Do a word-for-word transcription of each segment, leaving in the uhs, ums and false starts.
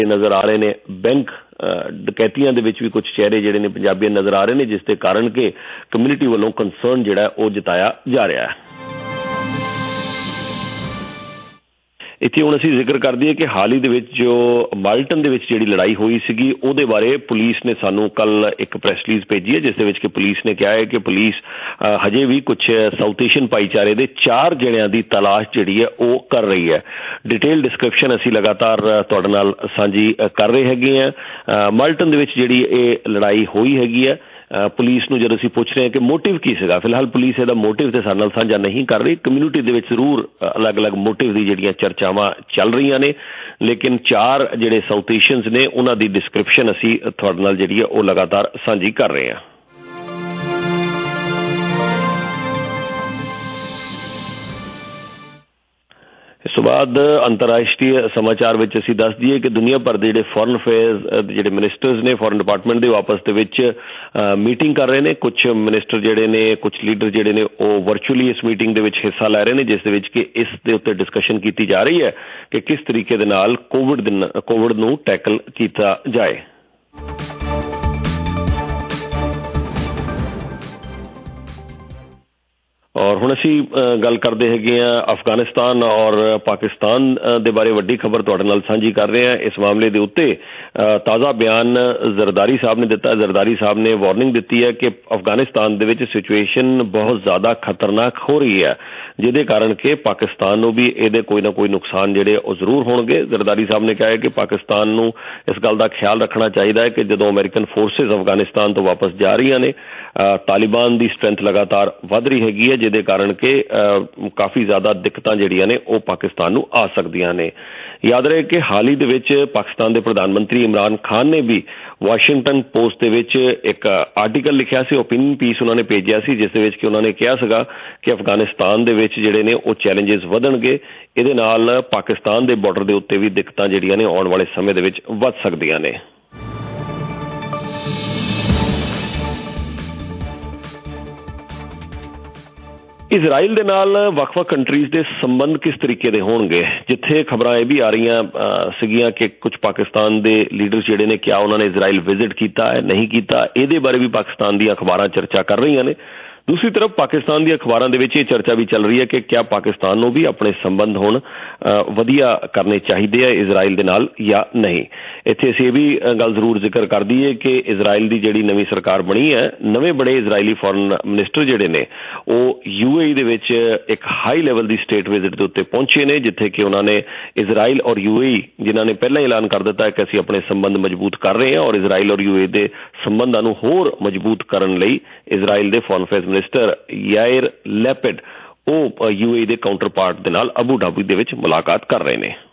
नज़र आ रहे ने। बैंक डकैतियां दे विच भी कुछ चेहरे जिहड़े ने पंजाबी नज़र आ रहे हैं, जिसके कारण के कम्यूनिटी वालों कंसर्न जिहड़ा है वो जताया जा रहा है। इत्थे हुण असीं जिक्र कर दईए कि हाल ही दे विच जो माल्टन दे विच जिहड़ी लड़ाई हुई सीगी उहदे बारे पुलिस ने सानू कल एक प्रैस रिलीज भेजी है, जिस दे विच कि पुलिस ने कहा है कि पुलिस हजे भी कुछ साउथ एशियन भाईचारे दे चार जणियां दी तलाश जिहड़ी है वो कर रही है। डिटेल डिस्क्रिप्शन असीं लगातार तुहाडे नाल सांझी कर रहे हैगे आ। माल्टन दे विच जिहड़ी ये लड़ाई हुई हैगी है, पुलिस नूं जदों असीं पुछ रहे हैं कि मोटिव की सीगा, फिलहाल पुलिस इहदा मोटिव ते साडे नाल साझा नहीं कर रही। कम्यूनिटी दे विच जरूर अलग अलग मोटिव दी जिहड़ियां चर्चावां चल रही ने, लेकिन चार जिहड़े साउथ एशियंस ने उन्हां दी डिस्क्रिप्शन असीं तुहाडे नाल जिहड़ी है वो लगातार सांझी कर रहे हैं। इस तो बाद अंतरराष्ट्रीय समाचार विच असीं दस दईए कि दुनिया भर के जिहड़े फॉरन अफेयर्स जिहड़े मिनिस्टर्स ने फॉरन डिपार्टमेंट के आपस दे विच मीटिंग कर रहे हैं। कुछ मिनिस्टर जिहड़े ने कुछ लीडर जिहड़े ने वो वर्चुअली इस मीटिंग दे विच हिस्सा लै रहे हैं, जिस दे विच कि इस दे उत्ते डिस्कशन की जा रही है कि किस तरीके दे नाल कोविड कोविड नूं टैकल किया जाए। और हुण असीं गल करते हैगे आ अफगानिस्तान और पाकिस्तान दे बारे वड्डी खबर तुहाडे नाल सांझी कर रहे हैं। इस मामले के उत्ते ताज़ा बयान जरदारी साहब ने दिता। जरदारी साहब ने वार्निंग दी है कि अफगानिस्तान दे विच सिचुएशन बहुत ज़्यादा खतरनाक हो रही है, जिहदे कारण के पाकिस्तान नूं भी इहदे कोई ना कोई नुकसान जिहड़े वो जरूर होणगे। जरदारी साहब ने कहा है कि पाकिस्तान नूं इस गल का ख्याल रखना चाहिए है कि जदों अमेरिकन फोर्सिस अफगानिस्तान तो वापस जा रही ने, तालिबान की स्ट्रेंथ लगातार वध रही हैगी है, जिहदे कारण के काफ़ी ज़्यादा दिक्कतां जिहड़ियां ने वो पाकिस्तान नूं आ सकदियां ने। याद रहे कि हाल ही दे विच पाकिस्तान के प्रधानमंत्री इमरान खान ने भी वाशिंगटन पोस्ट दे विच एक आर्टिकल लिखिया सी, ओपीनियन पीस उन्होंने भेजिया सी, जिस दे विच कि उन्होंने कहा सीगा कि अफगानिस्तान दे विच जिहड़े ने वो चैलेंजेस वधणगे, इहदे नाल पाकिस्तान के बॉर्डर के उत्ते भी दिक्कतां जिहड़ियां ने आउण वाले समय दे विच वध सकदियां ने। इजराइल दे नाल वख-वख कंट्रीज़ के संबंध किस तरीके दे होणगे, जिथे खबरां ये भी आ रही सीगियां कि कुछ पाकिस्तान के लीडर्स जिहड़े ने क्या उन्होंने इजराइल विजिट किया है नहीं किया, इहदे बारे भी पाकिस्तान दी अखबारां चर्चा कर रही ने। दूसरी तरफ पाकिस्तान की अखबारों के विच ये चर्चा भी चल रही है कि क्या पाकिस्तान नूं भी अपने संबंध हुण वधिया करने चाहिए है इजराइल दे नाल या नहीं। इत्थे असीं ये भी गल जरूर जिक्र कर दईए कि इजराइल की जिहड़ी नवीं सरकार बनी है, नवे बड़े इजरायली फॉरन मिनिस्टर जिहड़े ने वो यूएई दे विच एक हाई लैवल की स्टेट विजिट के उत्ते पहुंचे ने, जिथे कि उन्होंने इजराइल और यूएई जिन्हों ने पहला ऐलान कर दिता है कि असीं अपने संबंध मजबूत कर रहे हैं और इजराइल और यूएई के संबंधां नूं होर मजबूत करन लई इजराइल के foreign affairs minister Yair Lapid वो यूएई के काउंटर पार्ट दे नाल अबू धाबी दे विच मुलाकात कर रहे हैं।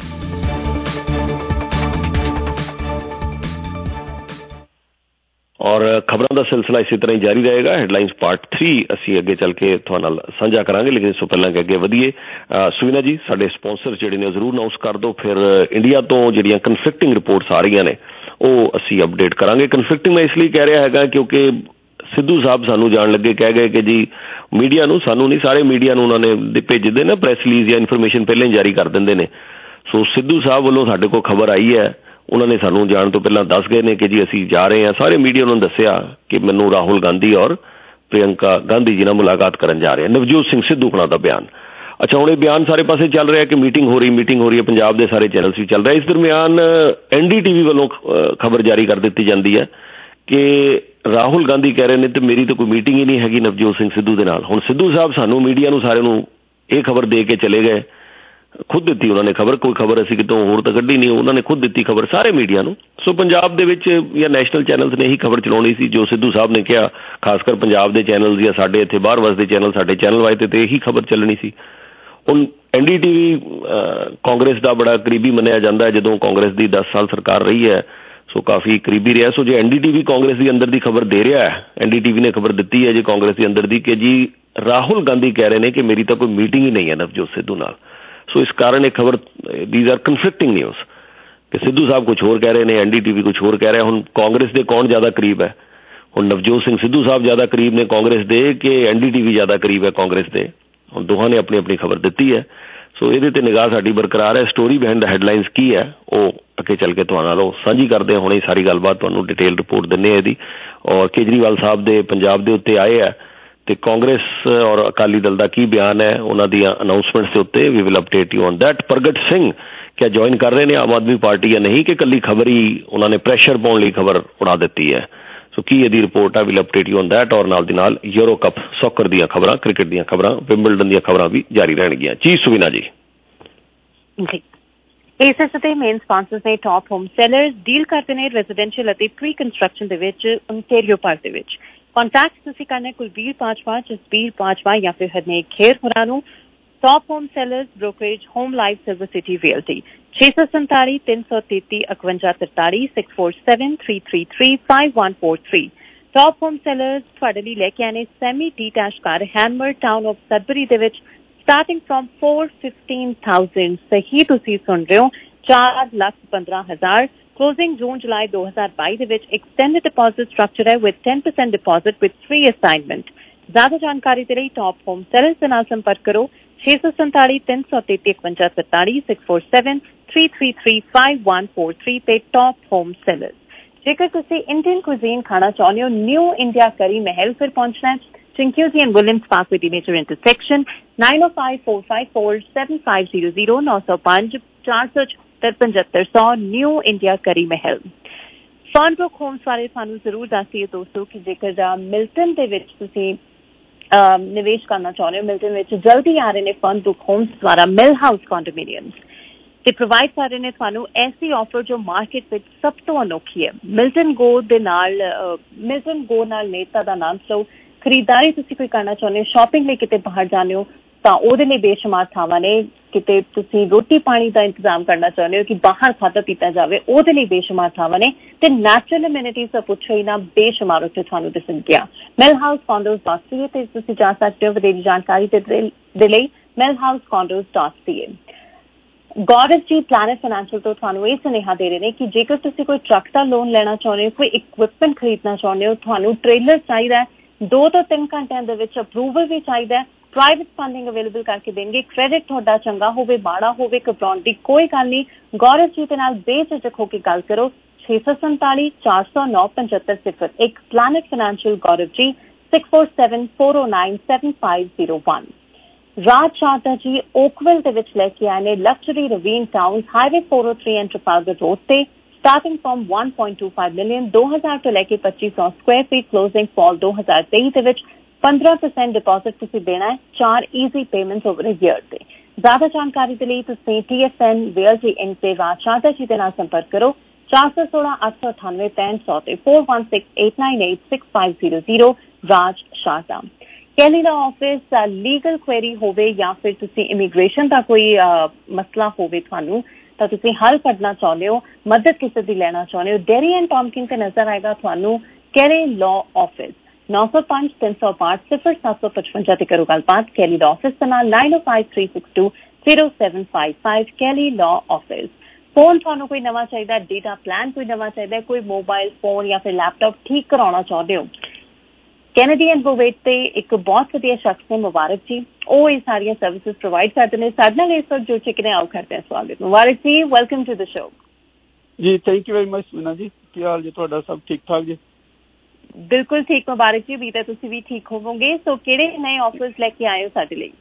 और खबरों का सिलसिला इसी तरह ही जारी रहेगा। हेडलाइंस पार्ट थ्री असी अगे चल के तुहाडे नाल साझा करांगे, लेकिन इस तो पहला कि अगे वधिए सुविना जी साडे स्पॉन्सर जिहड़े ने जरूर अनाउंस कर दो, फिर इंडिया तो जिहड़ियां कन्फ्लिक्टिंग रिपोर्ट्स आ रही ने वो असी अपडेट करांगे। कन्फ्लिक्टिंग मैं इसलिए कह रहा है क्योंकि सिद्धू साहब सानू जान लगे कह गए कि जी मीडिया नूं सानू नहीं सारे मीडिया नूं उन्होंने भेजते ना प्रैस रिलीज या इन्फॉर्मेशन पहले ही जारी कर देंगे ने। सो सिद्धू साहब वालों साडे कोल खबर आई है, उन्होंने सानू जाण तो पहला दस गए ने कि जी असी जा रहे हैं। सारे मीडिया उन्होंने दसिया कि मैनू राहुल गांधी और प्रियंका गांधी जी नाल मुलाकात करन जा रहे हैं। नवजोत सिंह सिद्धू हुणां दा बयान। अच्छा हुण ये बयान सारे पासे चल रहा है कि मीटिंग हो रही मीटिंग हो रही है, पंजाब के सारे चैनल्स भी चल रहे हैं। इस दरम्यान एन डी टी वी वालों खबर जारी कर दी जाती है कि राहुल गांधी कह रहे हैं तो मेरी तो कोई मीटिंग ही नहीं हैगी नवजोत सिंह सिद्धू दे नाल। हुण सिद्धू साहब सानू मीडिया नूं सारे नूं ये खबर दे के चले गए, खुद दी उन्होंने खबर, कोई खबर असी कितों होर तो कड्ढी नहीं, उन्होंने खुद दी खबर सारे मीडिया नूं। सो पंजाब दे विच या नैशनल चैनल्स ने ही खबर चलाउणी सी जो सिद्धू साहब ने कहा, खासकर पंजाब के चैनल्स या साडे इत्थे बाहर वसदे चैनल साडे चैनल वास्ते तो यही खबर चलनी सी। हुण N D T V Congress का बड़ा करीबी मन्निया जाता है, जदों कांग्रेस की दस साल सरकार रही है सो काफ़ी करीबी रहा। सो जो N D T V Congress के अंदर की खबर दे रहा है, एन डी टी वी ने खबर दी है जी कांग्रेस के अंदर की कि जी राहुल गांधी कह रहे हैं कि मेरी तो कोई मीटिंग ही नहीं है नवजोत सिद्धू नाल। सो इस कारण एक खबर दीज आर कन्फ्लिक्टिंग न्यूज़ कि सिद्धू साहब कुछ होर कह रहे हैं, एन डी टी वी कुछ होर कह रहा है। हुण कांग्रेस के कौन ज़्यादा करीब है? हुण नवजोत सिंह सिद्धू साहब ज़्यादा करीब ने कांग्रेस के कि एन डी टी वी ज़्यादा करीब है कांग्रेस के? हुण दोहां ने अपनी अपनी खबर दी है। सो ये निगाह साडी बरकरार है। स्टोरी बिहाइंड द हैडलाइनस की है वो ਅੱਗੇ ਚੱਲ ਕੇ ਤੁਹਾਡੇ ਨਾਲੋਂ ਸਾਂਝੀ ਕਰਦੇ ਹਾਂ। ਹੁਣੇ ਸਾਰੀ ਗੱਲਬਾਤ ਤੁਹਾਨੂੰ ਡਿਟੇਲ ਰਿਪੋਰਟ ਦਿੰਦੇ ਇਹਦੀ। ਔਰ ਕੇਜਰੀਵਾਲ ਸਾਹਿਬ ਦੇ ਪੰਜਾਬ ਦੇ ਉੱਤੇ ਆਏ ਆ ਤੇ ਕਾਂਗਰਸ ਔਰ ਅਕਾਲੀ ਦਲ ਦਾ ਕੀ ਬਿਆਨ ਹੈ ਉਹਨਾਂ ਦੀਆਂ ਅਨਾਊਂਸਮੈਂਟਸ ਦੇ ਉੱਤੇ we will update you on that. Pargat Singh ਕਿਆ ਜੁਆਇਨ ਕਰ ਰਹੇ ਨੇ ਆਮ ਆਦਮੀ ਪਾਰਟੀ ਜਾਂ ਨਹੀਂ, ਕਿ ਇਕੱਲੀ ਖਬਰ ਹੀ ਉਹਨਾਂ ਨੇ ਪ੍ਰੈਸ਼ਰ ਪਾਉਣ ਲਈ ਖਬਰ ਉਡਾ ਦਿੱਤੀ ਹੈ। ਸੋ ਕੀ ਇਹਦੀ ਰਿਪੋਰਟ ਆ, will update you on that. ਔਰ ਨਾਲ ਦੀ ਨਾਲ ਯੂਰੋ ਕੱਪ ਸੌਕਰ ਦੀਆਂ ਖਬਰਾਂ, ਕ੍ਰਿਕਟ ਦੀਆਂ ਖਬਰਾਂ, ਵਿੰਬਲਡਨ ਦੀਆਂ ਖਬਰਾਂ ਵੀ ਜਾਰੀ ਰਹਿਣਗੀਆਂ। ਜੀ ਸੁਵੀਨਾ ਜੀ। ਇਸ ਦੇ ਮੇਨ ਸਪਾਂਸਰਸ ਨੇ ਟਾਪ ਹੋਮ ਸੈਲਰਸ, ਡੀਲ ਕਰਦੇ ਨੇ ਰੈਜ਼ੀਡੈਂਸ਼ੀਅਲ ਅਤੇ ਪ੍ਰੀ ਕੰਸਟਰਕਸ਼ਨ ਦੇ ਵਿੱਚ ਓਨਟਾਰੀਓ ਪਾਰਕ ਦੇ ਵਿੱਚ। ਕੰਟੈਕਟ ਤੁਸੀਂ ਕਰਨਾ ਕੁਲਵੀਰ ਪਾਜਵਾ, ਜਸਬੀਰ ਪਾਜਵਾ ਜਾਂ ਫਿਰ ਹਰਨੇਕ ਖੇਰ ਹੋਰਾਂ ਨੂੰ। Top Home Sellers brokerage HomeLife Silver City Realty ਛੇ ਸੌ ਸੰਤਾਲੀ ਤਿੰਨ ਸੌ ਤੇਤੀ ਇਕਵੰਜਾ ਤਰਤਾਲੀ six four seven three three three five one four three. Top Home Sellers ਤੁਹਾਡੇ ਲਈ ਲੈ ਕੇ ਆਏ ਨੇ semi detach car hammer town of Sudbury ਦੇ ਵਿੱਚ starting from four fifteen thousand। ਸਹੀ ਤੁਸੀਂ ਸੁਣ ਰਹੇ ਹੋ, ਚਾਰ ਲੱਖ ਪੰਦਰਾਂ ਹਜ਼ਾਰ। ਕਲੋਜ਼ਿੰਗ ਜੂਨ ਜੁਲਾਈ ਦੋ ਹਜ਼ਾਰ ਬਾਈ ਦੇ ਵਿੱਚ ਐਕਸਟੈਂਡਡ ਡਿਪੋਜ਼ਿਟ ਸਟਰਕਚਰ ਹੈ with ten percent deposit with free assignment. ਜ਼ਿਆਦਾ ਜਾਣਕਾਰੀ ਦੇ ਲਈ ਟਾਪ ਹੋਮ ਸੈਲਰਸ ਦੇ ਨਾਲ ਸੰਪਰਕ ਕਰੋ ਛੇ ਸੌ ਸੰਤਾਲੀ ਤਿੰਨ ਸੌ ਤੇਤੀ ਇਕਵੰਜਾ ਤਰਤਾਲੀ six four seven three three three five one four three ਤੇ ਟਾਪ ਹੋਮ ਸੈਲਰਸ। ਜੇਕਰ ਤੁਸੀਂ ਇੰਡੀਅਨ ਕੁਜ਼ੀਨ ਖਾਣਾ ਚਾਹੁੰਦੇ ਹੋ, ਨਿਊ ਇੰਡੀਆ ਕਰੀ ਮਹਿਲ ਫਿਰ ਪਹੁੰਚਣਾ ਹੈ Chinguitley and Williams Park with the major intersection nine oh five four five four seven five zero zero nine oh five four five four seven five zero zero New India Curry Mahal। Fernbrook Homes ਬਾਰੇ ਤੁਹਾਨੂੰ ਜ਼ਰੂਰ ਦੱਸੀਏ ਦੋਸਤੋ ਕਿ ਜੇਕਰ Milton ਦੇ ਵਿੱਚ ਤੁਸੀਂ ਨਿਵੇਸ਼ ਕਰਨਾ ਚਾਹੁੰਦੇ ਹੋ, ਮਿਲਟਨ ਵਿੱਚ ਜਲਦੀ ਆ ਰਹੇ ਨੇ ਫਨਬਰੁਕ ਹੋਮਸ ਦੁਆਰਾ ਮਿਲ ਹਾਊਸ ਕੰਡੋਮੀਨੀਅਮਸ ਤੇ ਪ੍ਰੋਵਾਈਡ ਕਰ ਰਹੇ ਨੇ ਤੁਹਾਨੂੰ ਐਸੀ ਆਫਰ ਜੋ ਮਾਰਕੀਟ ਵਿੱਚ ਸਭ ਤੋਂ ਅਨੋਖੀ ਹੈ। ਮਿਲਟਨ ਗੋ ਦੇ ਨਾਲ ਮਿਲਟਨ ਗੋ ਨਾਲ ਨੇਤਾ ਦਾ ਨਾਮ ਲਓ। ਖਰੀਦਦਾਰੀ ਤੁਸੀਂ ਕੋਈ ਕਰਨਾ ਚਾਹੁੰਦੇ ਹੋ, ਸ਼ਾਪਿੰਗ ਲਈ ਕਿਤੇ ਬਾਹਰ ਜਾਂਦੇ ਹੋ ਤਾਂ ਉਹਦੇ ਲਈ ਬੇਸ਼ੁਮਾਰ ਥਾਵਾਂ ਨੇ। ਕਿਤੇ ਤੁਸੀਂ ਰੋਟੀ ਪਾਣੀ ਦਾ ਇੰਤਜ਼ਾਮ ਕਰਨਾ ਚਾਹੁੰਦੇ ਹੋ ਕਿ ਬਾਹਰ ਖਾਧਾ ਪੀਤਾ ਜਾਵੇ, ਉਹਦੇ ਲਈ ਬੇਸ਼ੁਮਾਰ ਥਾਵਾਂ ਨੇ। ਤੇ ਨੈਚੁਰਲ ਅਮੈਨਿਟੀਜ਼ ਦਾ ਪੁੱਛੋ ਹੀ ਨਾ, ਬੇਸ਼ੁਮਾਰ ਉੱਥੇ ਤੁਹਾਨੂੰ ਦਿਸਣਗੀਆਂ। ਮਿਲ ਹਾਊਸ ਕੌਂਡੋਜ਼ ਡਾਟ ਸੀ ਏ ਤੇ ਤੁਸੀਂ ਜਾ ਸਕਦੇ ਹੋ ਵਧੇਰੀ ਜਾਣਕਾਰੀ ਦੇ ਲਈ ਮਿਲ ਹਾਊਸ ਕੌਂਡੋਜ਼ ਡਾਟ ਸੀ ਏ। ਗੌਰਵ ਜੀ ਪਲੈਨਟ ਫਾਈਨੈਂਸ਼ੀਅਲ ਤੋਂ ਤੁਹਾਨੂੰ ਇਹ ਸੁਨੇਹਾ ਦੇ ਰਹੇ ਨੇ ਕਿ ਜੇਕਰ ਤੁਸੀਂ ਕੋਈ ਟਰੱਕ ਦਾ ਲੋਨ ਲੈਣਾ ਚਾਹੁੰਦੇ ਹੋ, ਕੋਈ ਇਕਵਿਪਮੈਂਟ ਖਰੀਦਣਾ ਚਾਹੁੰਦੇ ਹੋ, ਤੁਹਾਨੂੰ ਟ੍ਰੇਲਰ ਚਾਹੀਦਾ ਹੈ, ਦੋ ਤੋਂ ਤਿੰਨ ਘੰਟਿਆਂ ਦੇ ਵਿੱਚ ਅਪਰੂਵਲ ਵੀ ਚਾਹੀਦਾ ਹੈ, ਪ੍ਰਾਈਵੇਟ ਫੰਡਿੰਗ ਅਵੇਲੇਬਲ ਕਰਕੇ ਦੇਣਗੇ। ਕ੍ਰੈਡਿਟ ਤੁਹਾਡਾ ਚੰਗਾ ਹੋਵੇ ਮਾੜਾ ਹੋਵੇ, ਘਬਰਾਉਣ ਦੀ ਕੋਈ ਗੱਲ ਨਹੀਂ। ਗੌਰਵ ਜੀ ਦੇ ਨਾਲ ਬੇਝਿਜਕ ਹੋ ਕੇ ਗੱਲ ਕਰੋ ਛੇ ਸੌ ਸੰਤਾਲੀ ਚਾਰ ਸੌ ਨੌ ਪਚੱਤਰ ਸਿਫਰ ਇੱਕ। Planet Financial Gaurav ji six four seven four O nine seven five zero one. Raj Sharda ji Oakville ਦੇ ਵਿੱਚ ਲੈ ਕੇ ਆਏ ਨੇ luxury ravine town highway four O three and Trafalgar road ਤੇ starting from one point two five million ਦੋ ਹਜ਼ਾਰ ਤੋਂ ਲੈ ਕੇ ਪੱਚੀ ਸੌ ਸਕੁਆਇਰ ਫੀਟ। ਕਲੋਜ਼ਿੰਗ ਫਾਲ ਦੋ ਹਜ਼ਾਰ ਤੇਈ ਦੇ ਵਿੱਚ ਪੰਦਰਾਂ percent ਡਿਪੋਜ਼ਿਟ ਤੁਸੀਂ ਦੇਣਾ ਹੈ, ਚਾਰ easy payments over a year ਤੇ। ਜ਼ਿਆਦਾ ਜਾਣਕਾਰੀ ਦੇ ਲਈ ਤੁਸੀਂ T F N realty inc ਤੇ ਰਾਜ ਸ਼ਾਰਦਾ ਜੀ ਦੇ ਨਾਲ ਸੰਪਰਕ ਕਰੋ ਚਾਰ ਸੌ ਸੋਲਾਂ ਅੱਠ ਸੌ ਅਠਾਨਵੇਂ ਪੈਂਹਠ ਸੌ ਤੇ four one six eight nine eight six five zero zero Raj Sharda. Kelly ਦਾ ਆਫਿਸ ਲੀਗਲ ਕੁਐਰੀ ਹੋਵੇ ਜਾਂ ਫਿਰ ਤੁਸੀਂ ਇਮੀਗ੍ਰੇਸ਼ਨ ਦਾ ਕੋਈ ਮਸਲਾ ਹੋਵੇ ਤੁਹਾਨੂੰ ਤਾਂ ਤੁਸੀਂ ਹੱਲ ਕੱਢਣਾ ਚਾਹੁੰਦੇ ਹੋ, ਮਦਦ ਕਿਸੇ ਦੀ ਲੈਣਾ ਚਾਹੁੰਦੇ ਹੋ, ਡੈਰੀ ਐਂਡ ਟੌਮਕਿਨ ਤੇ ਨਜ਼ਰ ਆਏਗਾ ਤੁਹਾਨੂੰ ਕੈਰੀ ਲਾਅ ਆਫਿਸ ਨੌ ਸੌ ਪੰਜ ਤਿੰਨ ਸੌ ਪਾਂਚ ਸਿਫਰ ਸੱਤ ਸੌ ਪਚਵੰਜਾ ਤੇ ਕਰੋ ਗੱਲਬਾਤ ਕੈਲੀ ਲਾਅ ਆਫਿਸ ਦੇ ਨਾਲ ਨਾਈਨ ਓ five three six two zero seven five five Kelly law office. Phone ਤੁਹਾਨੂੰ ਕੋਈ ਨਵਾਂ ਚਾਹੀਦਾ, ਡੇਟਾ ਪਲਾਨ ਕੋਈ ਨਵਾਂ ਚਾਹੀਦਾ, ਕੋਈ ਮੋਬਾਈਲ ਫੋਨ ਜਾਂ ਫਿਰ ਲੈਪਟਾਪ ਠੀਕ ਕਰਾਉਣਾ ਚਾਹੁੰਦੇ ਹੋ, ਕੈਨੇਡੀ ਐਂਡ ਬੋਵੇਟ ਤੇ ਇੱਕ ਬਹੁਤ ਵਧੀਆ ਸ਼ਖਸ ਨੇ ਮੁਬਾਰਕ ਜੀ, ਉਹ ਇਹ ਸਾਰੀਆਂ ਸਰਵਿਸਿਜ਼ ਪ੍ਰੋਵਾਈਡ ਕਰਦੇ ਨੇ। ਸਾਡੇ ਨਾਲ ਇਸ ਵਕਤ ਜੁੜ ਚੁੱਕੇ ਨੇ, ਆਓ ਕਰਦੇ ਹਾਂ ਸਵਾਗਤ। Mubarak ji, welcome to the show. ਜੀ ਥੈਂਕ ਯੂ ਵੈਰੀ ਮਚ ਸੁਨਾ ਜੀ, ਕੀ ਹਾਲ ਜੀ ਤੁਹਾਡਾ? ਸਭ ਠੀਕ ਠਾਕ ਜੀ? ਬਿਲਕੁਲ ਠੀਕ ਮੁਬਾਰਕ ਜੀ, ਉਮੀਦ ਹੈ ਤੁਸੀਂ ਵੀ ਠੀਕ ਹੋਵੋਗੇ। ਸੋ ਕਿਹੜੇ ਨਏ ਆਫਰਸ ਲੈ ਕੇ ਆਏ ਹੋ ਸਾਡੇ ਲਈ?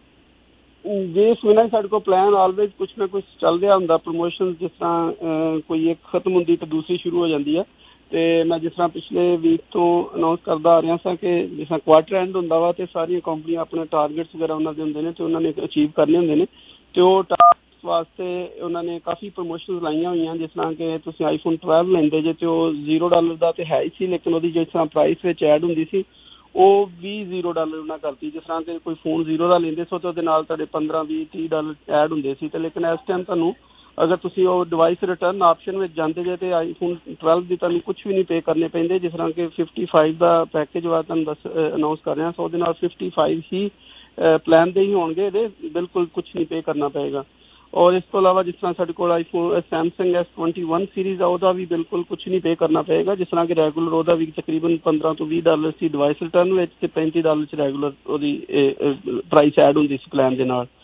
ਜੀ ਸੁਨਾ ਜੀ, ਸਾਡੇ ਕੋਲ ਪਲਾਨ ਆਲਵੇਜ਼ ਕੁਛ ਨਾ ਕੁਛ ਚੱਲ ਰਿਹਾ ਹੁੰਦਾ, ਪ੍ਰਮੋਸ਼ਨ ਜਿਸ ਤਰ੍ਹਾਂ ਕੋਈ ਇੱਕ ਖਤਮ ਹੁੰਦੀ ਤਾਂ ਦੂਸਰੀ ਸ਼ੁਰੂ ਹੋ ਜਾਂਦੀ ਹੈ। ਤੇ ਮੈਂ ਜਿਸ ਤਰ੍ਹਾਂ ਪਿਛਲੇ ਵੀਕ ਤੋਂ ਅਨਾਊਂਸ ਕਰਦਾ ਆ ਰਿਹਾ ਸਾਂ ਕਿ ਜਿਸ ਤਰ੍ਹਾਂ ਕੁਆਟਰ ਐਂਡ ਹੁੰਦਾ ਵਾ ਤੇ ਸਾਰੀਆਂ ਕੰਪਨੀਆਂ ਆਪਣੇ ਟਾਰਗੇਟਸ ਵਗੈਰਾ ਉਹਨਾਂ ਦੇ ਹੁੰਦੇ ਨੇ ਤੇ ਉਹਨਾਂ ਨੇ ਅਚੀਵ ਕਰਨੇ ਹੁੰਦੇ ਨੇ ਤੇ ਉਹ ਟਾਰਗੇਟਸ ਵਾਸਤੇ ਉਹਨਾਂ ਨੇ ਕਾਫੀ ਪ੍ਰਮੋਸ਼ਨਸ ਲਾਈਆਂ ਹੋਈਆਂ। ਜਿਸ ਤਰ੍ਹਾਂ ਕਿ ਤੁਸੀਂ ਆਈਫੋਨ ਟਵੈਲਵ ਲੈਂਦੇ ਜੇ ਤੇ ਉਹ ਜ਼ੀਰੋ ਡਾਲਰ ਦਾ ਤੇ ਹੈ ਹੀ ਸੀ, ਲੇਕਿਨ ਉਹਦੀ ਜਿਸ ਤਰ੍ਹਾਂ ਪ੍ਰਾਈਸ ਵਿੱਚ ਐਡ ਹੁੰਦੀ ਸੀ ਉਹ ਵੀ ਜ਼ੀਰੋ ਡਾਲਰ ਉਹਨਾਂ ਕਰਤੀ। ਜਿਸ ਤਰ੍ਹਾਂ ਕਿ ਕੋਈ ਫੋਨ ਜ਼ੀਰੋ ਦਾ ਲੈਂਦੇ ਸੋ ਤੇ ਉਹਦੇ ਨਾਲ ਤੁਹਾਡੇ ਪੰਦਰਾਂ ਵੀਹ ਤੀਹ ਡਾਲਰ ਐਡ ਹੁੰਦੇ ਸੀ ਤੇ ਲੇਕਿਨ ਇਸ ਟਾਈਮ ਤੁਹਾਨੂੰ ਅਗਰ ਤੁਸੀਂ ਉਹ ਡਿਵਾਈਸ ਰਿਟਰਨ ਆਪਸ਼ਨ ਵਿੱਚ ਜਾਂਦੇ ਜੇ ਤੇ ਆਈਫੋਨ ਟਵੈਲਵ ਦੀ ਤੁਹਾਨੂੰ ਕੁਛ ਵੀ ਨਹੀਂ ਪੇ ਕਰਨੇ ਪੈਂਦੇ। ਜਿਸ ਤਰ੍ਹਾਂ ਕਿ ਫਿਫਟੀ ਫਾਈਵ ਦਾ ਪੈਕੇਜ ਵਾ ਤੁਹਾਨੂੰ ਦੱਸ ਅਨਾਊਂਸ ਕਰ ਰਿਹਾ ਸੋ ਉਹਦੇ ਨਾਲ ਫਿਫਟੀ ਫਾਈਵ ਹੀ ਪਲਾਨ ਦੇ ਹੀ ਹੋਣਗੇ, ਇਹਦੇ ਬਿਲਕੁਲ ਕੁਛ ਨਹੀਂ ਪੇ ਕਰਨਾ ਪਏਗਾ। ਔਰ ਇਸ ਤੋਂ ਇਲਾਵਾ ਜਿਸ ਤਰ੍ਹਾਂ ਸਾਡੇ ਕੋਲ iPhone Samsung S twenty one series ਆ ਉਹਦਾ ਵੀ ਬਿਲਕੁਲ ਕੁਛ ਨਹੀਂ ਪੇ ਕਰਨਾ ਪਏਗਾ। ਜਿਸ ਤਰ੍ਹਾਂ ਕਿ ਰੈਗੂਲਰ ਉਹਦਾ ਵੀ ਤਕਰੀਬਨ ਪੰਦਰਾਂ ਤੋਂ ਵੀਹ ਡਾਲਰ ਸੀ ਡਿਵਾਈਸ ਰਿਟਰਨ ਵਿੱਚ ਤੇ ਪੈਂਤੀ ਡਾਲਰ 'ਚ ਰੈਗੂਲਰ ਉਹਦੀ ਪ੍ਰਾਈਸ ਐਡ ਹੁੰਦੀ ਸੀ ਪਲਾਨ ਦੇ ਨਾਲ।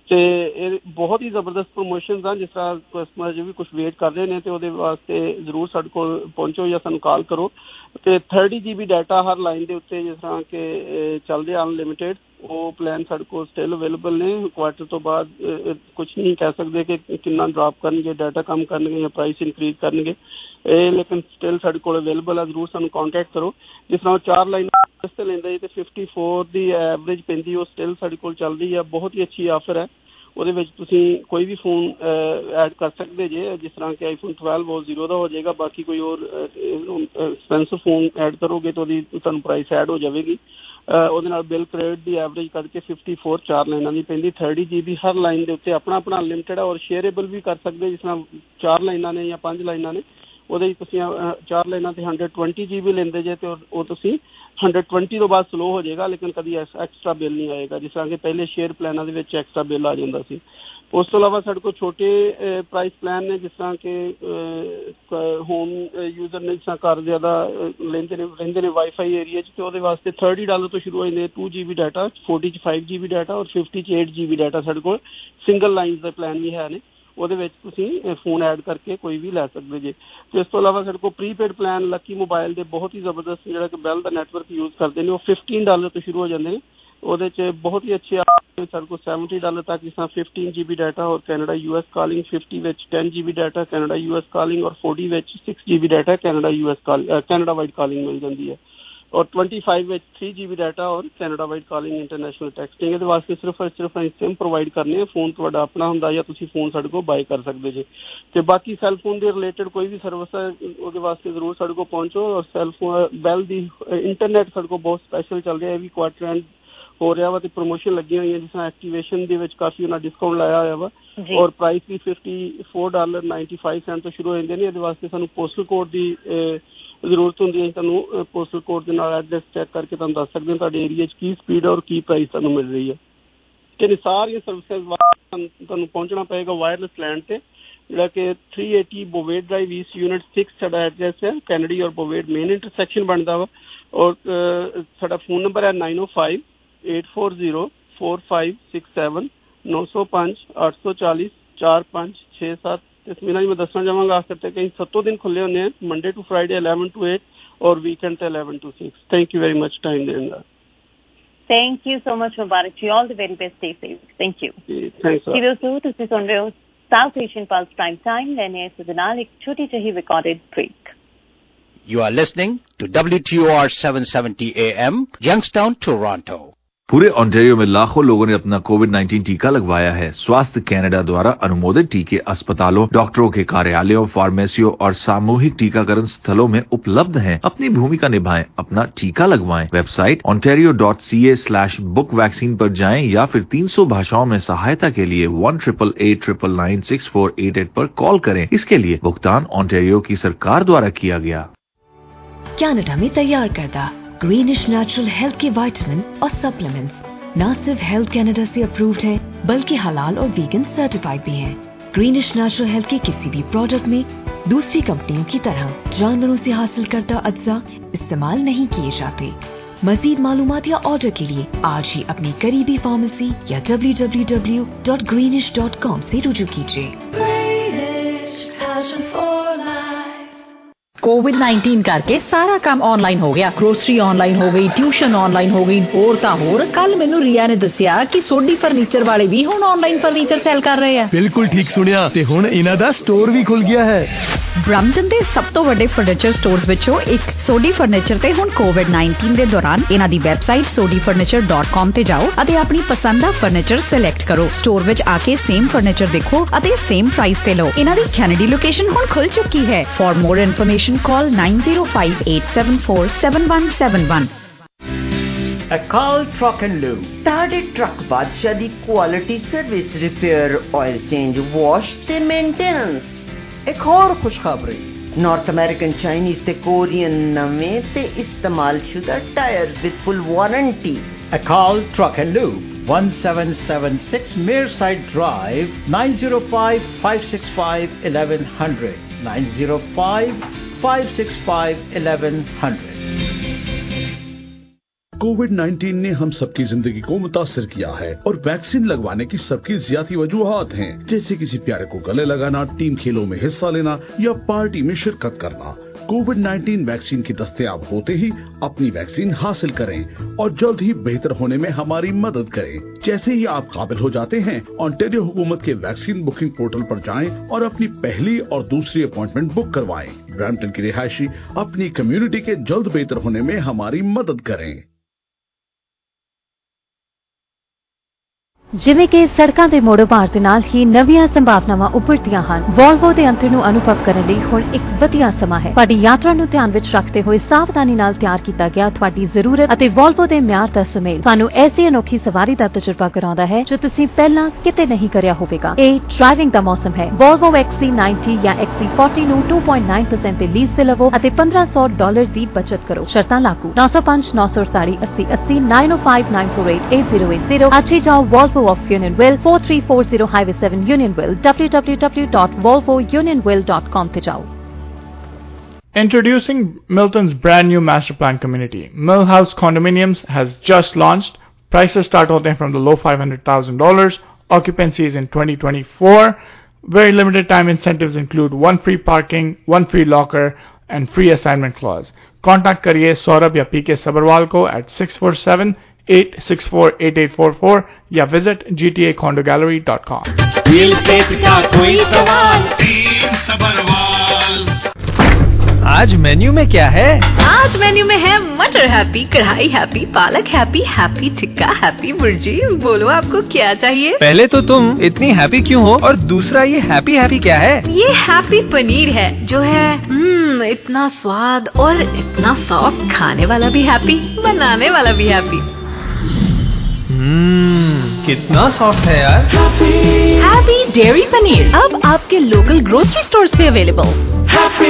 ਤੇ ਇਹ ਬਹੁਤ ਹੀ ਜ਼ਬਰਦਸਤ ਪ੍ਰਮੋਸ਼ਨਸ ਆ। ਜਿਸ ਤਰ੍ਹਾਂ ਕਸਟਮਰ ਜੋ ਵੀ ਕੁਝ ਵੇਟ ਕਰ ਰਹੇ ਨੇ ਤੇ ਉਹਦੇ ਵਾਸਤੇ ਜ਼ਰੂਰ ਸਾਡੇ ਕੋਲ ਪਹੁੰਚੋ ਜਾਂ ਸਾਨੂੰ ਕਾਲ ਕਰੋ। ਤੇ ਥਰਟੀ ਜੀ ਬੀ ਡਾਟਾ ਹਰ ਲਾਈਨ ਦੇ ਉੱਤੇ ਜਿਸ ਤਰ੍ਹਾਂ ਕਿ ਚੱਲਦੇ ਅਨਲਿਮਿਟਿਡ, ਉਹ ਪਲਾਨ ਸਾਡੇ ਕੋਲ ਸਟਿਲ ਅਵੇਲੇਬਲ ਨੇ। ਕੁਆਟਰ ਤੋਂ ਬਾਅਦ ਕੁਝ ਨਹੀਂ ਕਹਿ ਸਕਦੇ ਕਿ ਕਿੰਨਾ ਡ੍ਰੌਪ ਕਰਨਗੇ, ਡਾਟਾ ਕਮ ਕਰਨਗੇ ਜਾਂ ਪ੍ਰਾਈਸ ਇਨਕਰੀਜ਼ ਕਰਨਗੇ, ਇਹ ਲੇਕਿਨ ਸਟਿਲ ਸਾਡੇ ਕੋਲ ਅਵੇਲੇਬਲ ਆ। ਜ਼ਰੂਰ ਸਾਨੂੰ ਕੰਟੈਕਟ ਕਰੋ। ਜਿਸ ਤਰ੍ਹਾਂ ਚਾਰ ਲਾਈਨਾਂ ਵਾਸਤੇ ਲੈਂਦਾ ਜੀ ਤੇ ਫਿਫਟੀ ਫੋਰ ਦੀ ਐਵਰੇਜ ਪੈਂਦੀ, ਉਹ ਸਟਿਲ ਸਾਡੇ ਕੋਲ ਚੱਲਦੀ ਆ। ਬਹੁਤ ਹੀ ਅੱਛੀ ਆਫਰ ਹੈ। ਉਹਦੇ ਵਿੱਚ ਤੁਸੀਂ ਕੋਈ ਵੀ ਫੋਨ ਐਡ ਕਰ ਸਕਦੇ ਜੇ। ਜਿਸ ਤਰ੍ਹਾਂ ਕਿ ਆਈਫੋਨ ਟਵੈਲਵ ਉਹ ਜ਼ੀਰੋ ਦਾ ਹੋ ਜਾਏਗਾ, ਬਾਕੀ ਕੋਈ ਹੋਰ ਐਕਸਪੈਂਸਿਵ ਫੋਨ ਐਡ ਕਰੋਗੇ ਤਾਂ ਉਹਦੀ ਤੁਹਾਨੂੰ ਪ੍ਰਾਈਸ ਐਡ ਹੋ ਜਾਵੇਗੀ। ਉਹਦੇ ਨਾਲ ਬਿਲ ਕ੍ਰੈਡਿਟ ਦੀ ਐਵਰੇਜ ਕੱਢ ਕੇ ਫਿਫਟੀ ਫੋਰ ਚਾਰ ਲਾਈਨਾਂ ਦੀ ਪੈਂਦੀ। ਥਰਟੀ ਜੀ ਬੀ ਹਰ ਲਾਈਨ ਦੇ ਉੱਤੇ ਆਪਣਾ ਆਪਣਾ ਅਨਲਿਮਿਟਡ ਹੈ ਔਰ ਸ਼ੇਅਰੇਬਲ ਵੀ ਕਰ ਸਕਦੇ। ਜਿਸ ਤਰ੍ਹਾਂ ਚਾਰ ਲਾਈਨਾਂ ਨੇ ਜਾਂ ਪੰਜ ਲਾਈਨਾਂ ਨੇ, ਉਹਦੇ ਵਿੱਚ ਤੁਸੀਂ ਚਾਰ ਲਾਈਨਾਂ ਤੇ ਹੰਡਰਡ ਟਵੰਟੀ ਜੀ ਬੀ ਲੈਂਦੇ ਜੇ ਤੇ ਉਹ ਤੁਸੀਂ ਹੰਡਰਡ ਟਵੰਟੀ ਤੋਂ ਬਾਅਦ ਸਲੋ ਹੋ ਜਾਏਗਾ, ਲੇਕਿਨ ਕਦੀ ਐਕਸਟਰਾ ਬਿੱਲ ਨਹੀਂ ਆਏਗਾ। ਜਿਸ ਤਰ੍ਹਾਂ ਕਿ ਪਹਿਲੇ ਸ਼ੇਅਰ ਪਲਾਨਾਂ ਦੇ ਵਿੱਚ ਐਕਸਟਰਾ ਬਿੱਲ ਆ ਜਾਂਦਾ ਸੀ। ਉਸ ਤੋਂ ਇਲਾਵਾ ਸਾਡੇ ਕੋਲ ਛੋਟੇ ਪ੍ਰਾਈਸ ਪਲਾਨ ਨੇ, ਜਿਸ ਤਰ੍ਹਾਂ ਕਿ ਹੋਮ ਯੂਜ਼ਰ ਨੇ, ਜਿਸ ਤਰ੍ਹਾਂ ਘਰ ਜ਼ਿਆਦਾ ਲੈਂਦੇ ਨੇ ਰਹਿੰਦੇ ਨੇ ਵਾਈਫਾਈ ਏਰੀਆ 'ਚ, ਤੇ ਉਹਦੇ ਵਾਸਤੇ ਥਰਟੀ ਡਾਲਰ ਤੋਂ ਸ਼ੁਰੂ ਹੋ ਜਾਂਦੇ two G B data, forty 'ਚ ਫਾਈਵ ਜੀ ਬੀ ਡਾਟਾ ਔਰ ਫਿਫਟੀ 'ਚ ਏਟ ਜੀ ਬੀ ਡਾਟਾ ਸਾਡੇ ਕੋਲ ਸਿੰਗਲ ਲਾਈਨਸ ਦੇ ਪਲਾਨ ਵੀ ਹੈ ਨੇ। ਉਹਦੇ ਵਿੱਚ ਤੁਸੀਂ ਫੋਨ ਐਡ ਕਰਕੇ ਕੋਈ ਵੀ ਲੈ ਸਕਦੇ ਜੇ। ਤੇ ਇਸ ਤੋਂ ਇਲਾਵਾ ਸਾਡੇ ਕੋਲ ਪ੍ਰੀਪੇਡ ਪਲਾਨ ਲੱਕੀ ਮੋਬਾਈਲ ਦੇ ਬਹੁਤ ਹੀ ਜ਼ਬਰਦਸਤ, ਜਿਹੜਾ ਕਿ ਬੈਲ ਦਾ ਨੈਟਵਰਕ ਯੂਜ਼ ਕਰਦੇ ਨੇ, ਉਹ ਫਿਫਟੀਨ ਡਾਲਰ ਤੋਂ ਸ਼ੁਰੂ ਹੋ ਜਾਂਦੇ ਨੇ। ਉਹਦੇ 'ਚ ਬਹੁਤ ਹੀ ਅੱਛੇ ਸਾਡੇ ਕੋਲ ਸੈਵਨਟੀ ਡਾਲਰ ਤੱਕ, ਜਿਸ ਤਰ੍ਹਾਂ ਫਿਫਟੀਨ ਜੀ ਬੀ ਡਾਟਾ ਔਰ Canada U S calling, fifty ਵਿੱਚ ten G B data Canada U S calling ਔਰ ਫੋਰਟੀ ਵਿੱਚ six G B data Canada U S call Canada wide calling ਮਿਲ ਜਾਂਦੀ ਹੈ। ਔਰ ਟਵੰਟੀ ਫਾਈਵ ਵਿੱਚ three G B data ਔਰ Canada wide calling international texting. ਇਹਦੇ ਵਾਸਤੇ ਸਿਰਫ ਸਿਰਫ ਅਸੀਂ ਸਿਮ ਪ੍ਰੋਵਾਈਡ ਕਰਨੇ ਆ। ਫੋਨ ਤੁਹਾਡਾ ਆਪਣਾ ਹੁੰਦਾ ਜਾਂ ਤੁਸੀਂ ਫੋਨ ਸਾਡੇ ਕੋਲ ਬਾਏ ਕਰ ਸਕਦੇ ਜੇ। ਤੇ ਬਾਕੀ ਸੈੱਲ ਫੋਨ ਦੇ ਰਿਲੇਟਡ ਕੋਈ ਵੀ ਸਰਵਿਸ ਹੈ ਉਹਦੇ ਵਾਸਤੇ ਜ਼ਰੂਰ ਸਾਡੇ ਕੋਲ ਪਹੁੰਚੋ। ਔਰ ਸੈੱਲ ਫੋਨ ਬੈਲ ਦੀ ਇੰਟਰਨੈਟ ਸਾਡੇ ਕੋਲ ਬਹੁਤ ਸਪੈਸ਼ਲ ਚੱਲ ਰਿਹਾ। ਇਹ ਵੀ ਕੁਆਟਰ ਐਂਡ ਹੋ ਰਿਹਾ ਵਾ ਤੇ ਪ੍ਰਮੋਸ਼ਨ ਲੱਗੀਆਂ ਹੋਈਆਂ, ਜਿਸ ਤਰ੍ਹਾਂ ਐਕਟੀਵੇਸ਼ਨ ਦੇ ਵਿੱਚ ਕਾਫੀ ਉਹਨਾਂ ਡਿਸਕਾਊਂਟ ਲਾਇਆ ਹੋਇਆ ਵਾ। ਔਰ ਪ੍ਰਾਈਸ ਵੀ fifty four dollar ninety five cent ਤੋਂ ਸ਼ੁਰੂ ਹੋ ਜਾਂਦੇ ਨੇ। ਇਹਦੇ ਵਾਸਤੇ ਸਾਨੂੰ ਪੋਸਟਲ ਕੋਡ ਦੀ ਜ਼ਰੂਰਤ ਹੁੰਦੀ ਹੈ। ਤੁਹਾਨੂੰ ਪੋਸਟਲ ਕੋਡ ਦੇ ਨਾਲ ਐਡਰੈਸ ਚੈੱਕ ਕਰਕੇ ਤੁਹਾਨੂੰ ਦੱਸ ਸਕਦੇ ਹਾਂ ਤੁਹਾਡੇ ਏਰੀਆ 'ਚ ਕੀ ਸਪੀਡ ਔਰ ਕੀ ਪ੍ਰਾਈਸ ਤੁਹਾਨੂੰ ਮਿਲ ਰਹੀ ਹੈ। ਤੇ ਸਾਰੀਆਂ ਸਰਵਿਸਿਜ਼ ਤੁਹਾਨੂੰ ਪਹੁੰਚਣਾ ਪਏਗਾ ਵਾਇਰਲੈਸ ਲੈਂਡ ਤੇ, ਜਿਹੜਾ ਕਿ three eighty Bovaird drive east unit six ਸਾਡਾ ਐਡਰੈਸ ਹੈ। ਕੈਨੇਡੀ ਔਰ ਬੋਵੇਡ ਮੇਨ ਇੰਟਰਸੈਕਸ਼ਨ ਬਣਦਾ ਵਾ। ਔਰ ਸਾਡਾ ਫੋਨ ਨੰਬਰ ਹੈ ਨਾਈਨ ਓ five eight four zero four five six seven, ਨੌ ਸੌ ਪੰਜ ਅੱਠ ਸੌ ਚਾਲੀਸ ਚਾਰ ਪੰਜ ਛੇ ਸੱਤ। ਇਸ ਮਹੀਨਾ ਜੀ ਮੈਂ ਦੱਸਣਾ ਚਾਹਾਂਗਾ ਆਖਰ ਤੇ ਕਈ ਸੱਤੋਂ ਦਿਨ ਖੁੱਲੇ ਹੁੰਦੇ हैं, Monday to Friday eleven to eight और weekend to eleven to six. Thank you very much time देने का। Thank you so much Mubarak ji, all the very best, stay safe. Thank you. Thanks जी दोस्तों, ਤੁਸੀਂ ਸੁਣ ਰਹੇ ਹੋ South Asian plus prime Time. ਲੈਣੇ ਇਸ ਦੇ ਨਾਲ ਇੱਕ ਛੋਟੀ ਜਿਹੀ recorded break. You are listening to W T O R seven seventy A M, Youngstown, Toronto। पूरे ओंटारियो में लाखों लोगों ने अपना कोविड नाइन्टीन टीका लगवाया है। स्वास्थ्य कैनेडा द्वारा अनुमोदित टीके अस्पतालों, डॉक्टरों के कार्यालयों, फार्मेसियों और सामूहिक टीकाकरण स्थलों में उपलब्ध हैं। अपनी भूमिका निभाएं, अपना टीका लगवाएं। Website ontario dot c a slash book vaccine पर जाएं या फिर तीन सौ भाषाओं में सहायता के लिए one triple eight triple nine six four eight eight पर कॉल करें। इसके लिए भुगतान ओंटारियो की सरकार द्वारा किया गया। कनाडा में तैयार करदा ग्रीनिश नेचुरल हेल्थ के विटामिन और सप्लीमेंट्स न सिर्फ हेल्थ कनाडा से अप्रूव्ड है, बल्कि हलाल और वीगन सर्टिफाइड भी हैं। ग्रीनिश नेचुरल हेल्थ के किसी भी प्रोडक्ट में दूसरी कंपनियों की तरह जानवरों से हासिल करदा अज्जा इस्तेमाल नहीं किए जाते। मजीद मालूमात या ऑर्डर के लिए आज ही अपनी करीबी फार्मेसी या W W W dot Greenish dot com से रुजू कीजिए। कोविड नाइन्टीन करके सारा काम ऑनलाइन हो गया। ग्रोसरी ऑनलाइन हो गई, ट्यूशन ऑनलाइन हो गई। होर तां होर कल मैनू रिया ने दसिया कि सोडी फर्नीचर वाले भी हुण ऑनलाइन फर्नीचर सेल कर रहे हैं। बिल्कुल ठीक सुनिया, ते हुण इन्हां दा स्टोर भी खुल गया है। ब्रम्पटन दे सब तो वड्डे फर्नीचर स्टोर्स विचों एक सोडी फर्नीचर ते हुण कोविड नाइन्टीन दे दौरान इन्हां दी website Sodhi furniture dot com ते जाओ अते अपनी पसंद दा फर्नीचर सिलेक्ट करो। स्टोर विच आके सेम फर्नीचर देखो अते सेम प्राइस ते लो। इन्हां दी कैनेडी लोकेशन हुण खुल चुकी है। For more information call nine zero five eight seven four seven one seven one। Akal Truck and Lube, ਤੁਹਾਡੇ ਟਰੱਕ ਬਾਦਸ਼ਾਹ ਦੀ quality service, repair, oil change, wash ਤੇ ਮੇਨਟੇਨੈਂਸ। एक और खुशखबरी, ਨਾਰਥ ਅਮਰੀਕਨ, ਚਾਈਨੀਜ਼ ਤੇ ਕੋਰੀਅਨ ਨਵੇਂ ਤੇ ਇਸਤੇਮਾਲ ਸ਼ੁਦਾ tires with full warranty. Akal Truck and Lube, one seven seven six Mearside Drive, nine zero five five six five eleven hundred, nine zero five five six five eleven hundred। Covid nineteen ने हम सबकी जिंदगी को मुतासिर किया है और vaccine लगवाने की सबकी ज्यादा वजूहात हैं, जैसे किसी प्यारे को गले लगाना, टीम खेलों में हिस्सा लेना या पार्टी में शिरकत करना। कोविड नाइन्टीन वैक्सीन की दस्तयाब होते ही अपनी वैक्सीन हासिल करें और जल्द ही बेहतर होने में हमारी मदद करें। जैसे ही आप काबिल हो जाते हैं, ओंटारियो हुकूमत के वैक्सीन बुकिंग पोर्टल पर जाएं और अपनी पहली और दूसरी अपॉइंटमेंट बुक करवाएं। ब्रैम्पटन की रिहायशी अपनी कम्युनिटी के जल्द बेहतर होने में हमारी मदद करें। ਜਿਵੇਂ ਕਿ ਸੜਕਾਂ ਦੇ ਮੋੜੋ ਭਾਰ ਦੇ ਨਾਲ ਹੀ ਨਵੀਆਂ ਸੰਭਾਵਨਾਵਾਂ ਉੱਭਰਦੀਆਂ ਹਨ, ਵੋਲਵੋ ਦੇ ਅੰਤਰ ਨੂੰ ਅਨੁਭਵ ਕਰਨ ਲਈ ਹੁਣ ਇੱਕ ਵਧੀਆ ਸਮਾਂ ਹੈ। ਤੁਹਾਡੀ ਯਾਤਰਾ ਨੂੰ ਧਿਆਨ ਵਿੱਚ ਰੱਖਦੇ ਹੋਏ ਸਾਵਧਾਨੀ ਨਾਲ ਤਿਆਰ ਕੀਤਾ ਗਿਆ ਤੁਹਾਡੀ ਜ਼ਰੂਰਤ ਅਤੇ ਵੋਲਵੋ ਦੇ ਮਿਆਰ ਦਾ ਸੁਮੇਲ ਤੁਹਾਨੂੰ ਐਸੀ ਅਨੋਖੀ ਸਵਾਰੀ ਦਾ ਤਜਰਬਾ ਕਰਾਉਂਦਾ ਹੈ ਜੋ ਤੁਸੀਂ ਪਹਿਲਾਂ ਕਿਤੇ ਨਹੀਂ ਕਰਿਆ ਹੋਵੇਗਾ। ਇਹ ਡਰਾਈਵਿੰਗ ਦਾ ਮੌਸਮ ਹੈ। ਵੋਲਵੋ ਐਕਸ ਸੀ ਨਾਈਨਟੀ ਜਾਂ ਐਕਸ ਸੀ ਫੋਰਟੀ ਨੂੰ two point nine percent ਤੇ ਲੀਜ਼ ਤੇ ਲਵੋ ਅਤੇ ਪੰਦਰਾਂ ਸੌ ਡਾਲਰ ਦੀ ਬਚਤ ਕਰੋ। ਸ਼ਰਤਾਂ ਲਾਗੂ। nine zero five nine four three eighty eighty nine zero five nine four eight eight zero eight zero। ਅੱਜ ਹੀ ਜਾਓ Volvo of Unionville, four three four zero Highway seven Unionville, w w w dot volvo unionville dot com te jao. Introducing Milton's brand new master plan community. Mill House Condominiums has just launched. Prices start hote hain from the low five hundred thousand dollars. Occupancy is in twenty twenty-four. Very limited time incentives include one free parking, one free locker, and free assignment clause. Contact kariye Saurabh ya P K Sabarwal ko at six four seven eight six four eight eight four four या visit g t a condo gallery dot com. Real estate का कोई सवाल, team Sabharwal. आज menu में क्या है? आज menu में है मटर हैप्पी, कढ़ाई हैप्पी, पालक हैप्पी, हैप्पी टिक्का, हैप्पी भुर्जी। बोलो आपको क्या चाहिए? पहले तो तुम इतनी हैप्पी क्यों हो, और दूसरा ये हैप्पी हैप्पी क्या है? ये हैप्पी पनीर है जो है हम्म इतना स्वाद और इतना सॉफ्ट, खाने वाला भी हैप्पी, बनाने वाला भी हैप्पी। हम्म कितना सॉफ्ट है यार। हैप्पी डेयरी पनीर अब आपके लोकल ग्रोसरी स्टोर्स पे अवेलेबल। हैप्पी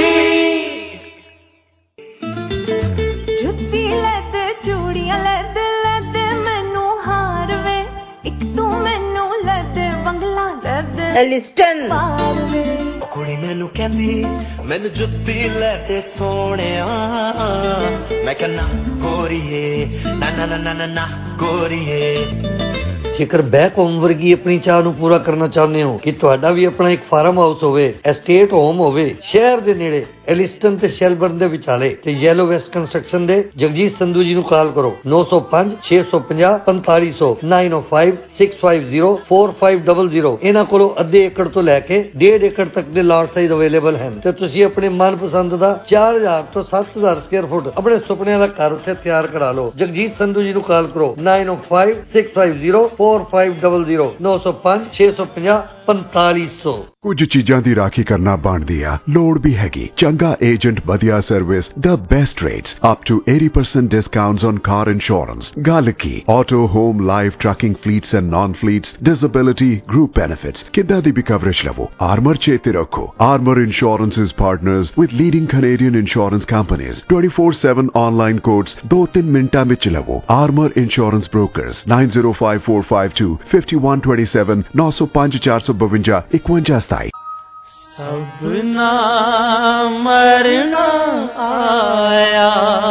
जुत्ती लेते चूड़ियां लेते लेते मैनू हार वे, एक तू मैनू लेते बंगला लेते एलिस्टन कुड़ी मैनू कहंदी मैनू जुत्ती लेते सोहणिया, मैं कहना गोरीए ना ना ना ना ना गोरीए। ਜੇਕਰ ਬੈਕ ਹੋਮ ਵਰਗੀ ਆਪਣੀ ਚਾਹ ਨੂੰ ਪੂਰਾ ਕਰਨਾ ਚਾਹੁੰਦੇ ਹੋ ਕਿ ਤੁਹਾਡਾ ਵੀ ਆਪਣਾ ਇੱਕ ਫਾਰਮ ਹਾਊਸ ਹੋਵੇ, ਐਸਟੇਟ ਹੋਮ ਹੋਵੇ ਸ਼ਹਿਰ ਦੇ ਨੇੜੇ, ਐਲਿਸਟਨ ਤੇ ਸ਼ੈਲਬਰਨ ਦੇ ਵਿਚਾਲੇ, ਤੇ ਯੈਲੋ ਵੈਸਟ ਕੰਸਟਰਕਸ਼ਨ ਦੇ ਜਗਜੀਤ ਸੰਧੂ ਜੀ ਨੂੰ ਕਾਲ ਕਰੋ nine zero five six five zero forty-five hundred nine zero five six five zero four five zero zero। ਇਹਨਾਂ ਕੋਲੋਂ ਅੱਧੇ ਏਕੜ ਤੋਂ ਲੈ ਕੇ ਡੇਢ ਏਕੜ ਤੱਕ ਦੇ ਲਾਟ ਸਾਈਜ਼ ਅਵੇਲੇਬਲ ਹਨ ਤੇ ਤੁਸੀਂ ਆਪਣੇ ਮਨਪਸੰਦ ਦਾ ਚਾਰ ਹਜ਼ਾਰ ਤੋਂ ਸੱਤ ਹਜ਼ਾਰ ਸਕੁਅਰ ਫੁੱਟ ਆਪਣੇ ਸੁਪਨਿਆਂ ਦਾ ਘਰ ਉੱਥੇ ਤਿਆਰ ਕਰਾ ਲਓ। ਜਗਜੀਤ ਸੰਧੂ ਜੀ ਨੂੰ ਕਾਲ ਕਰੋ nine zero five six five zero four five zero zero nine zero five six five zero forty-five hundred। ਕੁਝ ਚੀਜ਼ਾਂ ਦੀ ਰਾਖੀ ਕਰਨਾ ਬਣਦੀ ਆ, ਲੋੜ ਵੀ ਹੈਗੀ। ਚੰਗਾ ਏਜੰਟ, ਵਧੀਆ service, the best rates, up to eighty percent discounts on car insurance। ਗੱਲ ਕੀ auto, home, life, trucking fleets and non-fleets, disability, group benefits, ਕਿੱਦਾਂ ਦੀ ਵੀ ਕਵਰੇਜ ਲਵੋ। ਆਰਮਰ ਚੇਤੇ ਰੱਖੋ, Armour insurance is partners with leading Canadian insurance companies। twenty-four seven online quotes ਦੋ ਤਿੰਨ ਮਿੰਟਾਂ ਵਿੱਚ ਲਵੋ। Armour insurance brokers nine zero five four five two five one two seven nine zero five four five two one six sixty। सबना मरना आया।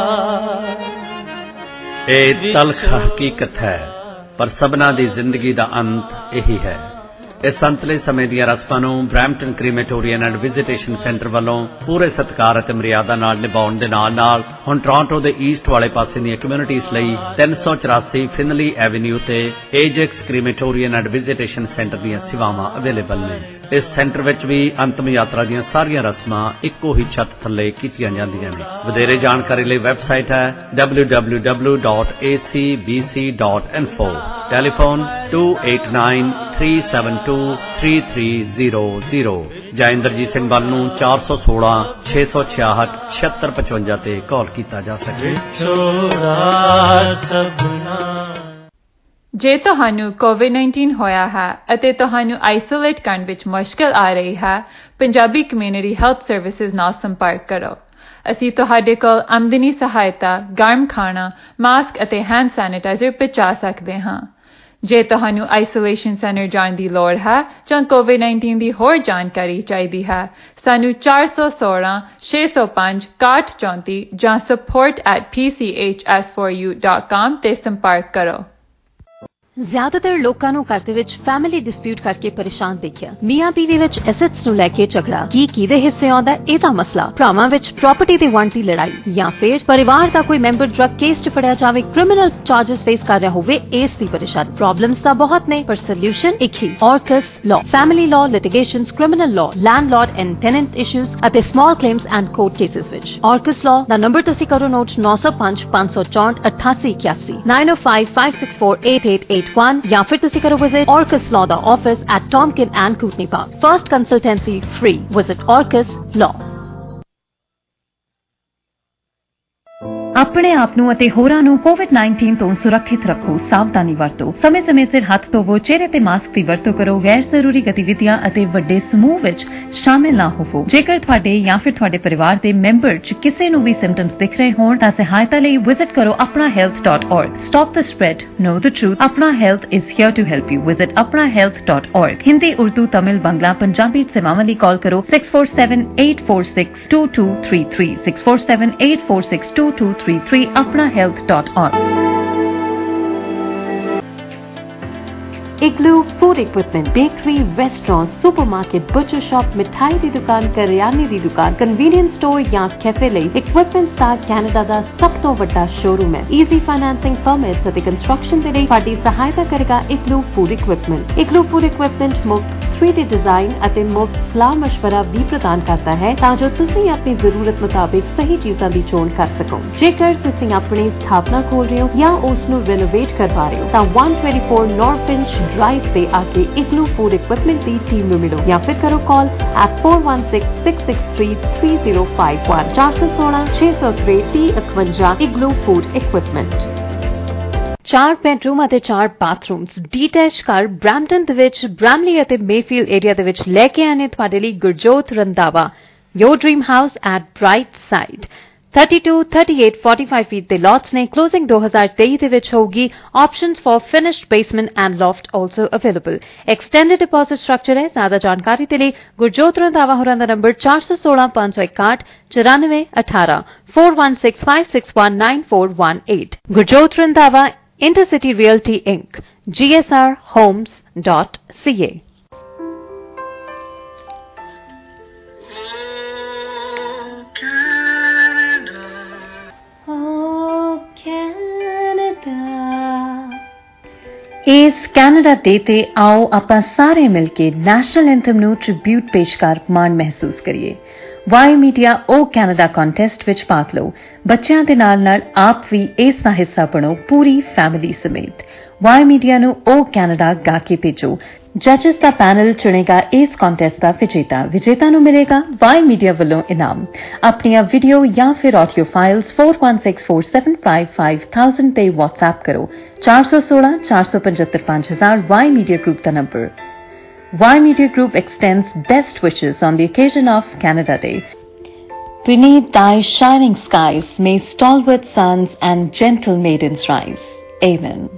ਇਹ ਤਲਖ ਹਕੀਕਤ ਹੈ, ਪਰ ਸਭਨਾਂ ਦੀ ਜ਼ਿੰਦਗੀ ਦਾ ਅੰਤ ਇਹੀ ਹੈ। ਇਸ ਅੰਤਲੇ ਸਮੇਂ ਦੀਆਂ ਰਸਮਾਂ ਨੂੰ Brampton crematorium and visitation centre ਵੱਲੋਂ ਪੂਰੇ ਸਤਿਕਾਰ ਅਤੇ ਮਰਿਆਦਾ ਨਾਲ ਨਿਭਾਉਣ ਦੇ ਨਾਲ ਨਾਲ ਹੁਣ ਟੋਰਾਂਟੋ ਦੇ ਈਸਟ ਵਾਲੇ ਪਾਸੇ ਦੀਆਂ ਕਮਿਊਨਿਟੀਜ਼ ਲਈ ਤਿੰਨ ਸੌ ਚੁਰਾਸੀ ਫਿਨਲੀ ਐਵਨਿਊ ਤੇ Ajax crematorium and visitation centre ਦੀਆਂ ਸੇਵਾਵਾਂ ਅਵੇਲੇਬਲ ਨੇ। ਇਸ ਸੈਂਟਰ ਵਿੱਚ ਵੀ ਅੰਤਮ ਯਾਤਰਾ ਦੀਆਂ ਸਾਰੀਆਂ ਰਸਮਾਂ ਇੱਕੋ ਹੀ ਛੱਤ ਥੱਲੇ ਕੀਤੀਆਂ ਜਾਂਦੀਆਂ ਨੇ। ਵਧੇਰੇ ਜਾਣਕਾਰੀ ਲਈ ਵੈਬਸਾਈਟ ਹੈ w w w dot a c b c dot info। Telephone two eight nine three seven two three three zero zero ਜਾਂ ਇੰਦਰਜੀਤ ਸਿੰਘ ਵੱਲ ਨੂੰ four one six six six six six six five five ਤੇ ਕਾਲ ਕੀਤਾ ਜਾ ਸਕੇ। ਜੇ ਤੁਹਾਨੂੰ Covid nineteen ਹੋਇਆ ਹੈ ਅਤੇ ਤੁਹਾਨੂੰ ਆਈਸੋਲੇਟ ਕਰਨ ਵਿੱਚ ਮੁਸ਼ਕਲ ਆ ਰਹੀ ਹੈ, ਪੰਜਾਬੀ ਕਮਿਊਨਿਟੀ ਹੈਲਥ ਸਰਵਿਸਿਜ਼ ਨਾਲ ਸੰਪਰਕ ਕਰੋ। ਅਸੀਂ ਤੁਹਾਡੇ ਕੋਲ ਆਮਦਨੀ ਸਹਾਇਤਾ, ਗਰਮ ਖਾਣਾ, ਮਾਸਕ ਅਤੇ ਹੈਂਡ ਸੈਨੀਟਾਈਜ਼ਰ ਪਹੁੰਚਾ ਸਕਦੇ ਹਾਂ। ਜੇ ਤੁਹਾਨੂੰ ਆਈਸੋਲੇਸ਼ਨ ਸੈਂਟਰ ਜਾਣ ਦੀ ਲੋੜ ਹੈ ਜਾਂ ਕੋਵਿਡ ਨਾਈਨਟੀਨ ਦੀ ਹੋਰ ਜਾਣਕਾਰੀ ਚਾਹੀਦੀ ਹੈ ਸਾਨੂੰ ਚਾਰ ਸੌ ਸੋਲਾਂ ਛੇ ਸੌ ਪੰਜ ਇਕਾਹਠ ਚੌਂਤੀ ਜਾਂ support at p c h s four u dot com ਤੇ ਸੰਪਰਕ ਕਰੋ। ਜ਼ਿਆਦਾਤਰ ਲੋਕਾਂ ਨੂੰ ਘਰ ਦੇ ਵਿੱਚ ਫੈਮਿਲੀ ਡਿਸਪਿਊਟ ਕਰਕੇ ਪਰੇਸ਼ਾਨ ਦੇਖਿਆ। ਮੀਆਂ ਬੀਵੀ ਵਿੱਚ ਐਸੈਟਸ ਨੂੰ ਲੈ ਕੇ ਝਗੜਾ, ਕੀ ਕਿਹਦੇ ਹਿੱਸੇ ਆਉਂਦਾ ਇਹਦਾ ਮਸਲਾ, ਭਰਾਵਾਂ ਵਿੱਚ ਪ੍ਰਾਪਰਟੀ ਦੀ ਵੰਡ ਦੀ ਲੜਾਈ, ਜਾਂ ਫਿਰ ਪਰਿਵਾਰ ਦਾ ਕੋਈ ਮੈਂਬਰ ਡਰੱਗ ਕੇਸ 'ਚ ਫੜਿਆ ਜਾਵੇ, ਕ੍ਰਿਮੀਨਲ ਚਾਰजेस ਫੇਸ ਕਰ ਰਿਹਾ ਹੋਵੇ, ਇਸ ਦੀ ਪਰੇਸ਼ਾਨੀ। ਪ੍ਰੋਬਲਮਸ ਤਾਂ ਬਹੁਤ ਨੇ ਪਰ ਸੋਲੂਸ਼ਨ ਇੱਕ ਹੀ, Orcus law. Family law, litigations, criminal law, landlord and tenant issues ਅਤੇ small claims and court cases ਵਿੱਚ। ਔਰਕਸ ਲਾਅ ਦਾ ਨੰਬਰ ਤੁਸੀਂ ਕਰੋ ਨੋਟ ਨੌ ਸੌ ਪੰਜ ਪੰਜ ਸੌ ਚੌਂਹਠ ਅਠਾਸੀ ਇਕਿਆਸੀ nine oh five five six four eight eight eight one ਜਾਂ ਫਿਰ ਤੁਸੀਂ ਕਰੋ ਵਿਜ਼ਿਟ ਔਰਕਸ ਲਾਅ ਦਾ office at Tomken and Courtney Park. First consultancy free. Visit Orcus law. ਆਪਣੇ ਆਪ ਨੂੰ ਅਤੇ ਹੋਰਾਂ ਨੂੰ ਕੋਵਿਡ ਨਾਈਨਟੀਨ ਤੋਂ ਸੁਰੱਖਿਅਤ ਰੱਖੋ। ਸਾਵਧਾਨੀ ਵਰਤੋ, ਸਮੇਂ-ਸਮੇਂ ਸਿਰ ਹੱਥ ਧੋਵੋ, ਚਿਹਰੇ ਤੇ ਮਾਸਕ ਦੀ ਵਰਤੋਂ ਕਰੋ, ਗੈਰ ਜ਼ਰੂਰੀ ਗਤੀਵਿਧੀਆਂ ਅਤੇ ਵੱਡੇ ਸਮੂਹ ਵਿੱਚ ਸ਼ਾਮਿਲ ਨਾ ਹੋਵੋ। ਜੇਕਰ ਤੁਹਾਡੇ ਜਾਂ ਫਿਰ ਤੁਹਾਡੇ ਪਰਿਵਾਰ ਦੇ ਮੈਂਬਰ 'ਚ ਕਿਸੇ ਨੂੰ ਵੀ ਸਿੰਪਟਮਸ ਦਿਖ ਰਹੇ ਹੋਣ ਤਾਂ ਸਹਾਇਤਾ ਲਈ ਵਿਜ਼ਿਟ ਕਰੋ Apna health dot org। Stop the spread, know the truth. Apna health is here to help you. Visit Apna health dot org। Hindi, Urdu, Tamil, Bangla, Punjabi ਸੇਵਾਵਾਂ ਲਈ ਕਾਲ ਕਰੋ six four seven eight four six two two three three six four seven eight four six two two three three apna health dot org। Igloo Food Equipment, Bakery, Restaurant, Supermarket, Butcher Shop, मिठाई ਦੀ ਦੁਕਾਨ, ਕਰਿਆਨੇ ਦੀ ਦੁਕਾਨ, convenience store ਜਾਂ cafe ਲਈ equipments ਦਾ Canada ਦਾ ਸਭ ਤੋਂ ਵੱਡਾ ਸ਼ੋਰੂਮ ਹੈ। ਈਜ਼ੀ ਫਾਈਨੈਂਸਿੰਗ, ਪਰਮਿਟਸ ਅਤੇ ਕੰਸਟਰਕਸ਼ਨ ਦੇ ਲਈ ਤੁਹਾਡੀ ਸਹਾਇਤਾ ਕਰੇਗਾ Igloo Food Equipment। Igloo Food Equipment ਮੁਫਤ three D ਡਿਜ਼ਾਈਨ ਅਤੇ ਮੁਫਤ ਸਲਾਹ ਮਸ਼ਵਰਾ ਵੀ ਪ੍ਰਦਾਨ ਕਰਦਾ ਹੈ ਤਾਂ ਜੋ ਤੁਸੀਂ ਆਪਣੀ ਜ਼ਰੂਰਤ ਮੁਤਾਬਿਕ ਸਹੀ ਚੀਜ਼ਾਂ ਦੀ ਚੋਣ ਕਰ ਸਕੋ। ਜੇਕਰ ਤੁਸੀਂ ਆਪਣੀ ਸਥਾਪਨਾ ਖੋਲ ਰਹੇ ਹੋ ਜਾਂ ਉਸ ਨੂੰ ਰੈਨੋਵੇਟ ਕਰਵਾ ਰਹੇ ਹੋ ਤਾਂ one twenty-four North Finch drive ਤੇ ਆ ਕੇ Igloo Food Equipment ਦੀ ਟੀਮ ਨੂੰ ਮਿਲੋ ਜਾਂ ਫਿਰ ਕਰੋ ਕਾਲ at four one six six six three three zero five one ਚਾਰ ਸੌ ਸੋਲਾਂ ਛੇ ਸੌ ਤਰੇਹਠ ਇਕਵੰਜਾ Igloo Food Equipment। ਚਾਰ ਬੈਡਰੂਮ ਅਤੇ ਚਾਰ ਬਾਥਰੂਮਸ ਡੀਟੈਚ ਘਰ ਬ੍ਰੈਂਪਟਨ ਦੇ ਵਿੱਚ, ਬ੍ਰੈਮਲੀ ਅਤੇ ਮੇਫੀਲਡ ਏਰੀਆ ਦੇ ਵਿੱਚ ਲੈ ਕੇ ਆਏ ਨੇ ਤੁਹਾਡੇ ਲਈ Gurjot Randhawa. Your Dream House at Bright Side। thirty-two, thirty-eight, forty-five feet ਦੇ lots ਨੇ। closing twenty twenty-three ਦੇ ਵਿੱਚ ਹੋਊਗੀ। options for finished basement and loft also available। extended deposit structure ਹੈ। ਜ਼ਿਆਦਾ ਜਾਣਕਾਰੀ ਦੇ ਲਈ ਗੁਰਜੋਤ ਰੰਧਾਵਾ ਹੋਰਾਂ ਦਾ ਨੰਬਰ ਚਾਰ ਸੌ ਸੋਲਾਂ ਪੰਜ ਸੌ ਇਕਾਹਠ ਚੁਰਾਨਵੇਂ ਅਠਾਰਾਂ four one six five six one nine four one eight। Gurjot Randhawa, Intercity Realty Incorporated, G S R homes dot c a। ਇਸ ਕੈਨੇਡਾ ਡੇ ਤੇ ਆਓ ਆਪਾਂ ਸਾਰੇ ਮਿਲ ਕੇ ਨੈਸ਼ਨਲ ਐਂਥਮ ਨੂੰ ਟ੍ਰਿਬਿਊਟ ਪੇਸ਼ ਕਰ ਮਾਣ ਮਹਿਸੂਸ ਕਰੀਏ। Y media O Canada contest ਵਿੱਚ ਭਾਗ ਲਓ। ਬੱਚਿਆਂ ਦੇ ਨਾਲ ਨਾਲ ਆਪ ਵੀ ਇਸ ਦਾ ਹਿੱਸਾ ਬਣੋ, ਪੂਰੀ ਫੈਮਿਲੀ ਸਮੇਤ। ਵਾਈ ਮੀਡੀਆ ਨੂੰ ਓ ਕੈਨੇਡਾ ਗਾ ਕੇ ਭੇਜੋ। ਜੱਜਸ ਦਾ ਪੈਨਲ ਚੁਣੇਗਾ ਇਸ ਕੰਟੈਸਟ ਦਾ ਵਿਜੇਤਾ। ਵਿਜੇਤਾ ਨੂੰ ਮਿਲੇਗਾ ਵਾਈ ਮੀਡੀਆ ਵੱਲੋਂ ਇਨਾਮ। ਆਪਣੀਆਂ ਵੀਡੀਓ ਜਾਂ ਫਿਰ audio files four one six four seven five five thousand ਤੇ WhatsApp ਕਰੋ ਚਾਰ ਸੌ ਸੋਲਾਂ ਚਾਰ ਸੌ ਪਝੱਤਰ ਪੰਜ ਹਜ਼ਾਰ ਵਾਈ ਮੀਡੀਆ ਗਰੁੱਪ ਦਾ number. Y Media Group extends best wishes on the occasion of Canada Day. Beneath thy shining skies may stalwart sons and gentle maidens rise. Amen.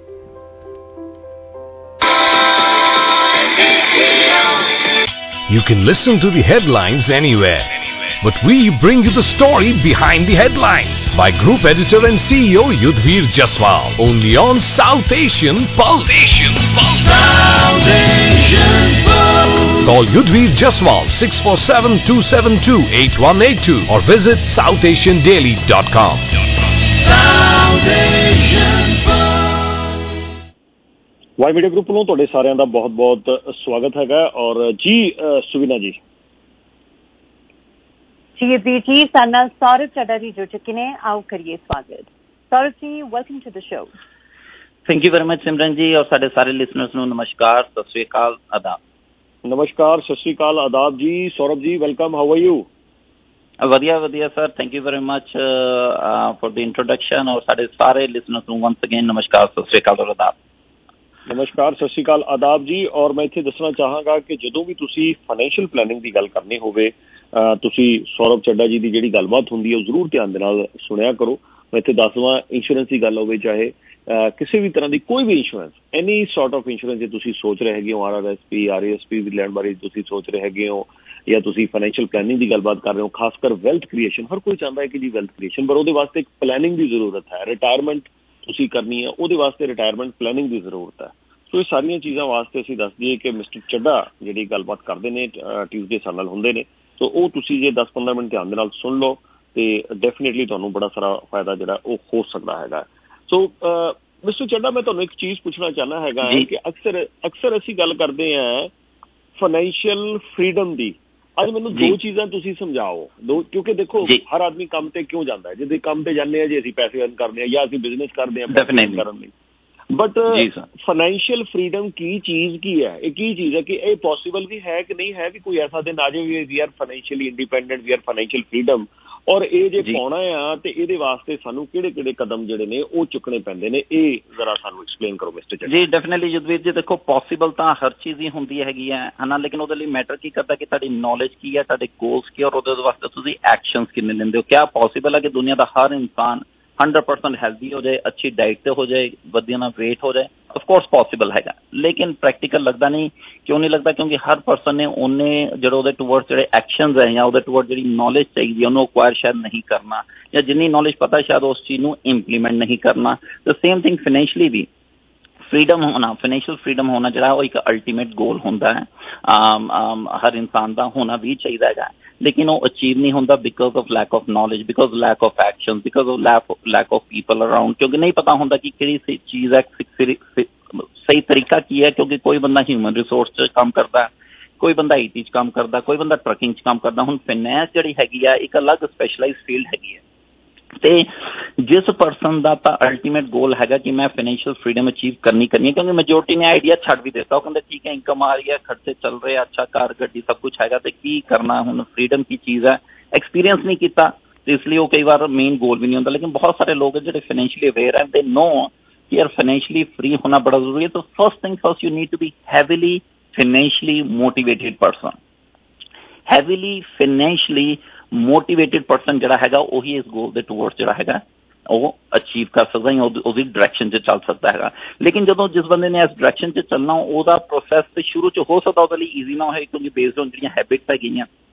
You can listen to the headlines anywhere, but we bring you the story behind the headlines by Group Editor and C E O Yudhvir Jaswal, only on South Asian Pulse. Asian Pulse. South Asian Pulse. Call Yudhvir Jaswal six four seven two seven two eight one eight two or visit south asian daily dot com. South Asian Pulse. Y media group ਨੂੰ ਤੁਹਾਡੇ ਸਾਰਿਆਂ ਦਾ ਬਹੁਤ ਬਹੁਤ ਸਵਾਗਤ ਹੈਗਾ। ਔਰ ਜੀ ਸੁਵਿਨਾ ਜੀ ਜੀ ਦੀ ਜੀ ਸਾਡੇ ਨਾਲ ਸੌਰਵ ਚੱਡਾ ਜੀ ਜੁੜ ਚੁੱਕੇ ਨੇ। ਆਓ ਕਰੀਏ ਸਵਾਗਤ। Saurav ji, welcome to the show. Thank you very much Simran ji, ਔਰ ਸਾਡੇ ਸਾਰੇ ਲਿਸਨਰਸ ਨੂੰ ਨਮਸਕਾਰ, ਸਤਿ ਸ਼੍ਰੀ ਅਕਾਲ, ਆਦਾਬ। ਨਮਸਕਾਰ, ਸਤਿ ਸ਼੍ਰੀ ਅਕਾਲ, ਆਦਾਬ ਜੀ। Saurav ji welcome, how are you? ਵਧੀਆ ਵਧੀਆ sir, thank you very much for the introduction. ਔਰ ਸਾਡੇ ਸਾਰੇ ਲਿਸਨਰਸ ਨੂੰ ਵੰਸ ਅਗੇਨ ਨਮਸਕਾਰ, ਸਤਿ ਸ਼੍ਰੀ ਅਕਾਲ ਔਰ ਆਦਾਬ। ਨਮਸਕਾਰ, ਸਤਿ ਸ਼੍ਰੀ ਅਕਾਲ, ਆਦਾਬ ਜੀ। ਔਰ ਮੈਂ ਇੱਥੇ ਦੱਸਣਾ ਚਾਹਾਂਗਾ ਕਿ ਜਦੋਂ ਵੀ ਤੁਸੀਂ ਫਾਈਨੈਂਸ਼ੀਅਲ ਪਲੈਨਿੰਗ ਦੀ ਗੱਲ ਕਰਨੀ ਹੋਵੇ, ਤੁਸੀਂ ਸੌਰਵ ਚੱਡਾ ਜੀ ਦੀ ਜਿਹੜੀ ਗੱਲਬਾਤ ਹੁੰਦੀ ਹੈ ਉਹ ਜ਼ਰੂਰ ਧਿਆਨ ਦੇ ਨਾਲ ਸੁਣਿਆ ਕਰੋ। ਮੈਂ ਇੱਥੇ ਦੱਸ ਦੇਵਾਂ, ਇੰਸ਼ੋਰੈਂਸ ਦੀ ਗੱਲ ਹੋਵੇ, ਚਾਹੇ ਕਿਸੇ ਵੀ ਤਰ੍ਹਾਂ ਦੀ ਕੋਈ ਵੀ insurance, any sort of insurance ਜੇ ਤੁਸੀਂ ਸੋਚ ਰਹੇ ਹੈਗੇ ਹੋ, R R S P R A S P ਲੈਣ ਬਾਰੇ ਤੁਸੀਂ ਸੋਚ ਰਹੇ ਹੈਗੇ ਹੋ, ਜਾਂ ਤੁਸੀਂ ਫਾਈਨੈਂਸ਼ੀਅਲ ਪਲੈਨਿੰਗ ਦੀ ਗੱਲਬਾਤ ਕਰ ਰਹੇ ਹੋ, ਖਾਸ ਕਰ ਵੈਲਥ ਕ੍ਰੀਏਸ਼ਨ, ਹਰ ਕੋਈ ਚਾਹੁੰਦਾ ਹੈ ਕਿ ਜੀ ਵੈਲਥ ਕ੍ਰੀਏਸ਼ਨ, ਪਰ ਉਹਦੇ ਵਾਸਤੇ ਇੱਕ ਪਲੈਨਿੰਗ ਦੀ ਜ਼ਰੂਰਤ ਹੈ। ਰਿਟਾਇਰਮੈਂਟ ਤੁਸੀਂ ਕਰਨੀ ਹੈ, ਉਹਦੇ ਵਾਸਤੇ ਰਿਟਾਇਰਮੈਂਟ ਪਲੈਨਿੰਗ ਦੀ ਜ਼ਰੂਰਤ ਹੈ। ਸੋ ਇਹ ਸਾਰੀਆਂ ਚੀਜ਼ਾਂ ਵਾਸਤੇ ਅਸੀਂ ਦੱਸ ਦਈਏ ਕਿ ਮਿਸਟਰ ਚੱਡਾ ਜਿਹੜੀ ਗੱਲਬਾਤ ਕਰਦੇ ਨੇ ਟਿਊਜ਼ਡੇ ਸਾਡੇ ਨਾਲ ਹੁੰਦੇ ਨੇ, ਸੋ ਉਹ ਤੁਸੀਂ ਜੇ ਦਸ ਪੰਦਰਾਂ ਮਿੰਟ ਧਿਆਨ ਦੇ ਨਾਲ ਸੁਣ ਲਓ ਤੇ ਡੈਫੀਨੇਟਲੀ ਤੁਹਾਨੂੰ ਬੜਾ ਸਾਰਾ ਫਾਇਦਾ ਜਿਹੜਾ ਉਹ ਹੋ ਸਕਦਾ ਹੈਗਾ। ਸੋ ਮਿਸਟਰ ਚੱਡਾ, ਮੈਂ ਤੁਹਾਨੂੰ ਇੱਕ ਚੀਜ਼ ਪੁੱਛਣਾ ਚਾਹੁੰਦਾ ਹੈਗਾ ਕਿ ਅਕਸਰ ਅਕਸਰ ਅਸੀਂ ਗੱਲ ਕਰਦੇ ਹਾਂ ਫਾਈਨੈਂਸ਼ੀਅਲ ਫਰੀਡਮ ਦੀ। ਅੱਜ ਮੈਨੂੰ ਦੋ ਚੀਜ਼ਾਂ ਤੁਸੀਂ ਸਮਝਾਓ, ਦੋ, ਕਿਉਂਕਿ ਦੇਖੋ ਹਰ ਆਦਮੀ ਕੰਮ ਤੇ ਕਿਉਂ ਜਾਂਦਾ ਹੈ? ਜਿਹਦੇ ਕੰਮ ਤੇ ਜਾਂਦੇ ਹਾਂ ਜੇ ਅਸੀਂ ਪੈਸੇ ਅਰਨ ਕਰਦੇ ਹਾਂ ਜਾਂ ਅਸੀਂ ਬਿਜ਼ਨਸ ਕਰਦੇ ਹਾਂ ਪੈਸੇ ਕਰਨ ਲਈ, ਬਟ ਫਾਈਨੈਂਸ਼ੀਅਲ ਫਰੀਡਮ ਕੀ ਚੀਜ਼ ਕੀ ਹੈ? ਇਹ ਕੀ ਚੀਜ਼ ਹੈ ਕਿ ਇਹ ਪੋਸੀਬਲ ਵੀ ਹੈ ਕਿ ਨਹੀਂ ਹੈ ਵੀ ਕੋਈ ਐਸਾ ਦਿਨ ਆ ਜਾਵੇ ਵੀ we are financially independent, we are financial freedom, ਔਰ ਇਹ ਜੇ ਪਾਉਣਾ ਆ ਤੇ ਇਹਦੇ ਵਾਸਤੇ ਸਾਨੂੰ ਕਿਹੜੇ ਕਿਹੜੇ ਕਦਮ ਜਿਹੜੇ ਨੇ ਉਹ ਚੁੱਕਣੇ ਪੈਂਦੇ ਨੇ? ਇਹ ਜ਼ਰਾ ਸਾਨੂੰ ਐਕਸਪਲੇਨ ਕਰੋ ਮਿਸਟਰ ਚੱਡਾ। ਜੀ ਡੈਫੀਨੇਟਲੀ ਯੁਧਵੀਰ ਜੀ, ਦੇਖੋ ਪੋਸੀਬਲ ਤਾਂ ਹਰ ਚੀਜ਼ ਹੀ ਹੁੰਦੀ ਹੈਗੀ ਹੈ ਹੈ ਨਾ, ਲੇਕਿਨ ਉਹਦੇ ਲਈ ਮੈਟਰ ਕੀ ਕਰਦਾ ਕਿ ਤੁਹਾਡੀ ਨੌਲੇਜ ਕੀ ਹੈ, ਤੁਹਾਡੇ ਗੋਲਸ ਕੀ, ਔਰ ਉਹਦੇ ਵਾਸਤੇ ਤੁਸੀਂ ਐਕਸ਼ਨਸ ਕਿੰਨੇ ਲੈਂਦੇ ਹੋ। ਕਿਆ ਪੋਸੀਬਲ ਹੈ ਕਿ ਦੁਨੀਆ ਦਾ ਹਰ ਇਨਸਾਨ हंड्रेड परसेंट हेल्दी हो जाए, अच्छी डाइट से हो जाए, वधिया ना वेट हो जाए? ऑफ कोर्स पॉसिबल हैगा, लेकिन प्रैक्टिकल लगता नहीं। क्यों नहीं लगता? क्योंकि हर पर्सन ने उन्हें जो उहदे टुवर्ड्स जिहड़े एक्शनस है या उहदे टुवर्ड्स जिहड़ी नॉलेज चाहिए उन्होंने अक्वायर शायद नहीं करना, या जिन्नी नॉलेज पता है शायद उस चीज़ को इंप्लीमेंट नहीं करना। द सेम थिंग फाइनैंशियली भी फ्रीडम होना, फाइनैंशियल फ्रीडम होना जो वो एक अल्टीमेट गोल होता है, आम, आम, हर इंसान का होना भी चाहिए है, लेकिन वो अचीव नहीं होता because of lack of knowledge, because lack of action, because of lack lack of people around, क्योंकि नहीं पता होता कि किहड़ी चीज़ है, सही तरीका की है। क्योंकि कोई बंदा ह्यूमन रिसोर्स काम करता है, कोई बंदा आई टी काम करता, कोई बंदा ट्रकिंग काम करता। हुण फाइनैंस जिहड़ी हैगी आ एक अलग स्पैशलाइज फील्ड हैगी है, ते जिस पर्सन का तो अल्टीमेट गोल हैगा कि मैं फाइनैंशियल फ्रीडम अचीव करनी करनी है, क्योंकि मेजोरिटी ने आइडिया छड़ भी देता, वो कहते ठीक है इनकम आ रही है, खर्चे चल रहे, अच्छा कार गड्डी सब कुछ हैगा, तो की करना हुण फ्रीडम की चीज़ है, एक्सपीरियंस नहीं किया तो इसलिए वो कई बार मेन गोल भी नहीं होता। लेकिन बहुत सारे लोग हैं जो फाइनैंशियली अवेयर है, दे नो कि यार फाइनैंशियली फ्री होना बड़ा जरूरी है। तो first thing first, you need to be heavily financially motivated person. Heavily financially motivated person जरा है वही इस गोल के टुवर्ड्स जरा है वो अचीव कर सकता है, उसकी डायरैक्शन च चल सकता है। लेकिन जो जिस बंदे ने इस डायरैक्शन च चलना वह प्रोसैस तो शुरू च हो सकता वो ईजी ना हो, क्योंकि बेस्ड ऑन जी हैबिट्स है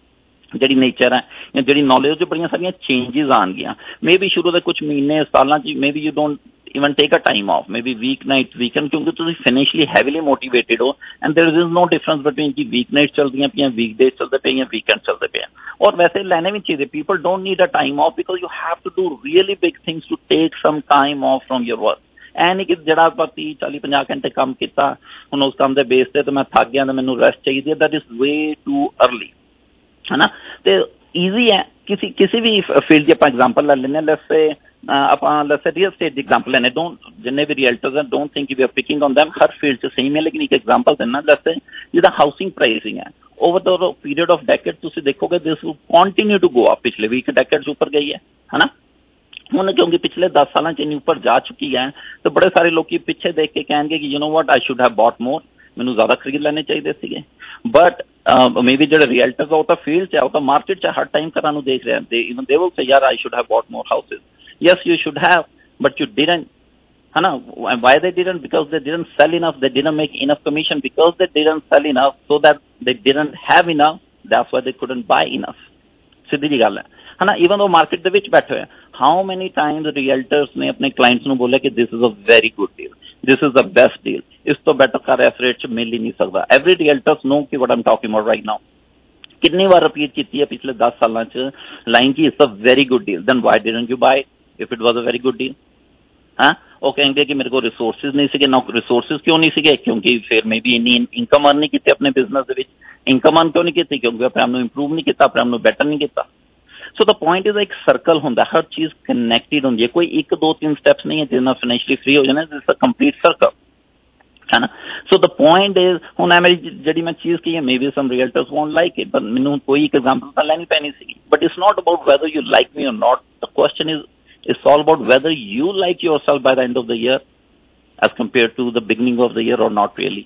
जी नेचर है या जी नॉलेज बड़िया सारिया चेंजिज आनगियां। मे बी शुरू के कुछ महीने साल maybe you don't even take a time off, maybe week night weekend, क्योंकि तुम financially heavily motivated हो, and there is no difference between कि week night चल रही हैं, week days चलते पे या weekend चलते पे। और वैसे लेने भी चाहिए, people don't need a time off because you have to do really big things to take some time off from your work। ऐ नहीं कि जड़ा आप तीस चालीस पचास घंटे काम किया हुण उस काम के बेस से तो मैं थक गया तो मैनू रेस्ट चाहिए, that is way too early, है ना। तो ईजी है किसी किसी भी फील्ड की आप एग्जाम्पल ले लेने, लेट्स से ਆਪਾਂ ਲੈਟਸ ਸੇ ਰੀਅਲ ਸਟੇਟ ਦੀ ਐਗਜ਼ਾਮਪਲ ਲੈਣੇ, ਡੋਂਟ ਜਿੰਨੇ ਵੀ ਰੀਅਲਟਰਸ ਹੈ don't think we are picking on them, ਹਰ ਫੀਲਡ 'ਚ ਸੇਮ ਹੈ, ਲੇਕਿਨ ਇੱਕ ਐਗਜ਼ਾਮਪਲ ਦੇਣਾ, ਲੈਟਸ ਸੇ ਜਿਹਦਾ ਹਾਊਸਿੰਗ ਪ੍ਰਾਈਸਿੰਗ ਹੈ over the period of decade ਤੁਸੀਂ ਦੇਖੋਗੇ this will continue to go up. ਪਿਛਲੇ ਵੀ ਇੱਕ ਡੈਕੇਡ 'ਚ ਉੱਪਰ ਗਈ ਹੈ, ਹੈ ਨਾ। ਹੁਣ ਕਿਉਂਕਿ ਪਿਛਲੇ दस ਸਾਲਾਂ 'ਚ ਇੰਨੀ ਉੱਪਰ ਜਾ ਚੁੱਕੀ ਹੈ ਤਾਂ ਬੜੇ ਸਾਰੇ ਲੋਕੀ ਪਿੱਛੇ ਦੇਖ ਕੇ ਕਹਿਣਗੇ ਕਿ you know what I should have bought more, ਮੈਨੂੰ ਜ਼ਿਆਦਾ ਖਰੀਦ ਲੈਣੇ ਚਾਹੀਦੇ ਸੀਗੇ। ਬਟ मे बी जो रियल्टर्स है फील्ड है वो मार्केट हर टाइम करा देख रहे हैं, इवन दे विल से यार I should have bought more houses, yes you should have but you didn't, है ना। why they didn't? because they didn't sell enough, they didn't make enough commission, because they didn't sell enough so that they didn't have enough, that's why they couldn't buy enough। सीधी जी गल है, है ना। Even वो market दे विच बैठे हुए, how many times realtors ने अपने clients को बोला कि this is a very good deal, this is the best deal, इस तो बेटर का रेफ रेट मिल ही नहीं सकता। एवरी रियल्टर्स नो कि what I am talking about right now. कितनी बार रिपीट की है पिछले दस सालों च लाइन की it's a very good deal, then why didn't you buy if it was a very good deal. हाँ वो कहेंगे कि मेरे को रिसोर्सिस नहीं सीगे, ना रिसोर्सिस क्यों नहीं सीगे? क्योंकि फिर मे बी इन्नी इनकम अर्न नहीं की अपने बिजनेस के, इनकम अर्न क्यों नहीं की? क्योंकि अपने आप इंप्रूव नहीं किया, अपने आप बेटर नहीं किया। सो द पॉइंट इज एक सर्कल होंगे, हर चीज़ कनैक्टेड होंगी है, कोई एक दो तीन स्टैप्स नहीं है जिन्ना फाइनैंशियली फ्री हो जाना, इट्स अ कंप्लीट सर्कल, है ना। सो द पॉइंट इज हुण मेरी जी मैं चीज़ की है, maybe some realtors won't like it, पर मैनू कोई एक एग्जाम्पल तो लैनी पैनी सी, but it's not about whether you like me और not, the question is it's all about whether you like yourself by the end of the year as compared to the beginning of the year or not really।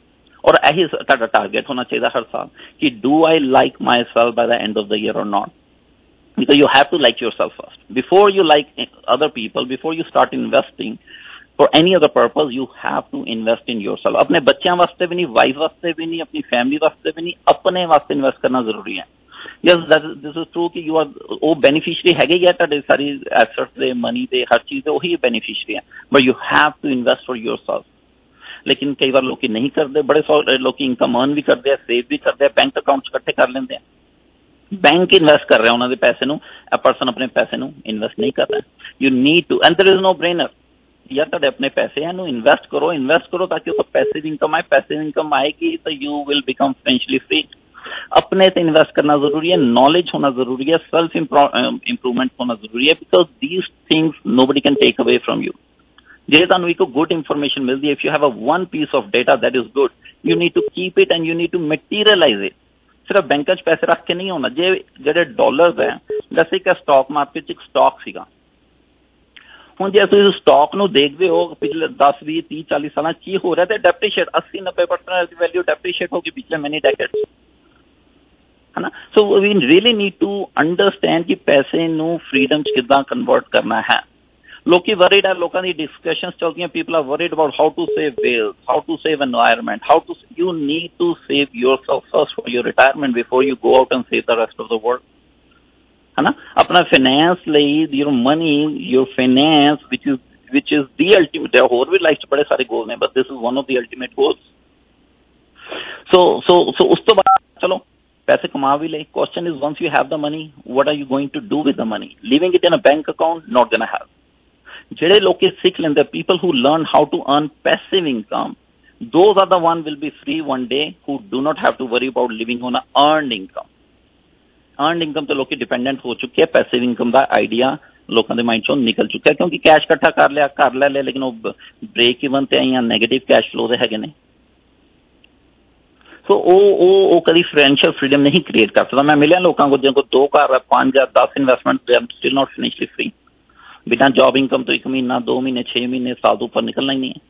और यही ਤੁਹਾਡਾ target होना चाहिए हर साल कि do I like myself by the end of the year or not, because you have to like yourself first before you like other people, before you start investing for any other purpose, you have to invest in yourself. अपने बच्चों वास्ते भी नहीं, wife वास्ते भी नहीं, अपनी family वास्ते भी नहीं, अपने वास्ते इन्वेस्ट करना जरूरी है. Yes, that is, this is true कि you are वो beneficiary है या ਤੁਹਾਡੇ सारी assets ਦੇ money ਦੇ हर चीज ਦੇ वही beneficiary है, but you have to invest for yourself. लेकिन कई बार लोग नहीं करते, बड़े सारे लोग इनकम अर्न भी करते हैं, सेव भी करते हैं, बैंक अकाउंट्स इकट्ठे कर लेते हैं, बैंक इन्वेस्ट कर रहे हैं उन्होंने पैसे ਨੂੰ, a person अपने पैसे ਨੂੰ इन्वेस्ट नहीं कर रहा है. You need to, and there is no brainer. या ਤੁਹਾਡੇ ਆਪਣੇ ਪੈਸੇ ਨੂੰ ਇਨਵੈਸਟ ਕਰੋ, ਇਨਵੈਸਟ ਕਰੋ ਤਾਂ ਕਿ ਉਹ ਪੈਸਿਵ ਇਨਕਮ ਆਏ, ਪੈਸਿਵ ਇਨਕਮ ਆਏਗੀ ਤਾਂ you will become financially free. अपने से इन्वेस्ट करना जरूरी है, नॉलेज होना जरूरी है, सेल्फ इंप्रूवमेंट होना जरूरी है, because these things nobody can take away from you. जे तुहानू एक गुड इंफॉर्मेशन मिलती है, if you have a one piece of data that is good, you need to keep it and you need to materialize it. सिर्फ bank च पैसे रख के नहीं होना. जे जेडे डॉलर्स है, जैसे कि स्टॉक मार्केट एक स्टॉक सीगा, ਹੁਣ ਜੇ ਤੁਸੀਂ ਸਟਾਕ ਨੂੰ ਦੇਖਦੇ ਹੋ ਪਿਛਲੇ ਦਸ ਵੀਹ ਤੀਹ ਚਾਲੀ ਸਾਲਾਂ ਕੀ ਹੋ ਰਿਹਾ, ਤੇ ਡੈਪਰੀਸ਼ੀਏਟ अस्सी नब्बे परसेंट ਦੀ ਵੈਲਿਊ ਡੈਪਰੀਸ਼ੀਏਟ ਹੋ ਗਈ ਪਿਛਲੇ ਮੈਨੀ ਡੈਕੇਡਸ, है ना. So we really need to understand कि पैसे नू फ्रीडम च किदां कन्वर्ट करना है. लोकी वरीड है, लोगों की डिस्कशंस चलती हैं, people are worried about how to save wealth, how to save environment, how to, you need to save yourself first for your retirement before you go out and save the rest of the world, है ना. अपना finance ਲਈ your money, your finance which is which is the ultimate, होर भी life च बड़े सारे goal ने, but this is one of the ultimate goals. So so so उस तो बाद चलो पैसे कमा भी ले. Question is once you have the money, what are you going to do with the money? Living it in a bank account not gonna have. जेडे लोग सीख लेंदे, people who learn how to earn passive income, those are the one will be free one day, who do not have to worry about living on a earned income. Earned income तो लोग dependent हो चुके हैं, passive income का idea लोगों के mind चों निकल चुका है, क्योंकि कैश इकट्ठा कर लिया कर ले, लेकिन वो ब्रेक इवन ते या नेगेटिव कैश फ्लो दे हैगे ने. सो वो कभी फाइनेंशियल फ्रीडम नहीं क्रिएट कर सकता. मैं मिले लोगों को जिनको दो कार पांच या दस investment, they are still not financially free. बिना जॉब इनकम तो एक महीना दो महीने छह महीने साल ऊपर निकलना ही नहीं है.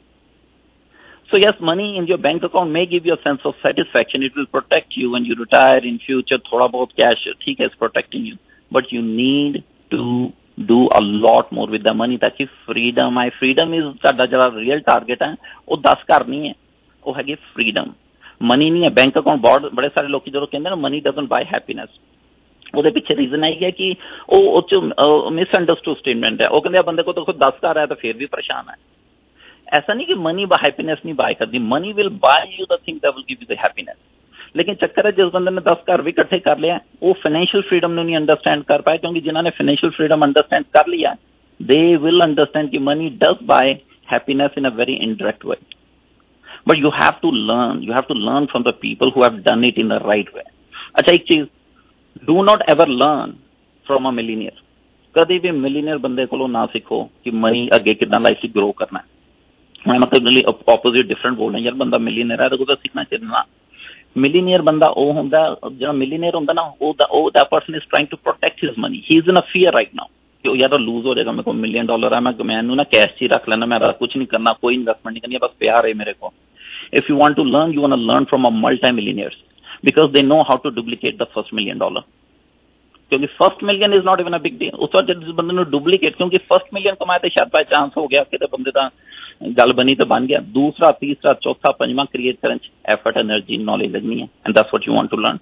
So yes, money in your bank account may give you a sense of satisfaction. It will protect you when you retire in future. थोड़ा बहुत cash ठीक है, is protecting you, but you need to do a lot more with the money ताकि freedom, my freedom is ਤੁਹਾਡਾ ਜਿਹੜਾ real target ਹੈ ਉਹ दस ਘਰ ਨਹੀਂ ਹੈ, ਉਹ ਹੈਗੀ freedom. मनी नहीं है. बैंक अकाउंट बहुत बड़े सारे लोग जो कहते हैं ना मनी डजंट बाय हैप्पीनेस, ਉਹਦੇ ਪਿੱਛੇ ਰੀਜ਼ਨ ਹੈ ਕਿ ਉਹ ਉਹ ਚ ਮਿਸਅੰਡਰਸਟੂਡ ਸਟੇਟਮੈਂਟ ਹੈ. ਉਹ ਕਹਿੰਦੇ ਆ ਬੰਦੇ को तो खुद दस ਘਰ है तो फिर भी परेशान है. ऐसा नहीं कि मनी हैप्पीनेस नहीं बाय करती, money will buy you the thing that will give you the happiness. लेकिन चक्कर है जिस बंदे ने दस घर भी इकट्ठे कर लिया, वो फाइनेंशियल फ्रीडम नहीं अंडरस्टैंड कर पाए, क्योंकि जिन्होंने फाइनेंशियल फ्रीडम अंडरस्टैंड कर लिया, दे विल अंडरस्टैंड कि money does buy happiness in a very indirect way. But you have to learn, you have to learn from the people who have done it in the right way. अच्छा एक चीज, do not ever learn from a millionaire. कभी भी millionaire बंदे को ना सीखो कि मनी आगे कितना लाइफ से ग्रो करना है. मैं मतलब ऑपोजिट डिफरेंट बोल रहा हूँ यार, बंदा millionaire है तो सीखना चाहिए ना. millionaire बंदा वो होता जो millionaire होता ना, वो that person is trying to protect his money. He is in a fear right now कि यार लूज हो जाएगा, मेरे को मिलियन डॉलर है, मैं मैनू ना कैश ही रख लेना, मेरा कुछ नहीं करना, कोई इन्वेस्टमेंट नहीं करनी, बस प्यार है मेरे को. If you want to learn, you want to learn from a multi-millionaires because they know how to duplicate the first million dollar. क्योंकि first million is not even a big deal. उस वक्त जिस बंदे ने डुप्लीकेट, क्योंकि first million कमाए तो शायद बाय चांस हो गया कि बंदे का गल बनी तो बन गया, दूसरा तीसरा चौथा पंजवा क्रिएट करने एफर्ट एनर्जी नॉलेज लगनी है, and that's what you want to learn.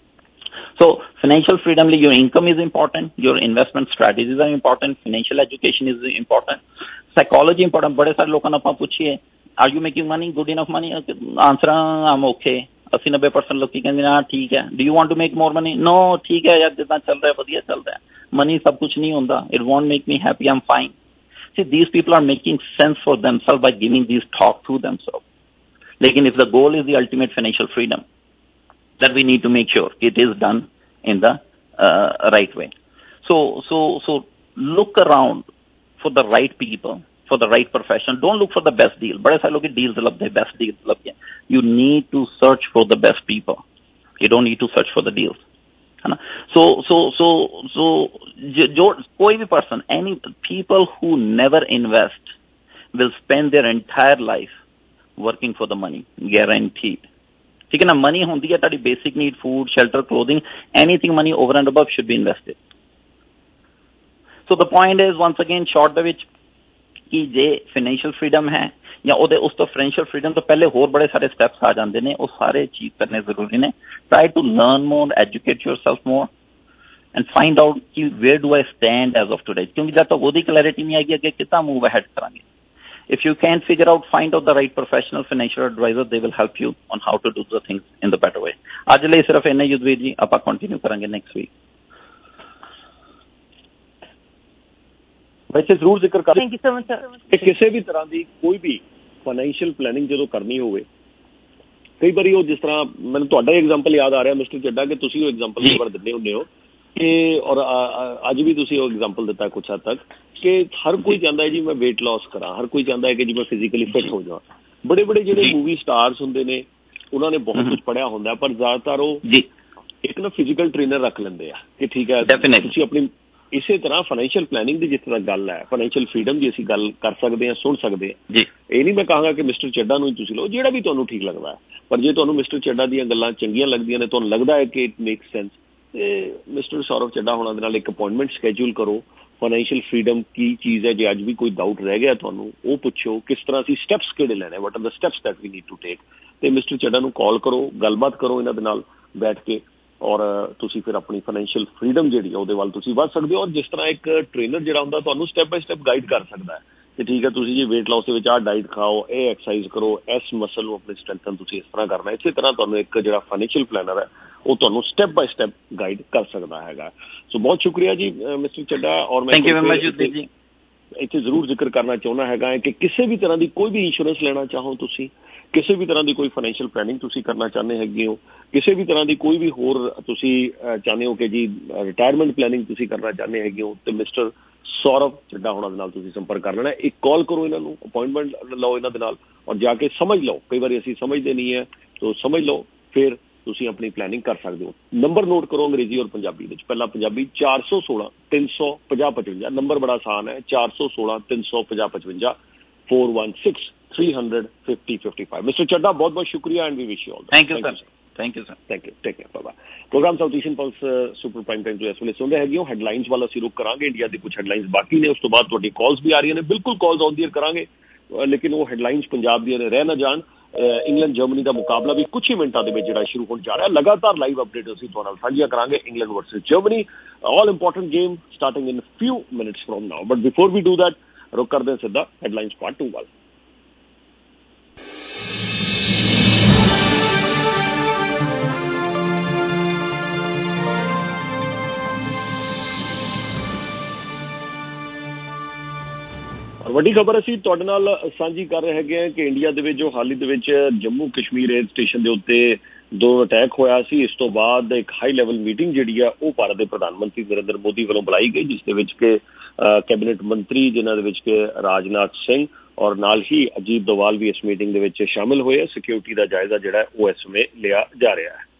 So financial freedom, your income is important, your investment strategies are important, financial education is important, psychology important. बड़े सारे लोगों ने आप पूछिए, are you making money, good enough money? Answer, I'm okay. अस्सी नब्बे percent लोग कहते हैं हाँ ठीक है. Do you want to make more money? No, ठीक है यार, जितना चल रहा है बढ़िया चल रहा है. Money सब कुछ नहीं होता. It won't make me happy. I'm fine. See, these people are making sense for themselves by giving these talk to themselves. लेकिन if the goal is the ultimate financial freedom, that we need to make sure it is done in the uh, right way. So, so, so look around for the right people, for the right profession. Don't look for the best deal. बड़े सारे लोग deals लभते, best deals लभते. You need to search for the best people. You don't need to search for the deals. है ना? So, so, so, so, जो कोई भी person, any people who never invest will spend their entire life working for the money, guaranteed. ठीक है ना. Money होती है ताड़ी basic need, food, shelter, clothing, anything money over and above should be invested. So the point is once again short the which कि जे financial freedom है या ਉਹਦੇ ਉਸ ਤੋਂ फाइनेंशियल फ्रीडम ਤੋਂ ਪਹਿਲੇ ਹੋਰ ਬੜੇ ਸਾਰੇ ਸਟੈਪਸ ਆ ਜਾਂਦੇ ਨੇ ਉਹ ਸਾਰੇ ਚੀਜ਼ ਕਰਨੇ ਜ਼ਰੂਰੀ ਨੇ try to learn more educate yourself more and find out कि where do I stand as of today क्योंकि जब तक ਉਹਦੀ ਕਲੈਰਿਟੀ ਨਹੀਂ ਆਏਗੀ ਅੱਗੇ ਕਿੱਦਾਂ ਮੂਵ ਅਹੈਡ ਕਰਾਂਗੇ if you can figure out find out the right professional financial advisor they will help you on how to do the things in the better way ਅੱਜ ਲਈ ਸਿਰਫ ਇੰਨਾ ਯੁੱਧਵੀਰ ਜੀ ਆਪਾਂ ਕੰਟੀਨਿਊ ਕਰਾਂਗੇ ਨੈਕਸਟ ਵੀਕ ਵੈਸੇ ਜ਼ਰੂਰ ਜ਼ਿਕਰ ਕਰ thank you so much sir ਕਿ ਕਿਸੇ ਵੀ ਤਰ੍ਹਾਂ ਦੀ ਕੋਈ ਵੀ ਫਾਈਨੈਂਸ਼ੀਅਲ ਪਲੈਨਿੰਗ ਜਦੋਂ ਕਰਨੀ ਹੋਵੇ ਕਈ ਵਾਰੀ ਉਹ ਜਿਸ ਤਰ੍ਹਾਂ ਮੈਨੂੰ ਤੁਹਾਡਾ ਐਗਜ਼ਾਮਪਲ ਯਾਦ ਆ ਰਿਹਾ ਮਿਸਟਰ ਚੱਡਾ ਕਿ ਤੁਸੀਂ ਉਹ ਐਗਜ਼ਾਮਪਲ ਕਈ ਵਾਰ ਦਿੰਦੇ ਹੁੰਦੇ ਹੋ ਕਿ ਔਰ ਅੱਜ ਵੀ ਤੁਸੀਂ ਉਹ ਐਗਜ਼ਾਮਪਲ ਦਿੱਤਾ ਕੁਛ ਹੱਦ ਤੱਕ ਕਿ ਹਰ ਕੋਈ ਚਾਹੁੰਦਾ ਹੈ ਜੀ ਮੈਂ ਵੇਟ ਲਾਸ ਕਰਾਂ ਹਰ ਕੋਈ ਚਾਹੁੰਦਾ ਹੈ ਕਿ ਜੀ ਮੈਂ ਫਿਜ਼ੀਕਲੀ ਫਿਟ ਹੋ ਜਾਵਾਂ ਬੜੇ ਬੜੇ ਜਿਹੜੇ ਮੂਵੀ ਸਟਾਰਸ ਹੁੰਦੇ ਨੇ ਉਹਨਾਂ ਨੇ ਬਹੁਤ ਕੁਝ ਪੜ੍ਹਿਆ ਹੁੰਦਾ ਪਰ ਜ਼ਿਆਦਾਤਰ ਉਹ ਇੱਕ ਨਾ ਫਿਜ਼ੀਕਲ ਟ੍ਰੇਨਰ ਰੱਖ ਲੈਂਦੇ ਆ ਕਿ ਠੀਕ ਹੈ ਤੁਸੀਂ ਆਪਣੀ ਇਸੇ ਤਰ੍ਹਾਂ ਫਾਈਨੈਂਸ਼ੀਅਲ ਪਲੈਨਿੰਗ ਦੀ ਜਿਸ ਤਰ੍ਹਾਂ ਗੱਲ ਹੈ ਫਾਈਨੈਂਸ਼ੀਅਲ ਫਰੀਡਮ ਦੀ ਅਸੀਂ ਗੱਲ ਕਰ ਸਕਦੇ ਹਾਂ ਸੁਣ ਸਕਦੇ ਹਾਂ ਇਹ ਨਹੀਂ ਮੈਂ ਕਹਾਂਗਾ ਕਿ ਮਿਸਟਰ ਚੱਡਾ ਨੂੰ ਹੀ ਤੁਸੀਂ ਲਓ ਜਿਹੜਾ ਵੀ ਤੁਹਾਨੂੰ ਠੀਕ ਲੱਗਦਾ ਹੈ ਪਰ ਜੇ ਤੁਹਾਨੂੰ ਮਿਸਟਰ ਚੱਡਾ ਦੀਆਂ ਗੱਲਾਂ ਚੰਗੀਆਂ ਲੱਗਦੀਆਂ ਨੇ ਤੁਹਾਨੂੰ ਲੱਗਦਾ ਹੈ ਕਿ ਇਟ ਮੇਕਸ ਸੈਂਸ ਤੇ ਮਿਸਟਰ ਸੌਰਵ ਚੱਡਾ ਹੋਣਾ ਦੇ ਨਾਲ ਇੱਕ ਅਪਾਇੰਟਮੈਂਟ ਸ਼ੈਡਿਊਲ ਕਰੋ ਫਾਈਨੈਂਸ਼ੀਅਲ ਫਰੀਡਮ ਕੀ ਚੀਜ਼ ਹੈ ਜੇ ਅੱਜ ਵੀ ਕੋਈ ਡਾਊਟ ਰਹਿ ਗਿਆ ਤੁਹਾਨੂੰ ਉਹ ਪੁੱਛੋ ਕਿਸ ਤਰ੍ਹਾਂ ਅਸੀਂ ਸਟੈਪਸ ਕਿਹੜੇ ਲੈਣੇ what are the steps that we need to take ਤੇ ਮਿਸਟਰ ਚੱਡਾ ਨੂੰ ਕਾਲ ਕਰੋ ਗੱਲਬਾਤ ਕਰੋ ਇਹਨਾਂ ਦੇ ਨਾਲ ਬੈਠ ਕੇ ਔਰ ਤੁਸੀਂ ਫਿਰ ਆਪਣੀ ਫਾਈਨੈਂਸ਼ੀਅਲ ਫਰੀਡਮ ਜਿਹੜੀ ਆ ਉਹਦੇ ਵੱਲ ਤੁਸੀਂ ਵੱਧ ਸਕਦੇ ਹੋ ਔਰ ਜਿਸ ਤਰ੍ਹਾਂ ਇੱਕ ਟ੍ਰੇਨਰ ਜਿਹੜਾ ਹੁੰਦਾ ਤੁਹਾਨੂੰ ਸਟੈਪ ਬਾਈ ਸਟੈਪ ਗਾਈਡ ਕਰ ਸਕਦਾ ਹੈ ਕਿ ਠੀਕ ਹੈ ਤੁਸੀਂ ਜੀ ਵੇਟ ਲਾਸ ਦੇ ਵਿੱਚ ਆਹ ਡਾਈਟ ਖਾਓ ਇਹ ਐਕਸਰਸਾਈਜ਼ ਕਰੋ ਇਸ ਮਸਲ ਨੂੰ ਆਪਣੇ ਸਟਰੈਂਥਨ ਤੁਸੀਂ ਇਸ ਤਰ੍ਹਾਂ ਕਰਨਾ ਇਸੇ ਤਰ੍ਹਾਂ ਤੁਹਾਨੂੰ ਇੱਕ ਜਿਹੜਾ ਫਾਈਨੈਂਸ਼ੀਅਲ ਪਲੈਨਰ ਹੈ ਉਹ ਤੁਹਾਨੂੰ ਸਟੈਪ ਬਾਈ ਸਟੈਪ ਗਾਈਡ ਕਰ ਸਕਦਾ ਹੈਗਾ ਸੋ ਬਹੁਤ ਸ਼ੁਕਰੀਆ ਜੀ ਮਿਸਟਰ ਚੱਡਾ ਔਰ ਮੈਂ ਇੱਥੇ ਜ਼ਰੂਰ ਜ਼ਿਕਰ ਕਰਨਾ ਚਾਹੁੰਦਾ ਹੈਗਾ ਕਿ ਕਿਸੇ ਵੀ ਤਰ੍ਹਾਂ ਦੀ ਕੋਈ ਵੀ ਇੰਸ਼ੋਰੈਂਸ ਲੈਣਾ ਚਾਹੋ ਤੁਸੀਂ ਕਿਸੇ ਵੀ ਤਰ੍ਹਾਂ ਦੀ ਕੋਈ ਫਾਈਨੈਂਸ਼ੀਅਲ ਪਲੈਨਿੰਗ ਤੁਸੀਂ ਕਰਨਾ ਚਾਹੁੰਦੇ ਹੈਗੇ ਹੋ ਕਿਸੇ ਵੀ ਤਰ੍ਹਾਂ ਦੀ ਕੋਈ ਵੀ ਹੋਰ ਤੁਸੀਂ ਚਾਹੁੰਦੇ ਹੋ ਕਿ ਜੀ ਰਿਟਾਇਰਮੈਂਟ ਪਲੈਨਿੰਗ ਤੁਸੀਂ ਕਰਨਾ ਚਾਹੁੰਦੇ ਹੈਗੇ ਹੋ ਤੇ ਮਿਸਟਰ ਸੌਰਵ ਚੱਡਾ ਹੋਣਾ ਦੇ ਨਾਲ ਤੁਸੀਂ ਸੰਪਰਕ ਕਰ ਲੈਣਾ ਇੱਕ ਕਾਲ ਕਰੋ ਇਹਨਾਂ ਨੂੰ ਅਪਾਇੰਟਮੈਂਟ ਲਓ ਇਹਨਾਂ ਦੇ ਨਾਲ ਔਰ ਜਾ ਕੇ ਸਮਝ ਲਓ ਕਈ ਵਾਰੀ ਅਸੀਂ ਸਮਝਦੇ ਨਹੀਂ ਹੈ ਤਾਂ ਸਮਝ ਲਓ ਫਿਰ ਤੁਸੀਂ ਆਪਣੀ ਪਲੈਨਿੰਗ ਕਰ ਸਕਦੇ ਹੋ ਨੰਬਰ ਨੋਟ ਕਰੋ ਅੰਗਰੇਜ਼ੀ ਔਰ ਪੰਜਾਬੀ ਵਿੱਚ ਪਹਿਲਾਂ ਪੰਜਾਬੀ ਚਾਰ ਸੌ ਸੋਲਾਂ ਤਿੰਨ ਸੌ ਪੰਜਾਹ ਪਚਵੰਜਾ ਨੰਬਰ ਬੜਾ ਆਸਾਨ ਹੈ ਚਾਰ ਸੌ ਸੋਲਾਂ ਤਿੰਨ ਸੌ ਪੰਜਾਹ ਪਚਵੰਜਾ four one six three hundred fifty fifty-five mister Chadha ਬਹੁਤ ਬਹੁਤ ਸ਼ੁਕਰੀਆ and we wish you all thank you sir thank you sir thank you take care bye bye program South Asian Pulse super prime time ਤੋਂ ਇਸ ਵੇਲੇ ਸੁਣਦੇ ਹੈਗੇ ਹੋ headlines ਵਾਲਾ ਅਸੀਂ ਰੁਕ ਕਰਾਂਗੇ ਇੰਡੀਆ ਦੀ ਕੁਝ ਹੈਡਲਾਈਨਸ ਬਾਕੀ ਨੇ ਉਸ ਤੋਂ ਬਾਅਦ ਤੁਹਾਡੀ ਕਾਲਸ ਵੀ ਆ ਰਹੀਆਂ ਨੇ ਬਿਲਕੁਲ ਕਾਲਸ ਆਨ ਦੀ ਏਅਰ ਕਰਾਂਗੇ ਲੇਕਿਨ ਉਹ ਹੈਡਲਾਈਨਸ ਪੰਜਾਬ ਦੀਆਂ ਰਹਿ ਨਾ ਜਾਣ ਇੰਗਲੈਂਡ ਜਰਮਨੀ ਦਾ ਮੁਕਾਬਲਾ ਵੀ ਕੁਝ ਹੀ ਮਿੰਟਾਂ ਦੇ ਵਿੱਚ ਜਿਹੜਾ ਸ਼ੁਰੂ ਹੋਣ ਜਾ ਰਿਹਾ ਲਗਾਤਾਰ ਲਾਈਵ ਅਪਡੇਟ ਅਸੀਂ ਤੁਹਾਡੇ ਨਾਲ ਸਾਂਝੀਆਂ ਕਰਾਂਗੇ England versus Germany all important game starting in few minutes from now but before we do that ਰੁਕ ਕਰਦੇ ਹਾਂ ਸਿੱਧਾ ਹੈਡਲਾਈਨਸ ਪਾਰਟ ਟੂ ਵੱਲ ਵੱਡੀ ਖਬਰ ਅਸੀਂ ਤੁਹਾਡੇ ਨਾਲ ਸਾਂਝੀ ਕਰ ਰਹੇ ਹੈਗੇ ਹਾਂ ਕਿ ਇੰਡੀਆ ਦੇ ਵਿੱਚ ਜੋ ਹਾਲ ਹੀ ਦੇ ਵਿੱਚ ਜੰਮੂ ਕਸ਼ਮੀਰ ਏਅਰ ਸਟੇਸ਼ਨ ਦੇ ਉੱਤੇ ਦੋ ਅਟੈਕ ਹੋਇਆ ਸੀ ਇਸ ਤੋਂ ਬਾਅਦ ਇੱਕ ਹਾਈ ਲੈਵਲ ਮੀਟਿੰਗ ਜਿਹੜੀ ਆ ਉਹ ਭਾਰਤ ਦੇ ਪ੍ਰਧਾਨ ਮੰਤਰੀ ਨਰਿੰਦਰ ਮੋਦੀ ਵੱਲੋਂ ਬੁਲਾਈ ਗਈ ਜਿਸ ਦੇ ਵਿੱਚ ਕਿ ਕੈਬਨਿਟ ਮੰਤਰੀ ਜਿਨ੍ਹਾਂ ਦੇ ਵਿੱਚ ਕਿ ਰਾਜਨਾਥ ਸਿੰਘ ਔਰ ਨਾਲ ਹੀ ਅਜੀਤ ਦੋਵਾਲ ਵੀ ਇਸ ਮੀਟਿੰਗ ਦੇ ਵਿੱਚ ਸ਼ਾਮਿਲ ਹੋਏ ਸਿਕਿਉਰਿਟੀ ਦਾ ਜਾਇਜ਼ਾ ਜਿਹੜਾ ਉਹ ਇਸ ਸਮੇਂ ਲਿਆ ਜਾ ਰਿਹਾ ਹੈ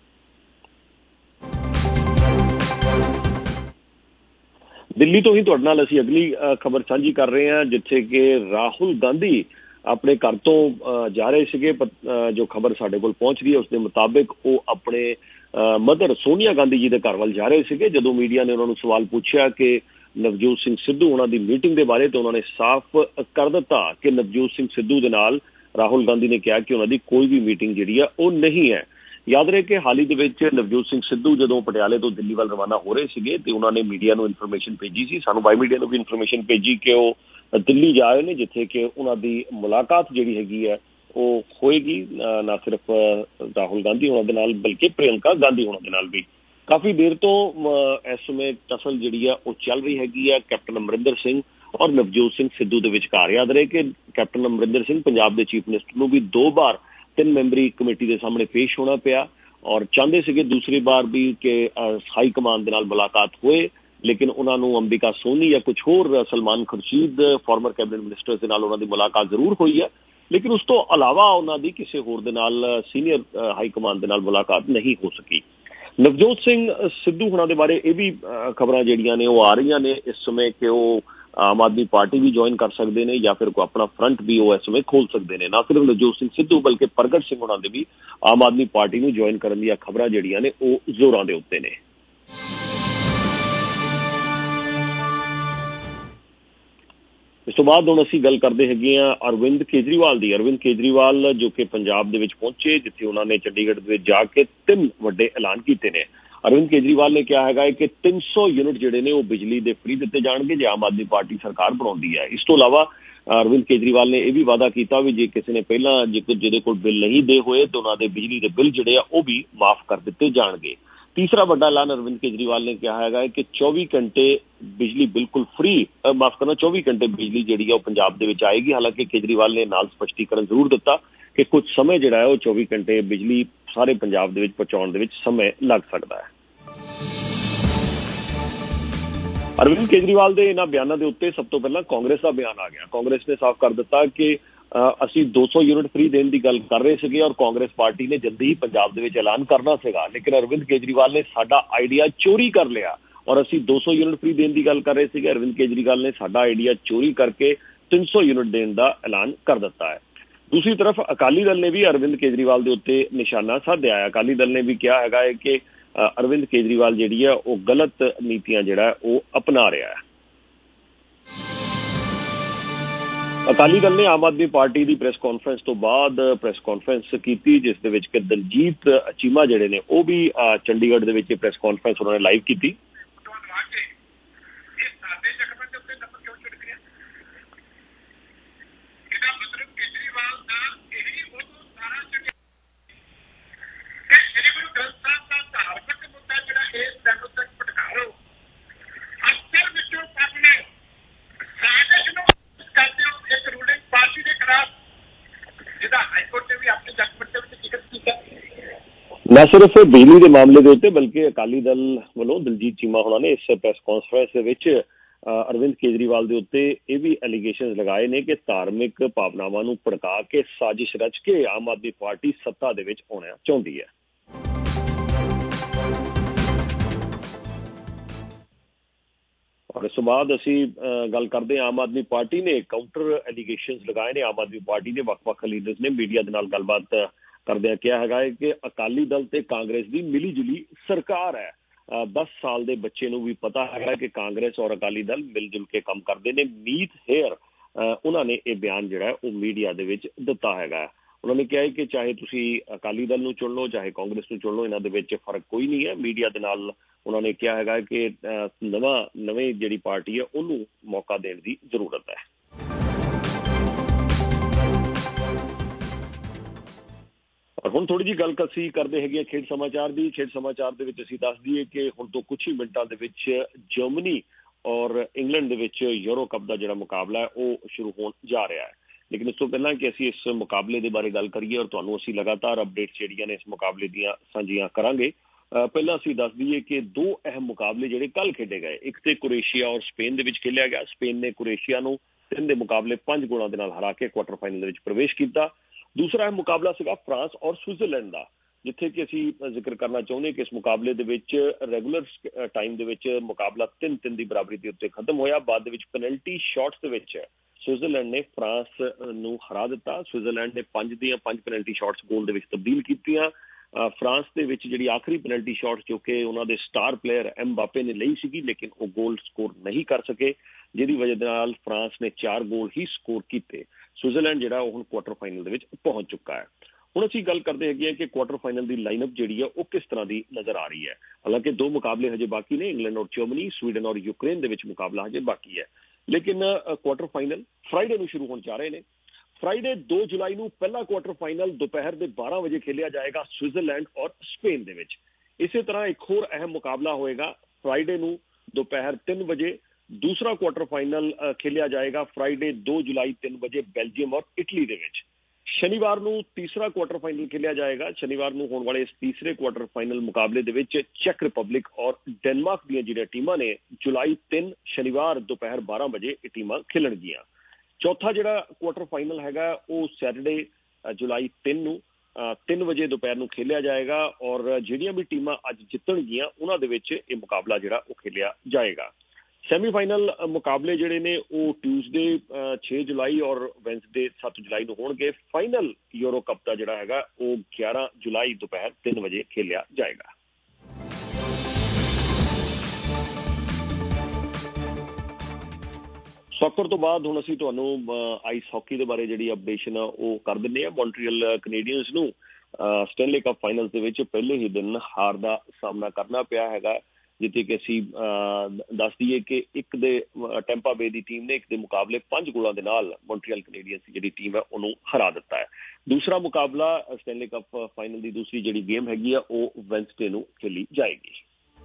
ਦਿੱਲੀ ਤੋਂ ਹੀ ਤੁਹਾਡੇ ਨਾਲ ਅਸੀਂ ਅਗਲੀ ਖਬਰ ਸਾਂਝੀ ਕਰ ਰਹੇ ਹਾਂ ਜਿੱਥੇ ਕਿ ਰਾਹੁਲ ਗਾਂਧੀ ਆਪਣੇ ਘਰ ਤੋਂ ਜਾ ਰਹੇ ਸੀਗੇ ਜੋ ਖਬਰ ਸਾਡੇ ਕੋਲ ਪਹੁੰਚ ਰਹੀ ਹੈ ਉਸ ਦੇ ਮੁਤਾਬਿਕ ਉਹ ਆਪਣੇ ਮਦਰ ਸੋਨੀਆ ਗਾਂਧੀ ਜੀ ਦੇ ਘਰ ਵੱਲ ਜਾ ਰਹੇ ਸੀਗੇ ਜਦੋਂ ਮੀਡੀਆ ਨੇ ਉਹਨਾਂ ਨੂੰ ਸਵਾਲ ਪੁੱਛਿਆ ਕਿ ਨਵਜੋਤ ਸਿੰਘ ਸਿੱਧੂ ਉਹਨਾਂ ਦੀ ਮੀਟਿੰਗ ਦੇ ਬਾਰੇ ਤਾਂ ਉਹਨਾਂ ਨੇ ਸਾਫ਼ ਕਰ ਦਿੱਤਾ ਕਿ ਨਵਜੋਤ ਸਿੰਘ ਸਿੱਧੂ ਦੇ ਨਾਲ ਰਾਹੁਲ ਗਾਂਧੀ ਨੇ ਕਿਹਾ ਕਿ ਉਹਨਾਂ ਦੀ ਕੋਈ ਵੀ ਮੀਟਿੰਗ ਜਿਹੜੀ ਆ ਉਹ ਨਹੀਂ ਹੈ ਯਾਦ ਰਹੇ ਕਿ ਹਾਲ ਹੀ ਦੇ ਵਿੱਚ ਨਵਜੋਤ ਸਿੰਘ ਸਿੱਧੂ ਜਦੋਂ ਪਟਿਆਲੇ ਤੋਂ ਦਿੱਲੀ ਵੱਲ ਰਵਾਨਾ ਹੋ ਰਹੇ ਸੀਗੇ ਤੇ ਉਹਨਾਂ ਨੇ ਮੀਡੀਆ ਨੂੰ ਇਨਫੋਰਮੇਸ਼ਨ ਭੇਜੀ ਸੀ ਸਾਨੂੰ ਬਾਈ ਮੀਡੀਆ ਨੂੰ ਵੀ ਇਨਫੋਰਮੇਸ਼ਨ ਭੇਜੀ ਕਿ ਉਹ ਦਿੱਲੀ ਜਾ ਰਹੇ ਨੇ ਜਿੱਥੇ ਕਿ ਉਹਨਾਂ ਦੀ ਮੁਲਾਕਾਤ ਜਿਹੜੀ ਹੈਗੀ ਹੈ ਉਹ ਹੋਏਗੀ ਨਾ ਸਿਰਫ ਰਾਹੁਲ ਗਾਂਧੀ ਉਹਨਾਂ ਦੇ ਨਾਲ ਬਲਕਿ ਪ੍ਰਿਯੰਕਾ ਗਾਂਧੀ ਉਹਨਾਂ ਦੇ ਨਾਲ ਵੀ ਕਾਫੀ ਦੇਰ ਤੋਂ ਇਸ ਸਮੇਂ ਟਸਲ ਜਿਹੜੀ ਆ ਉਹ ਚੱਲ ਰਹੀ ਹੈਗੀ ਆ ਕੈਪਟਨ ਅਮਰਿੰਦਰ ਸਿੰਘ ਔਰ ਨਵਜੋਤ ਸਿੰਘ ਸਿੱਧੂ ਦੇ ਵਿਚਕਾਰ ਯਾਦ ਰਹੇ ਕਿ ਕੈਪਟਨ ਅਮਰਿੰਦਰ ਸਿੰਘ ਪੰਜਾਬ ਦੇ ਚੀਫ ਮਿਨਿਸਟਰ ਨੂੰ ਵੀ ਦੋ ਵਾਰ ਤਿੰਨ ਮੈਂਬਰੀ ਕਮੇਟੀ ਦੇ ਸਾਹਮਣੇ ਪੇਸ਼ ਹੋਣਾ ਪਿਆ ਔਰ ਚਾਹੁੰਦੇ ਸੀਗੇ ਦੂਸਰੀ ਵਾਰ ਵੀ ਕਿ ਹਾਈ ਕਮਾਨ ਦੇ ਨਾਲ ਮੁਲਾਕਾਤ ਹੋਏ ਲੇਕਿਨ ਉਹਨਾਂ ਨੂੰ ਅੰਬਿਕਾ ਸੋਨੀ ਜਾਂ ਕੁਝ ਹੋਰ Salman Khurshid former cabinet minister ਦੇ ਨਾਲ ਉਹਨਾਂ ਦੀ ਮੁਲਾਕਾਤ ਜ਼ਰੂਰ ਹੋਈ ਹੈ ਲੇਕਿਨ ਉਸ ਤੋਂ ਇਲਾਵਾ ਉਹਨਾਂ ਦੀ ਕਿਸੇ ਹੋਰ ਦੇ ਨਾਲ ਸੀਨੀਅਰ ਹਾਈ ਕਮਾਨ ਦੇ ਨਾਲ ਮੁਲਾਕਾਤ ਨਹੀਂ ਹੋ ਸਕੀ ਨਵਜੋਤ ਸਿੰਘ ਸਿੱਧੂ ਹੋਣਾ ਦੇ ਬਾਰੇ ਇਹ ਵੀ ਖਬਰਾਂ ਜਿਹੜੀਆਂ ਨੇ ਉਹ ਆ ਰਹੀਆਂ ਨੇ ਇਸ ਸਮੇਂ ਕਿ ਉਹ ਆਮ ਆਦਮੀ ਪਾਰਟੀ ਵੀ ਜੁਆਇਨ ਕਰ ਸਕਦੇ ਨੇ ਜਾਂ ਫਿਰ ਕੋਈ ਆਪਣਾ ਫਰੰਟ ਵੀ ਉਹ ਇਸ ਸਮੇਂ ਖੋਲ ਸਕਦੇ ਨੇ ਨਾ ਸਿਰਫ ਨਵਜੋਤ ਸਿੰਘ ਸਿੱਧੂ ਬਲਕਿ ਪ੍ਰਗਟ ਸਿੰਘ ਹੋਣਾ ਦੇ ਵੀ ਆਮ ਆਦਮੀ ਪਾਰਟੀ ਨੂੰ ਜੁਆਇਨ ਕਰਨ ਦੀਆਂ ਖਬਰਾਂ ਜਿਹੜੀਆਂ ਨੇ ਉਹ ਜ਼ੋਰਾਂ ਦੇ ਉੱਤੇ ਨੇ ਇਸ ਤੋਂ ਬਾਅਦ ਹੁਣ ਅਸੀਂ ਗੱਲ ਕਰਦੇ ਹੈਗੇ ਹਾਂ ਅਰਵਿੰਦ ਕੇਜਰੀਵਾਲ ਦੀ। ਅਰਵਿੰਦ ਕੇਜਰੀਵਾਲ ਜੋ ਕਿ ਪੰਜਾਬ ਦੇ ਵਿੱਚ ਪਹੁੰਚੇ, ਜਿੱਥੇ ਉਹਨਾਂ ਨੇ ਚੰਡੀਗੜ੍ਹ ਦੇ ਵਿੱਚ ਜਾ ਕੇ ਤਿੰਨ ਵੱਡੇ ਐਲਾਨ ਕੀਤੇ ਨੇ। ਅਰਵਿੰਦ ਕੇਜਰੀਵਾਲ ਨੇ ਕਿਹਾ ਹੈਗਾ ਕਿ ਤਿੰਨ ਸੌ ਯੂਨਿਟ ਜਿਹੜੇ ਨੇ ਉਹ ਬਿਜਲੀ ਦੇ ਫ੍ਰੀ ਦਿੱਤੇ ਜਾਣਗੇ ਜੇ ਆਮ ਆਦਮੀ ਪਾਰਟੀ ਸਰਕਾਰ ਬਣਾਉਂਦੀ ਹੈ। ਇਸ ਤੋਂ ਇਲਾਵਾ ਅਰਵਿੰਦ ਕੇਜਰੀਵਾਲ ਨੇ ਇਹ ਵੀ ਵਾਅਦਾ ਕੀਤਾ ਵੀ ਜੇ ਕਿਸੇ ਨੇ ਪਹਿਲਾਂ ਜੇ ਜਿਹਦੇ ਕੋਲ ਬਿੱਲ ਨਹੀਂ ਦੇ ਹੋਏ ਤਾਂ ਉਹਨਾਂ ਦੇ ਬਿਜਲੀ ਦੇ ਬਿੱਲ ਜਿਹੜੇ ਆ ਉਹ ਵੀ ਮਾਫ ਕਰ ਦਿੱਤੇ ਜਾਣਗੇ। ਤੀਸਰਾ ਵੱਡਾ ਐਲਾਨ ਅਰਵਿੰਦ ਕੇਜਰੀਵਾਲ ਨੇ ਕਿਹਾ ਹੈਗਾ ਕਿ ਚੌਵੀ ਘੰਟੇ ਬਿਜਲੀ ਬਿਲਕੁਲ ਫ੍ਰੀ, ਮਾਫ ਕਰਨਾ ਚੌਵੀ ਘੰਟੇ ਬਿਜਲੀ ਜਿਹੜੀ ਆ ਉਹ ਪੰਜਾਬ ਦੇ ਵਿੱਚ ਆਏਗੀ। ਹਾਲਾਂਕਿ ਕੇਜਰੀਵਾਲ ਨੇ ਨਾਲ ਸਪਸ਼ਟੀਕਰਨ ਜ਼ਰੂਰ ਦਿੱਤਾ ਕਿ ਕੁਝ ਸਮੇਂ ਜਿਹੜਾ ਹੈ ਉਹ ਚੌਵੀ ਘੰਟੇ ਬਿਜਲੀ ਸਾਰੇ ਪੰਜਾਬ ਦੇ ਵਿੱਚ ਪਹੁੰਚਾਉਣ ਦੇ ਵਿੱਚ ਸਮੇਂ ਲੱਗ ਸਕਦਾ ਹੈ। ਅਰਵਿੰਦ ਕੇਜਰੀਵਾਲ ਦੇ ਇਹਨਾਂ ਬਿਆਨਾਂ ਦੇ ਉੱਤੇ ਸਭ ਤੋਂ ਪਹਿਲਾਂ ਕਾਂਗਰਸ ਦਾ ਬਿਆਨ ਆ ਗਿਆ। ਕਾਂਗਰਸ ਨੇ ਸਾਫ਼ ਕਰ ਦਿੱਤਾ ਕਿ ਅਸੀਂ ਦੋ ਸੌ ਯੂਨਿਟ ਫ੍ਰੀ ਦੇਣ ਦੀ ਗੱਲ ਕਰ ਰਹੇ ਸੀਗੇ ਔਰ ਕਾਂਗਰਸ ਪਾਰਟੀ ਨੇ ਜਲਦੀ ਹੀ ਪੰਜਾਬ ਦੇ ਵਿੱਚ ਐਲਾਨ ਕਰਨਾ ਸੀਗਾ, ਲੇਕਿਨ ਅਰਵਿੰਦ ਕੇਜਰੀਵਾਲ ਨੇ ਸਾਡਾ ਆਈਡੀਆ ਚੋਰੀ ਕਰ ਲਿਆ ਔਰ ਅਸੀਂ ਦੋ ਸੌ ਯੂਨਿਟ ਫ੍ਰੀ ਦੇਣ ਦੀ ਗੱਲ ਕਰ ਰਹੇ ਸੀਗੇ। ਅਰਵਿੰਦ ਕੇਜਰੀਵਾਲ ਨੇ ਸਾਡਾ ਆਈਡੀਆ ਚੋਰੀ ਕਰਕੇ ਤਿੰਨ ਸੌ ਯੂਨਿਟ ਦੇਣ ਦਾ ਐਲਾਨ ਕਰ ਦਿੱਤਾ ਹੈ। ਦੂਸਰੀ ਤਰਫ ਅਕਾਲੀ ਦਲ ਨੇ ਵੀ ਅਰਵਿੰਦ ਕੇਜਰੀਵਾਲ ਦੇ ਉੱਤੇ ਨਿਸ਼ਾਨਾ ਸਾਧਿਆ ਹੈ। ਅਕਾਲੀ ਦਲ ਨੇ ਵੀ ਕਿਹਾ ਹੈਗਾ ਹੈ ਕਿ ਅਰਵਿੰਦ ਕੇਜਰੀਵਾਲ ਜਿਹੜੀ ਹੈ ਉਹ ਗਲਤ ਨੀਤੀਆਂ ਜਿਹੜਾ ਉਹ ਅਪਣਾ ਰਿਹਾ ਹੈ। ਅਕਾਲੀ ਦਲ ਨੇ ਆਮ ਆਦਮੀ ਪਾਰਟੀ ਦੀ ਪ੍ਰੈਸ ਕਾਨਫਰੰਸ ਤੋਂ ਬਾਅਦ ਪ੍ਰੈਸ ਕਾਨਫਰੰਸ ਕੀਤੀ, ਜਿਸ ਦੇ ਵਿੱਚ ਕਿ ਦਲਜੀਤ ਚੀਮਾ ਜਿਹੜੇ ਨੇ ਉਹ ਵੀ ਚੰਡੀਗੜ੍ਹ ਦੇ ਵਿੱਚ ਪ੍ਰੈਸ ਕਾਨਫਰੰਸ ਉਹਨਾਂ ਨੇ ਲਾਈਵ ਕੀਤੀ। ਨਾ ਸਿਰਫ ਬਿਜਲੀ ਦੇ ਮਾਮਲੇ ਦੇ ਉੱਤੇ ਬਲਕਿ ਅਕਾਲੀ ਦਲ ਵੱਲੋਂ ਦਲਜੀਤ ਚੀਮਾ ਹੋਣਾ ਨੇ ਇਸ ਪ੍ਰੈਸ ਕਾਨਫਰੰਸ ਦੇ ਵਿੱਚ ਅਰਵਿੰਦ ਕੇਜਰੀਵਾਲ ਦੇ ਉੱਤੇ ਇਹ ਵੀ ਐਲੀਗੇਸ਼ਨ ਲਗਾਏ ਨੇ ਕਿ ਧਾਰਮਿਕ ਭਾਵਨਾਵਾਂ ਨੂੰ ਭੜਕਾ ਕੇ ਸਾਜ਼ਿਸ਼ ਰਚ ਕੇ ਆਮ ਆਦਮੀ ਪਾਰਟੀ ਸੱਤਾ ਦੇ ਵਿੱਚ ਆਉਣਾ ਚਾਹੁੰਦੀ ਹੈ। ਔਰ ਇਸ ਤੋਂ ਬਾਅਦ ਅਸੀਂ ਗੱਲ ਕਰਦੇ ਹਾਂ ਆਮ ਆਦਮੀ ਪਾਰਟੀ ਨੇ ਕਾਊਂਟਰ ਐਲੀਗੇਸ਼ਨ ਲਗਾਏ ਨੇ। ਆਮ ਆਦਮੀ ਪਾਰਟੀ ਦੇ ਵੱਖ-ਵੱਖ ਲੀਡਰਸ ਨੇ ਮੀਡੀਆ ਦੇ ਨਾਲ ਗੱਲਬਾਤ ਕਰਦਿਆਂ ਕਿਹਾ ਹੈਗਾ ਹੈ ਕਿ ਅਕਾਲੀ ਦਲ ਤੇ ਕਾਂਗਰਸ ਦੀ ਮਿਲੀ ਜੁਲੀ ਸਰਕਾਰ ਹੈ। ਦਸ ਸਾਲ ਦੇ ਬੱਚੇ ਨੂੰ ਵੀ ਪਤਾ ਹੈਗਾ ਕਿ ਕਾਂਗਰਸ ਔਰ ਅਕਾਲੀ ਦਲ ਮਿਲ ਜੁਲ ਕੇ ਕੰਮ ਕਰਦੇ ਨੇ। ਮੀਤ ਹੇਅਰ ਉਹਨਾਂ ਨੇ ਇਹ ਬਿਆਨ ਜਿਹੜਾ ਉਹ ਮੀਡੀਆ ਦੇ ਵਿੱਚ ਦਿੱਤਾ ਹੈਗਾ। ਉਹਨਾਂ ਨੇ ਕਿਹਾ ਕਿ ਚਾਹੇ ਤੁਸੀਂ ਅਕਾਲੀ ਦਲ ਨੂੰ ਚੁਣ ਲਓ ਚਾਹੇ ਕਾਂਗਰਸ ਨੂੰ ਚੁਣ ਲਓ, ਇਹਨਾਂ ਦੇ ਵਿੱਚ ਫਰਕ ਕੋਈ ਨਹੀਂ ਹੈ। ਮੀਡੀਆ ਦੇ ਨਾਲ ਉਹਨਾਂ ਨੇ ਕਿਹਾ ਹੈਗਾ ਕਿ ਨਵਾਂ ਨਵੀਂ ਜਿਹੜੀ ਪਾਰਟੀ ਹੈ ਉਹਨੂੰ ਮੌਕਾ ਦੇਣ ਦੀ ਜ਼ਰੂਰਤ ਹੈ। ਔਰ ਹੁਣ ਥੋੜੀ ਜਿਹੀ ਗੱਲ ਅਸੀਂ ਕਰਦੇ ਹੈਗੇ ਹਾਂ ਖੇਡ ਸਮਾਚਾਰ ਦੀ। ਖੇਡ ਸਮਾਚਾਰ ਦੇ ਵਿੱਚ ਅਸੀਂ ਦੱਸ ਦਈਏ ਕਿ ਹੁਣ ਤੋਂ ਕੁਛ ਹੀ ਮਿੰਟਾਂ ਦੇ ਵਿੱਚ ਜਰਮਨੀ ਔਰ ਇੰਗਲੈਂਡ ਦੇ ਵਿੱਚ ਯੂਰੋ ਕੱਪ ਦਾ ਜਿਹੜਾ ਮੁਕਾਬਲਾ ਹੈ ਉਹ ਸ਼ੁਰੂ ਹੋਣ ਜਾ ਰਿਹਾ ਹੈ। ਲੇਕਿਨ ਇਸ ਤੋਂ ਪਹਿਲਾਂ ਕਿ ਅਸੀਂ ਇਸ ਮੁਕਾਬਲੇ ਦੇ ਬਾਰੇ ਗੱਲ ਕਰੀਏ ਔਰ ਤੁਹਾਨੂੰ ਅਸੀਂ ਲਗਾਤਾਰ ਅਪਡੇਟਸ ਜਿਹੜੀਆਂ ਨੇ ਇਸ ਮੁਕਾਬਲੇ ਦੀਆਂ ਸਾਂਝੀਆਂ ਕਰਾਂਗੇ, ਪਹਿਲਾਂ ਅਸੀਂ ਦੱਸ ਦਈਏ ਕਿ ਦੋ ਅਹਿਮ ਮੁਕਾਬਲੇ ਜਿਹੜੇ ਕੱਲ੍ਹ ਖੇਡੇ ਗਏ, ਇੱਕ ਤੇ ਕੁਰੇਸ਼ੀਆ ਔਰ ਸਪੇਨ ਦੇ ਵਿੱਚ ਖੇਲਿਆ ਗਿਆ। ਸਪੇਨ ਨੇ ਕੁਰੇਸ਼ੀਆ ਨੂੰ ਤਿੰਨ ਦੇ ਮੁਕਾਬਲੇ ਪੰਜ ਗੋਲਾਂ ਦੇ ਨਾਲ ਹਰਾ ਕੇ ਕੁਆਟਰ ਫਾਈਨਲ ਦੇ ਵਿੱਚ ਪ੍ਰਵੇਸ਼ ਕੀਤਾ। ਦੂਸਰਾ ਅਹਿਮ ਮੁਕਾਬਲਾ ਸੀਗਾ ਫਰਾਂਸ ਔਰ ਸਵਿਟਜ਼ਰਲੈਂਡ ਦਾ, ਜਿੱਥੇ ਕਿ ਅਸੀਂ ਜ਼ਿਕਰ ਕਰਨਾ ਚਾਹੁੰਦੇ ਕਿ ਇਸ ਮੁਕਾਬਲੇ ਦੇ ਵਿੱਚ ਰੈਗੂਲਰ ਟਾਈਮ ਦੇ ਵਿੱਚ ਮੁਕਾਬਲਾ ਤਿੰਨ ਤਿੰਨ ਦੀ ਬਰਾਬਰੀ ਦੇ ਉੱਤੇ ਖਤਮ ਹੋਇਆ। ਬਾਅਦ ਦੇ ਵਿੱਚ ਪੈਨਲਟੀ ਸ਼ਾਟਸ ਦੇ ਵਿੱਚ ਸਵਿਟਜ਼ਰਲੈਂਡ ਨੇ ਫਰਾਂਸ ਨੂੰ ਹਰਾ ਦਿੱਤਾ। ਸਵਿਟਜ਼ਰਲੈਂਡ ਨੇ ਪੰਜ ਦੀਆਂ ਪੰਜ ਪੈਨਲਟੀ ਸ਼ਾਟਸ ਗੋਲ ਦੇ ਵਿੱਚ ਤਬਦੀਲ ਕੀਤੀਆਂ। ਫਰਾਂਸ ਦੇ ਵਿੱਚ ਜਿਹੜੀ ਆਖਰੀ ਪੈਨਲਟੀ ਸ਼ਾਟ ਜੋ ਕਿ ਉਹਨਾਂ ਦੇ ਸਟਾਰ ਪਲੇਅਰ ਐਮਬਾਪੇ ਨੇ ਲਈ ਸੀਗੀ, ਲੇਕਿਨ ਉਹ ਗੋਲ ਸਕੋਰ ਨਹੀਂ ਕਰ ਸਕੇ, ਜਿਹਦੀ ਵਜ੍ਹਾ ਦੇ ਨਾਲ ਫਰਾਂਸ ਨੇ ਚਾਰ ਗੋਲ ਹੀ ਸਕੋਰ ਕੀਤੇ। ਸਵਿਟਜ਼ਰਲੈਂਡ ਜਿਹੜਾ ਉਹ ਹੁਣ ਕੁਆਟਰ ਫਾਈਨਲ ਦੇ ਵਿੱਚ ਪਹੁੰਚ ਚੁੱਕਾ ਹੈ। ਹੁਣ ਅਸੀਂ ਗੱਲ ਕਰਦੇ ਹੈਗੇ ਹਾਂ ਕਿ ਕੁਆਟਰ ਫਾਈਨਲ ਦੀ ਲਾਈਨਅਪ ਜਿਹੜੀ ਹੈ ਉਹ ਕਿਸ ਤਰ੍ਹਾਂ ਦੀ ਨਜ਼ਰ ਆ ਰਹੀ ਹੈ। ਹਾਲਾਂਕਿ ਦੋ ਮੁਕਾਬਲੇ ਹਜੇ ਬਾਕੀ ਨੇ, ਇੰਗਲੈਂਡ ਔਰ ਜਰਮਨੀ, ਸਵੀਡਨ ਔਰ ਯੂਕਰੇਨ ਦੇ ਵਿੱਚ ਮੁਕਾਬਲਾ ਹਜੇ ਬਾਕੀ ਹੈ। ਲੇਕਿਨ ਕੁਆਟਰ ਫਾਈਨਲ ਫਰਾਈਡੇ ਨੂੰ ਸ਼ੁਰੂ ਹੋਣ ਜਾ ਰਹੇ ਨੇ। ਫਰਾਈਡੇ ਦੋ ਜੁਲਾਈ ਨੂੰ ਪਹਿਲਾ ਕੁਆਟਰ ਫਾਈਨਲ ਦੁਪਹਿਰ ਦੇ ਬਾਰਾਂ ਵਜੇ ਖੇਲਿਆ ਜਾਏਗਾ ਸਵਿਟਜ਼ਰਲੈਂਡ ਔਰ ਸਪੇਨ ਦੇ ਵਿੱਚ। ਇਸੇ ਤਰ੍ਹਾਂ ਇੱਕ ਹੋਰ ਅਹਿਮ ਮੁਕਾਬਲਾ ਹੋਏਗਾ ਫਰਾਈਡੇ ਨੂੰ ਦੁਪਹਿਰ ਤਿੰਨ ਵਜੇ। ਦੂਸਰਾ ਕੁਆਟਰ ਫਾਈਨਲ ਖੇਲਿਆ ਜਾਏਗਾ ਫਰਾਈਡੇ ਦੋ ਜੁਲਾਈ ਤਿੰਨ ਵਜੇ ਬੈਲਜੀਅਮ ਔਰ ਇਟਲੀ ਦੇ ਵਿੱਚ। ਸ਼ਨੀਵਾਰ ਨੂੰ ਤੀਸਰਾ ਕੁਆਟਰ ਫਾਈਨਲ ਖੇਲਿਆ ਜਾਏਗਾ। ਸ਼ਨੀਵਾਰ ਨੂੰ ਹੋਣ ਵਾਲੇ ਇਸ ਤੀਸਰੇ ਕੁਆਟਰ ਫਾਈਨਲ ਮੁਕਾਬਲੇ ਦੇ ਵਿੱਚ ਚੈਕ ਰਿਪਬਲਿਕ ਔਰ ਡੈਨਮਾਰਕ ਦੀਆਂ ਜਿਹੜੀਆਂ ਟੀਮਾਂ ਨੇ ਜੁਲਾਈ ਤਿੰਨ ਸ਼ਨੀਵਾਰ ਦੁਪਹਿਰ ਬਾਰਾਂ ਵਜੇ ਇਹ ਟੀਮਾਂ ਖੇਲਣਗੀਆਂ। ਚੌਥਾ ਜਿਹੜਾ ਕੁਆਟਰ ਫਾਈਨਲ ਹੈਗਾ ਉਹ ਸੈਟਰਡੇ ਜੁਲਾਈ ਤਿੰਨ ਨੂੰ ਤਿੰਨ ਵਜੇ ਦੁਪਹਿਰ ਨੂੰ ਖੇਲਿਆ ਜਾਏਗਾ ਔਰ ਜਿਹੜੀਆਂ ਵੀ ਟੀਮਾਂ ਅੱਜ ਜਿੱਤਣਗੀਆਂ ਉਹਨਾਂ ਦੇ ਵਿੱਚ ਇਹ ਮੁਕਾਬਲਾ ਜਿਹੜਾ ਉਹ ਖੇਲਿਆ ਜਾਏਗਾ। ਸੈਮੀਫਾਈਨਲ ਮੁਕਾਬਲੇ ਜਿਹੜੇ ਨੇ ਉਹ ਟਿਊਜ਼ਡੇ ਛੇ ਜੁਲਾਈ ਔਰ ਵੈਨਸਡੇ ਸੱਤ ਜੁਲਾਈ ਨੂੰ ਹੋਣਗੇ। ਫਾਈਨਲ ਯੂਰੋ ਕੱਪ ਦਾ ਜਿਹੜਾ ਹੈਗਾ ਉਹ ਗਿਆਰਾਂ ਜੁਲਾਈ ਦੁਪਹਿਰ ਤਿੰਨ ਵਜੇ ਖੇਲਿਆ ਜਾਏਗਾ। ਸੌਕਰ ਤੋਂ ਬਾਅਦ ਹੁਣ ਅਸੀਂ ਤੁਹਾਨੂੰ ਆਈਸ ਹਾਕੀ ਦੇ ਬਾਰੇ ਜਿਹੜੀ ਅਪਡੇਸ਼ਨ ਆ ਉਹ ਕਰ ਦਿੰਦੇ ਹਾਂ। ਮੌਂਟਰੀਅਲ ਕੈਨੇਡੀਅਨਸ ਨੂੰ ਸਟੈਨਲੇ ਕੱਪ ਫਾਈਨਲਸ ਦੇ ਵਿੱਚ ਪਹਿਲੇ ਹੀ ਦਿਨ ਹਾਰ ਦਾ ਸਾਹਮਣਾ ਕਰਨਾ ਪਿਆ ਹੈਗਾ, ਜਿੱਥੇ ਕਿ ਅਸੀਂ ਦੱਸ ਦਈਏ ਕਿ ਇੱਕ ਦੇ ਟੈਂਪਾ ਬੇ ਦੀ ਟੀਮ ਨੇ ਇੱਕ ਦੇ ਮੁਕਾਬਲੇ ਪੰਜ ਗੋਲਾਂ ਦੇ ਨਾਲ ਮੌਂਟਰੀਅਲ ਕੈਨੇਡੀਅਨਸ ਦੀ ਜਿਹੜੀ ਟੀਮ ਹੈ ਉਹਨੂੰ ਹਰਾ ਦਿੱਤਾ ਹੈ। ਦੂਸਰਾ ਮੁਕਾਬਲਾ ਸਟੈਨਲੇ ਕੱਪ ਫਾਈਨਲ ਦੀ ਦੂਸਰੀ ਜਿਹੜੀ ਗੇਮ ਹੈਗੀ ਆ ਉਹ ਵੈਨਸਡੇ ਨੂੰ ਖੇਲੀ ਜਾਏਗੀ।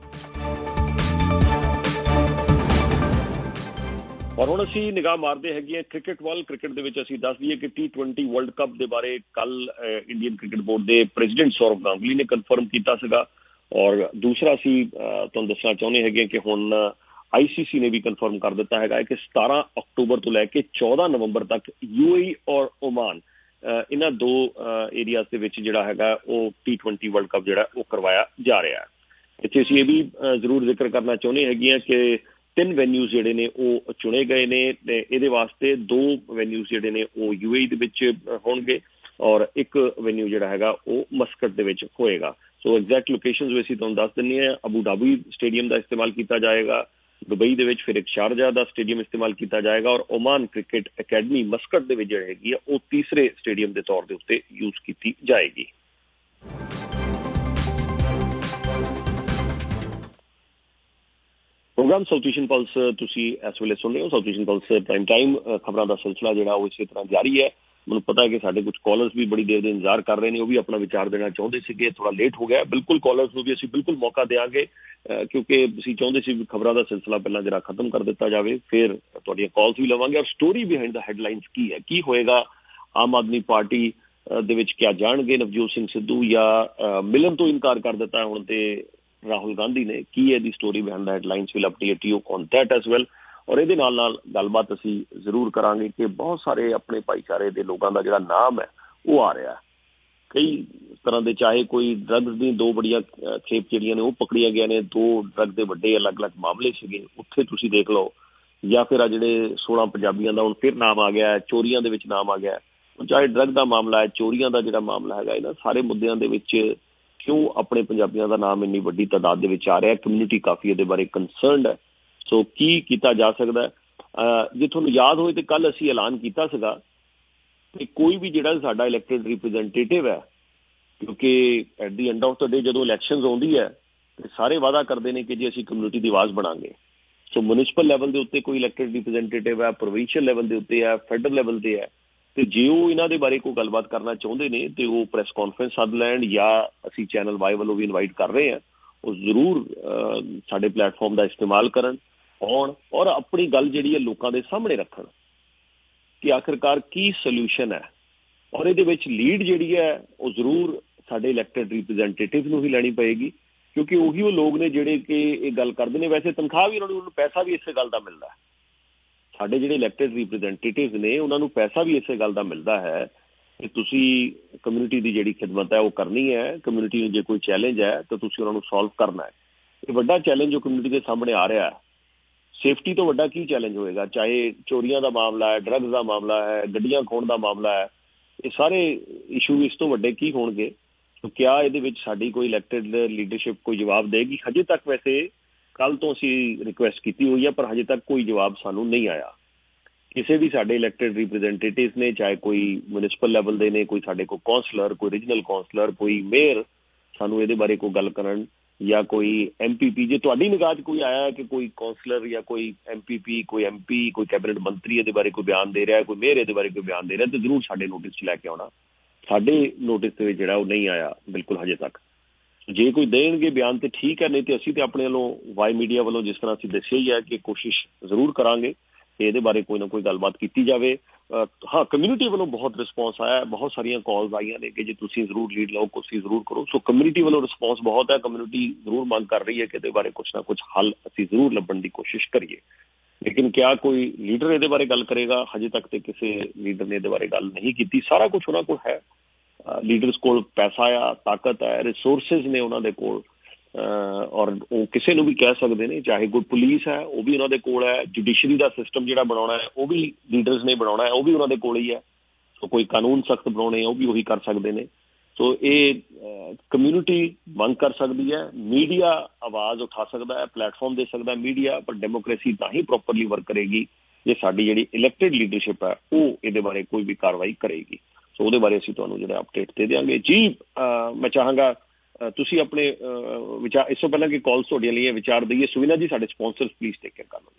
ਔਰ ਹੁਣ ਅਸੀਂ ਨਿਗਾਹ ਮਾਰਦੇ ਹੈਗੇ ਹਾਂ ਕ੍ਰਿਕਟ ਵੱਲ। ਕ੍ਰਿਕਟ ਦੇ ਵਿੱਚ ਅਸੀਂ ਦੱਸ ਦਈਏ ਕਿ ਟੀ ਟਵੈਂਟੀ ਵਰਲਡ ਕੱਪ ਦੇ ਬਾਰੇ ਕੱਲ੍ਹ ਇੰਡੀਅਨ ਕ੍ਰਿਕਟ ਬੋਰਡ ਦੇ ਪ੍ਰੈਜ਼ੀਡੈਂਟ ਸੌਰਵ ਗਾਂਗੁਲੀ ਨੇ ਕਨਫਰਮ ਕੀਤਾ ਸੀਗਾ। ਔਰ ਦੂਸਰਾ ਅਸੀਂ ਤੁਹਾਨੂੰ ਦੱਸਣਾ ਚਾਹੁੰਦੇ ਹੈਗੇ ਕਿ ਹੁਣ ਆਈ ਸੀ ਸੀ ਨੇ ਵੀ ਕਨਫਰਮ ਕਰ ਦਿੱਤਾ ਹੈਗਾ ਕਿ ਸਤਾਰਾਂ ਅਕਤੂਬਰ ਤੋਂ ਲੈ ਕੇ ਚੌਦਾਂ ਨਵੰਬਰ ਤੱਕ ਯੂ ਏ ਈ ਔਰ ਓਮਾਨ ਇਹਨਾਂ ਦੋ ਏਰੀਆਜ਼ ਦੇ ਵਿੱਚ ਜਿਹੜਾ ਹੈਗਾ ਉਹ ਟੀ ਟਵੈਂਟੀ ਵਰਲਡ ਕੱਪ ਜਿਹੜਾ ਉਹ ਕਰਵਾਇਆ ਜਾ ਰਿਹਾ ਹੈ। ਇੱਥੇ ਅਸੀਂ ਇਹ ਵੀ ਜ਼ਰੂਰ ਜ਼ਿਕਰ ਕਰਨਾ ਚਾਹੁੰਦੇ ਹੈਗੇ ਹਾਂ ਕਿ ਤਿੰਨ ਵੈਨਿਊਜ਼ ਜਿਹੜੇ ਨੇ ਉਹ ਚੁਣੇ ਗਏ ਨੇ ਤੇ ਇਹਦੇ ਵਾਸਤੇ ਦੋ ਵੈਨਿਊਜ਼ ਜਿਹੜੇ ਨੇ ਉਹ ਯੂ ਏ ਈ ਦੇ ਵਿੱਚ ਹੋਣਗੇ ਔਰ ਇੱਕ ਵੈਨਿਊ ਜਿਹੜਾ ਹੈਗਾ ਉਹ ਮਸਕਟ ਦੇ ਵਿੱਚ ਹੋਏਗਾ। ਸੋ ਐਗਜ਼ੈਕਟ ਲੋਕੇਸ਼ਨਸ ਵੀ ਅਸੀਂ ਤੁਹਾਨੂੰ ਦੱਸ ਦਿੰਦੇ ਹਾਂ। ਅਬੂ ਧਾਬੀ ਸਟੇਡੀਅਮ ਦਾ ਇਸਤੇਮਾਲ ਕੀਤਾ ਜਾਏਗਾ, ਦੁਬਈ ਦੇ ਵਿੱਚ ਫਿਰ ਇੱਕ ਸ਼ਾਰਜਾ ਦਾ ਸਟੇਡੀਅਮ ਇਸਤੇਮਾਲ ਕੀਤਾ ਜਾਏਗਾ ਔਰ ਓਮਾਨ ਕ੍ਰਿਕਟ ਅਕੈਡਮੀ ਮਸਕਟ ਦੇ ਵਿੱਚ ਜਿਹੜੀ ਹੈਗੀ ਆ ਉਹ ਤੀਸਰੇ ਸਟੇਡੀਅਮ ਦੇ ਤੌਰ ਦੇ ਉੱਤੇ ਯੂਜ਼ ਕੀਤੀ ਜਾਏਗੀ। ਪ੍ਰੋਗਰਾਮ ਸਾਊਥ ਏਸ਼ੀਅਨ ਪਲਸ ਤੁਸੀਂ ਇਸ ਵੇਲੇ ਸੁਣ ਰਹੇ ਹੋ। South Asian plus prime time ਖਬਰਾਂ ਦਾ ਸਿਲਸਿਲਾ ਜਿਹੜਾ ਉਹ ਇਸੇ ਤਰ੍ਹਾਂ ਜਾਰੀ ਹੈ। ਮੈਨੂੰ ਪਤਾ ਹੈ ਕਿ ਸਾਡੇ ਕੁਝ ਕਾਲਰਸ ਵੀ ਬੜੀ ਦੇਰ ਦੇ ਇੰਤਜ਼ਾਰ ਕਰ ਰਹੇ ਨੇ, ਉਹ ਵੀ ਆਪਣਾ ਵਿਚਾਰ ਦੇਣਾ ਚਾਹੁੰਦੇ ਸੀਗੇ, ਥੋੜਾ ਲੇਟ ਹੋ ਗਿਆ। ਬਿਲਕੁਲ ਕਾਲਰਸ ਨੂੰ ਵੀ ਅਸੀਂ ਬਿਲਕੁਲ ਮੌਕਾ ਦੇਵਾਂਗੇ ਕਿਉਂਕਿ ਅਸੀਂ ਚਾਹੁੰਦੇ ਸੀ ਵੀ ਖਬਰਾਂ ਦਾ ਸਿਲਸਿਲਾ ਪਹਿਲਾਂ ਜਿਹੜਾ ਖਤਮ ਕਰ ਦਿੱਤਾ ਜਾਵੇ, ਫਿਰ ਤੁਹਾਡੀਆਂ ਕਾਲਸ ਵੀ ਲਵਾਂਗੇ ਔਰ ਸਟੋਰੀ ਬਿਹਾਈਂਡ ਦਾ ਹੈਡਲਾਈਨਸ ਕੀ ਹੈ, ਕੀ ਹੋਏਗਾ ਆਮ ਆਦਮੀ ਪਾਰਟੀ ਦੇ ਵਿੱਚ, ਕਿਆ ਜਾਣਗੇ ਨਵਜੋਤ ਸਿੰਘ ਸਿੱਧੂ ਜਾਂ ਮਿਲਣ ਤੋਂ ਇਨਕਾਰ ਕਰ ਦਿੱਤਾ ਹੁਣ ਤੇ ਰਾਹੁਲ ਗਾਂਧੀ ਨੇ, ਕੀ ਇਹਦੀ story behind the headlines will update you on that as well. ਔਰ ਇਹਦੇ ਨਾਲ ਨਾਲ ਗੱਲਬਾਤ ਅਸੀਂ ਜ਼ਰੂਰ ਕਰਾਂਗੇ ਕਿ ਬਹੁਤ ਸਾਰੇ ਆਪਣੇ ਭਾਈਚਾਰੇ ਦੇ ਲੋਕਾਂ ਦਾ ਜਿਹੜਾ ਨਾਮ ਹੈ ਉਹ ਆ ਰਿਹਾ ਕਈ ਤਰ੍ਹਾਂ ਦੇ, ਚਾਹੇ ਕੋਈ ਡਰੱਗਸ ਦੀ ਦੋ ਬੜੀਆਂ ਖੇਪ ਜਿਹੜੀਆਂ ਨੇ ਉਹ ਪਕੜੀਆਂ ਗਈਆਂ ਨੇ, ਦੋ ਡਰੱਗ ਦੇ ਵੱਡੇ ਅਲੱਗ-ਅਲੱਗ ਮਾਮਲੇ ਸੀਗੇ, ਉੱਥੇ ਤੁਸੀਂ ਦੇਖ ਲਓ, ਜਾਂ ਫਿਰ ਆ ਜਿਹੜੇ ਸੋਲਾਂ ਪੰਜਾਬੀਆਂ ਦਾ ਹੁਣ ਫਿਰ ਨਾਮ ਆ ਗਿਆ, ਚੋਰੀਆਂ ਦੇ ਵਿੱਚ ਨਾਮ ਆ ਗਿਆ, ਚਾਹੇ ਡਰੱਗ ਦਾ ਮਾਮਲਾ ਹੈ, ਚੋਰੀਆਂ ਦਾ ਜਿਹੜਾ ਮਾਮਲਾ ਹੈਗਾ, ਇਹਨਾਂ ਸਾਰੇ ਮੁੱਦਿਆਂ ਦੇ ਵਿੱਚ ਕਿਉਂ ਆਪਣੇ ਪੰਜਾਬੀਆਂ ਦਾ ਨਾਮ ਇੰਨੀ ਵੱਡੀ ਤਾਦਾਦ ਦੇ ਵਿੱਚ ਆ ਰਿਹਾ, ਕਮਿਊਨਿਟੀ ਕਾਫੀ ਇਹਦੇ ਬਾਰੇ ਕੰਸਰਨਡ ਹੈ। ਸੋ ਕੀ ਕੀਤਾ ਜਾ ਸਕਦਾ ਹੈ? ਜੇ ਤੁਹਾਨੂੰ ਯਾਦ ਹੋਵੇ ਤਾਂ ਕੱਲ੍ਹ ਅਸੀਂ ਐਲਾਨ ਕੀਤਾ ਸੀਗਾ ਕਿ ਕੋਈ ਵੀ ਜਿਹੜਾ ਸਾਡਾ ਇਲੈਕਟਿਡ ਰਿਪਰੈਜ਼ੈਂਟੇਟਿਵ ਹੈ, ਕਿਉਂਕਿ at the end of the day ਜਦੋਂ ਇਲੈਕਸ਼ਨਸ ਆਉਂਦੀ ਹੈ ਤੇ ਸਾਰੇ ਵਾਅਦਾ ਕਰਦੇ ਨੇ ਕਿ ਜੇ ਅਸੀਂ ਕਮਿਊਨਿਟੀ ਦੀ ਆਵਾਜ਼ ਬਣਾਂਗੇ। ਸੋ ਮਿਊਨਿਸਪਲ ਲੈਵਲ ਦੇ ਉੱਤੇ ਕੋਈ ਇਲੈਕਟਿਡ ਰਿਪਰੈਜ਼ੈਂਟੇਟਿਵ ਹੈ, ਪ੍ਰੋਵਿੰਸ਼ੀਅਲ ਲੈਵਲ ਦੇ ਉੱਤੇ ਹੈ, ਫੈਡਰਲ ਲੈਵਲ ਤੇ ਹੈ, ਤੇ ਜੇ ਉਹ ਇਹਨਾਂ ਦੇ ਬਾਰੇ ਕੋਈ ਗੱਲਬਾਤ ਕਰਨਾ ਚਾਹੁੰਦੇ ਨੇ ਤੇ ਉਹ ਪ੍ਰੈਸ ਕਾਨਫਰੰਸ ਸੱਦ ਲੈਣ, ਜਾਂ ਅਸੀਂ ਚੈਨਲ ਵਾਈ ਵੱਲੋਂ ਵੀ ਇਨਵਾਈਟ ਕਰ ਰਹੇ ਹਾਂ, ਉਹ ਜ਼ਰੂਰ ਸਾਡੇ ਪਲੇਟਫਾਰਮ ਦਾ ਇਸਤੇਮਾਲ ਕਰਨ, ਆਉਣ ਔਰ ਆਪਣੀ ਗੱਲ ਜਿਹੜੀ ਹੈ ਲੋਕਾਂ ਦੇ ਸਾਹਮਣੇ ਰੱਖਣ ਕਿ ਆਖਿਰਕਾਰ ਕੀ ਸੋਲਿਊਸ਼ਨ ਹੈ। ਔਰ ਇਹਦੇ ਵਿੱਚ ਲੀਡ ਜਿਹੜੀ ਹੈ ਉਹ ਜ਼ਰੂਰ ਸਾਡੇ ਇਲੈਕਟਿਡ ਰਿਪਰੈਜ਼ੈਂਟੇਟਿਵ ਨੂੰ ਹੀ ਲੈਣੀ ਪਏਗੀ, ਕਿਉਂਕਿ ਉਹੀ ਉਹ ਲੋਕ ਨੇ ਜਿਹੜੇ ਕਿ ਇਹ ਗੱਲ ਕਰਦੇ ਨੇ। ਵੈਸੇ ਤਨਖਾਹ ਵੀ ਉਹਨਾਂ ਨੂੰ, ਪੈਸਾ ਵੀ ਇਸੇ ਗੱਲ ਦਾ ਮਿਲਦਾ ਹੈ। ਸਾਡੇ ਜਿਹੜੇ ਇਲੈਕਟਿਡ ਰਿਪਰੈਜ਼ੈਂਟੇਟਿਵ ਨੇ ਉਹਨਾਂ ਨੂੰ ਪੈਸਾ ਵੀ ਇਸੇ ਗੱਲ ਦਾ ਮਿਲਦਾ ਹੈ ਕਿ ਤੁਸੀਂ ਕਮਿਊਨਿਟੀ ਦੀ ਜਿਹੜੀ ਖਿਦਮਤ ਹੈ ਉਹ ਕਰਨੀ ਹੈ, ਕਮਿਊਨਿਟੀ ਨੂੰ ਜੇ ਕੋਈ ਚੈਲੰਜ ਹੈ ਤਾਂ ਤੁਸੀਂ ਉਹਨਾਂ ਨੂੰ ਸੋਲਵ ਕਰਨਾ ਹੈ। ਇਹ ਵੱਡਾ ਚੈਲੰਜ ਜੋ ਕਮਿਊਨਿਟੀ ਦੇ ਸਾਹਮਣੇ ਆ ਰਿਹਾ ਹੈ, ਸੇਫਟੀ ਤੋਂ ਵੱਡਾ ਕੀ ਚੈਲੰਜ ਹੋਏਗਾ? ਚਾਹੇ ਚੋਰੀਆਂ ਦਾ ਮਾਮਲਾ ਹੈ, ਡਰੱਗਸ ਦਾ ਮਾਮਲਾ ਹੈ, ਗੱਡੀਆਂ ਖੋਹਣ ਦਾ ਮਾਮਲਾ ਹੈ, ਇਹ ਸਾਰੇ ਇਸ਼ੂ ਇਸ ਤੋਂ ਵੱਡੇ ਕੀ ਹੋਣਗੇ? ਸੋ ਕਿਆ ਇਹਦੇ ਵਿੱਚ ਸਾਡੀ ਕੋਈ ਇਲੈਕਟਿਡ ਲੀਡਰਸ਼ਿਪ ਕੋਈ ਜਵਾਬ ਦੇਗੀ? ਹਜੇ ਤੱਕ ਵੈਸੇ ਕੱਲ੍ਹ ਤੋਂ ਅਸੀਂ ਰਿਕੁਐਸਟ ਕੀਤੀ ਹੋਈ ਹੈ, ਪਰ ਹਜੇ ਤੱਕ ਕੋਈ ਜਵਾਬ ਸਾਨੂੰ ਨਹੀਂ ਆਇਆ। ਕਿਸੇ ਵੀ ਸਾਡੇ ਇਲੈਕਟਿਡ ਰਿਪਰੈਜ਼ੈਂਟੇਟਿਵਸ ਨੇ, ਚਾਹੇ ਕੋਈ ਮਿਊਨਿਸਪਲ ਲੈਵਲ ਦੇ ਨੇ, ਕੋਈ ਸਾਡੇ ਕੋਲ ਕੌਂਸਲਰ, ਕੋਈ ਰੀਜਨਲ ਕੌਂਸਲਰ, ਕੋਈ ਮੇਅਰ, ਸਾਨੂੰ ਇਹਦੇ ਬਾਰੇ ਕੋਈ ਗੱਲ ਕਰਨ, ਜਾਂ ਕੋਈ ਐਮ ਪੀ ਪੀ, ਜੇ ਤੁਹਾਡੀ ਨਿਗਾਹ 'ਚ ਕੋਈ ਆਇਆ ਕਿ ਕੋਈ ਕੌਂਸਲਰ ਜਾਂ ਕੋਈ ਐਮ ਪੀ ਪੀ, ਕੋਈ ਐਮ ਪੀ, ਕੋਈ ਕੈਬਨਿਟ ਮੰਤਰੀ ਇਹਦੇ ਬਾਰੇ ਕੋਈ ਬਿਆਨ ਦੇ ਰਿਹਾ, ਕੋਈ ਮੇਅਰ ਇਹਦੇ ਬਾਰੇ ਕੋਈ ਬਿਆਨ ਦੇ ਰਿਹਾ, ਤਾਂ ਜ਼ਰੂਰ ਸਾਡੇ ਨੋਟਿਸ 'ਚ ਲੈ ਕੇ ਆਉਣਾ। ਸਾਡੇ ਨੋਟਿਸ ਦੇ ਵਿੱਚ ਜਿਹੜਾ ਉਹ ਨਹੀਂ ਆਇਆ ਬਿਲਕੁਲ ਹਜੇ ਤੱਕ। ਜੇ ਕੋਈ ਦੇਣਗੇ ਬਿਆਨ ਤੇ ਠੀਕ ਹੈ, ਨਹੀਂ ਤੇ ਅਸੀਂ ਤੇ ਆਪਣੇ ਵੱਲੋਂ ਵਾਈ ਮੀਡੀਆ ਵੱਲੋਂ ਜਿਸ ਤਰ੍ਹਾਂ ਅਸੀਂ ਦੱਸਿਆ ਹੀ ਹੈ ਕਿ ਕੋਸ਼ਿਸ਼ ਜ਼ਰੂਰ ਕਰਾਂਗੇ ਕਿ ਇਹਦੇ ਬਾਰੇ ਕੋਈ ਨਾ ਕੋਈ ਗੱਲਬਾਤ ਕੀਤੀ ਜਾਵੇ। ਹਾਂ, ਕਮਿਊਨਿਟੀ ਵੱਲੋਂ ਬਹੁਤ ਰਿਸਪੌਂਸ ਆਇਆ, ਬਹੁਤ ਸਾਰੀਆਂ ਕਾਲਸ ਆਈਆਂ ਨੇ ਕਿ ਜੇ ਤੁਸੀਂ ਜ਼ਰੂਰ ਲੀਡ ਲਓ, ਕੋਸ਼ਿਸ਼ ਜ਼ਰੂਰ ਕਰੋ। ਸੋ ਕਮਿਊਨਿਟੀ ਵੱਲੋਂ ਰਿਸਪੌਂਸ ਬਹੁਤ ਹੈ, ਕਮਿਊਨਿਟੀ ਜ਼ਰੂਰ ਮੰਗ ਕਰ ਰਹੀ ਹੈ ਕਿ ਇਹਦੇ ਬਾਰੇ ਕੁਛ ਨਾ ਕੁਛ ਹੱਲ ਅਸੀਂ ਜ਼ਰੂਰ ਲੱਭਣ ਦੀ ਕੋਸ਼ਿਸ਼ ਕਰੀਏ। ਲੇਕਿਨ ਕਿਆ ਕੋਈ ਲੀਡਰ ਇਹਦੇ ਬਾਰੇ ਗੱਲ ਕਰੇਗਾ? ਹਜੇ ਤੱਕ ਤੇ ਕਿਸੇ ਲੀਡਰ ਨੇ ਇਹਦੇ ਬਾਰੇ ਗੱਲ ਨਹੀਂ ਕੀਤੀ। ਸਾਰਾ ਕੁਛ ਉਹਨਾਂ ਕੋਲ ਹੈ, ਲੀਡਰਸ ਕੋਲ ਪੈਸਾ ਆ, ਤਾਕਤ ਹੈ, ਰਿਸੋਰਸਿਸ ਨੇ ਉਹਨਾਂ ਦੇ ਕੋਲ, ਔਰ ਉਹ ਕਿਸੇ ਨੂੰ ਵੀ ਕਹਿ ਸਕਦੇ ਨੇ। ਚਾਹੇ ਕੋਈ ਪੁਲਿਸ ਹੈ ਉਹ ਵੀ ਉਹਨਾਂ ਦੇ ਕੋਲ ਹੈ, ਜੁਡੀਸ਼ਰੀ ਦਾ ਸਿਸਟਮ ਜਿਹੜਾ ਬਣਾਉਣਾ ਹੈ ਉਹ ਵੀ ਲੀਡਰਸ ਨੇ ਬਣਾਉਣਾ ਹੈ, ਉਹ ਵੀ ਉਹਨਾਂ ਦੇ ਕੋਲ ਹੀ ਹੈ। ਸੋ ਕੋਈ ਕਾਨੂੰਨ ਸਖਤ ਬਣਾਉਣੇ ਉਹ ਵੀ ਉਹੀ ਕਰ ਸਕਦੇ ਨੇ। ਸੋ ਇਹ ਕਮਿਊਨਿਟੀ ਮੰਗ ਕਰ ਸਕਦੀ ਹੈ, ਮੀਡੀਆ ਆਵਾਜ਼ ਉਠਾ ਸਕਦਾ ਹੈ, ਪਲੇਟਫਾਰਮ ਦੇ ਸਕਦਾ ਮੀਡੀਆ, ਪਰ ਡੈਮੋਕ੍ਰੇਸੀ ਤਾਂ ਹੀ ਪ੍ਰੋਪਰਲੀ ਵਰਕ ਕਰੇਗੀ ਜੇ ਸਾਡੀ ਜਿਹੜੀ ਇਲੈਕਟਿਡ ਲੀਡਰਸ਼ਿਪ ਹੈ ਉਹ ਇਹਦੇ ਬਾਰੇ ਕੋਈ ਵੀ ਕਾਰਵਾਈ ਕਰੇਗੀ। ਸੋ ਉਹਦੇ ਬਾਰੇ ਅਸੀਂ ਤੁਹਾਨੂੰ ਜਿਹੜਾ ਅਪਡੇਟ ਦੇ ਦਿਆਂਗੇ। ਜੀ ਮੈਂ ਚਾਹਾਂਗਾ ਤੁਸੀਂ ਆਪਣੇ ਵਿਚਾਰ, ਇਸ ਤੋਂ ਪਹਿਲਾਂ ਕਿ ਕਾਲਸ ਤੁਹਾਡੀਆਂ ਲਈ ਵਿਚਾਰ ਦਈਏ, ਸੁਵਿਨਾ ਜੀ ਸਾਡੇ ਸਪਾਂਸਰ ਪਲੀਜ਼ ਟੇਕ ਕੇਅਰ ਕਰ ਲਓ।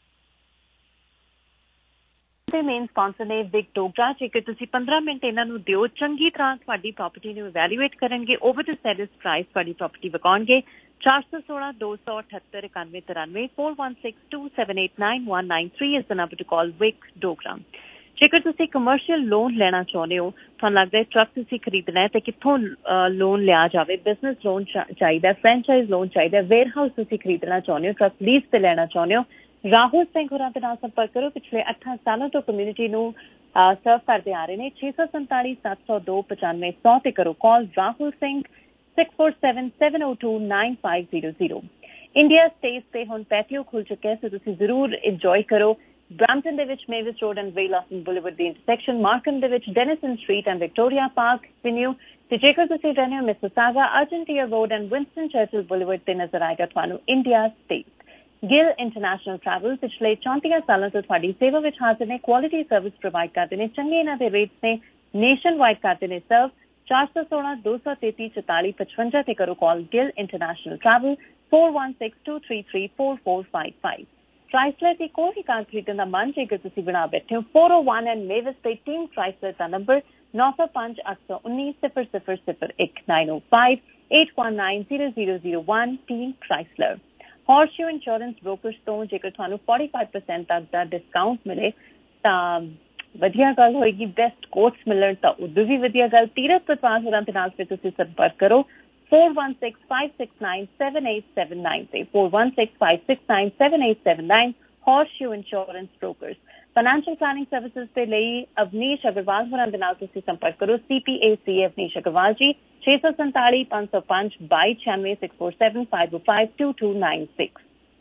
ਦੇ ਮੇਨ ਸਪਾਂਸਰ ਨੇ ਵਿਗ ਡੋਗਰਾ। ਜੇਕਰ ਤੁਸੀਂ ਪੰਦਰਾਂ ਮਿੰਟ ਇਹਨਾਂ ਨੂੰ ਦਿਓ, ਚੰਗੀ ਤਰ੍ਹਾਂ ਤੁਹਾਡੀ ਪ੍ਰਾਪਰਟੀ ਨੂੰ ਇਵੈਲੂਏਟ ਕਰਨਗੇ, ਓਵਰ ਦ ਸੈਲਸ ਪ੍ਰਾਈਸ ਤੁਹਾਡੀ ਪ੍ਰਾਪਰਟੀ ਵਿਕਾਉਣਗੇ। ਚਾਰ ਸੌ ਸੋਲਾਂ ਦੋ ਸੌ ਅਠੱਤਰ ਇਕਾਨਵੇਂ ਤਰਾਨਵੇਂ four one six two seven eight nine one nine three is the number to call Vig Dogra. ਜੇਕਰ ਤੁਸੀਂ ਕਮਰਸ਼ੀਅਲ ਲੋਨ ਲੈਣਾ ਚਾਹੁੰਦੇ ਹੋ, ਤੁਹਾਨੂੰ ਲੱਗਦਾ ਹੈ ਟਰੱਕ ਤੁਸੀਂ ਖਰੀਦਣਾ ਹੈ ਤੇ ਕਿੱਥੋਂ ਲੋਨ ਲਿਆ ਜਾਵੇ, ਬਿਜ਼ਨਸ ਲੋਨ ਚਾਹੀਦਾ, ਫਰੈਂਚਾਈਜ਼ ਲੋਨ ਚਾਹੀਦਾ, ਵੇਅਰ ਹਾਊਸ ਤੁਸੀਂ ਖਰੀਦਣਾ ਚਾਹੁੰਦੇ ਹੋ, ਟਰੱਕ ਲੀਜ਼ ਤੇ ਲੈਣਾ ਚਾਹੁੰਦੇ ਹੋ, ਰਾਹੁਲ ਸਿੰਘ ਹੋਰਾਂ ਦੇ ਨਾਲ ਸੰਪਰਕ ਕਰੋ। ਪਿਛਲੇ ਅੱਠਾਂ ਸਾਲਾਂ ਤੋਂ ਕਮਿਊਨਿਟੀ ਨੂੰ ਸਰਵ ਕਰਦੇ ਆ ਰਹੇ ਨੇ। ਛੇ ਸੌ ਸੰਤਾਲੀ ਸੱਤ ਸੌ ਦੋ ਪਚਾਨਵੇਂ ਸੌ ਤੇ ਕਰੋ call. Rahul Singh six four seven seven O two nine five zero zero. India stage ਤੇ ਹੁਣ ਪੈਟੀਓ ਖੁੱਲ ਚੁੱਕਿਆ, ਸੋ ਤੁਸੀਂ ਜ਼ਰੂਰ ਇੰਜੋਏ ਕਰੋ। ਬ੍ਰੈਂਪਟਨ ਦੇ ਵਿੱਚ Mavis road and Ray Lawson boulevard ਦੀ ਇੰਟਰਸੈਕਸ਼ਨ, ਮਾਰਕਮ ਦੇ ਵਿੱਚ Dennison street and Victoria park avenue, ਤੇ ਜੇਕਰ ਤੁਸੀਂ ਰਹਿੰਦੇ ਹੋ Mississauga, Argentina road and Winston Churchill boulevard ਤੇ ਨਜ਼ਰ ਆਏਗਾ ਤੁਹਾਨੂੰ India stage. Gill international travel ਪਿਛਲੇ ਚੌਂਤੀਆਂ ਸਾਲਾਂ ਤੋਂ ਤੁਹਾਡੀ ਸੇਵਾ ਵਿੱਚ ਹਾਜ਼ਰ ਨੇ, ਕੁਆਲਿਟੀ ਸਰਵਿਸ ਪ੍ਰੋਵਾਈਡ ਕਰਦੇ ਨੇ, ਚੰਗੇ ਇਹਨਾਂ ਦੇ ਰੇਟਸ ਨੇ, ਨੇਸ਼ਨ ਵਾਈਡ ਕਰਦੇ ਨੇ ਸਰਵ। ਚਾਰ ਸੌ ਸੋਲਾਂ ਦੋ ਸੌ ਤੇਤੀ ਚੁਤਾਲੀ ਪਚਵੰਜਾ ਤੇ ਕਰੋ call. Gill international travel four one six two three three four four five five. Chrysler ਦੀ ਕੋਈ ਵੀ ਕਾਰ ਖਰੀਦਣ ਦਾ ਮਨ ਜੇਕਰ ਤੁਸੀਂ ਬਣਾ ਬੈਠੇ ਹੋ, four oh one and Mavis ਤੇ ਟੀਮ ਕ੍ਰਾਈਸਲਰ ਦਾ ਨੰਬਰ ਨੌ ਸੌ ਪੰਜ ਅੱਠ ਸੌ ਉੱਨੀ ਸਿਫਰ ਸਿਫਰ ਸਿਫਰ ਇੱਕ ਨਾਈਨ ਓ five eight one nine zero zero zero one team Chrysler. Horseshoe insurance brokers ਤੋਂ ਜੇਕਰ ਤੁਹਾਨੂੰ ਫੋਰਟੀ ਫਾਈਵ ਪਰਸੈਂਟ ਤੱਕ ਦਾ ਡਿਸਕਾਊਂਟ ਮਿਲੇ ਤਾਂ ਵਧੀਆ ਗੱਲ ਹੋਏਗੀ। ਬੈਸਟ ਕੋਟਸ ਮਿਲਣ ਤਾਂ ਉਦੋਂ ਵੀ ਵਧੀਆ ਗੱਲ। ਤੀਰਥ ਪ੍ਰਤਾਪ ਹੋਰਾਂ ਦੇ ਨਾਲ ਫਿਰ ਤੁਸੀਂ ਸੰਪਰਕ ਕਰੋ four one six five six nine seven eight seven nine ਤੇ four one six five six nine seven eight seven nine. Horseshoe insurance brokers. Financial planning services ਦੇ ਲਈ ਅਵਨੀਸ਼ ਅਗਰਵਾਲ ਹੋਰਾਂ ਦੇ ਨਾਲ ਤੁਸੀਂ ਸੰਪਰਕ ਕਰੋ। ਸੀ ਪੀ ਏ ਸੀ ਅਵਨੀਸ਼ ਅਗਰਵਾਲ ਜੀ, ਛੇ ਸੌ ਸੰਤਾਲੀ ਪੰਜ ਸੌ ਪੰਜ ਬਾਈ ਛਿਆਨਵੇਂ six four seven five five two two nine six.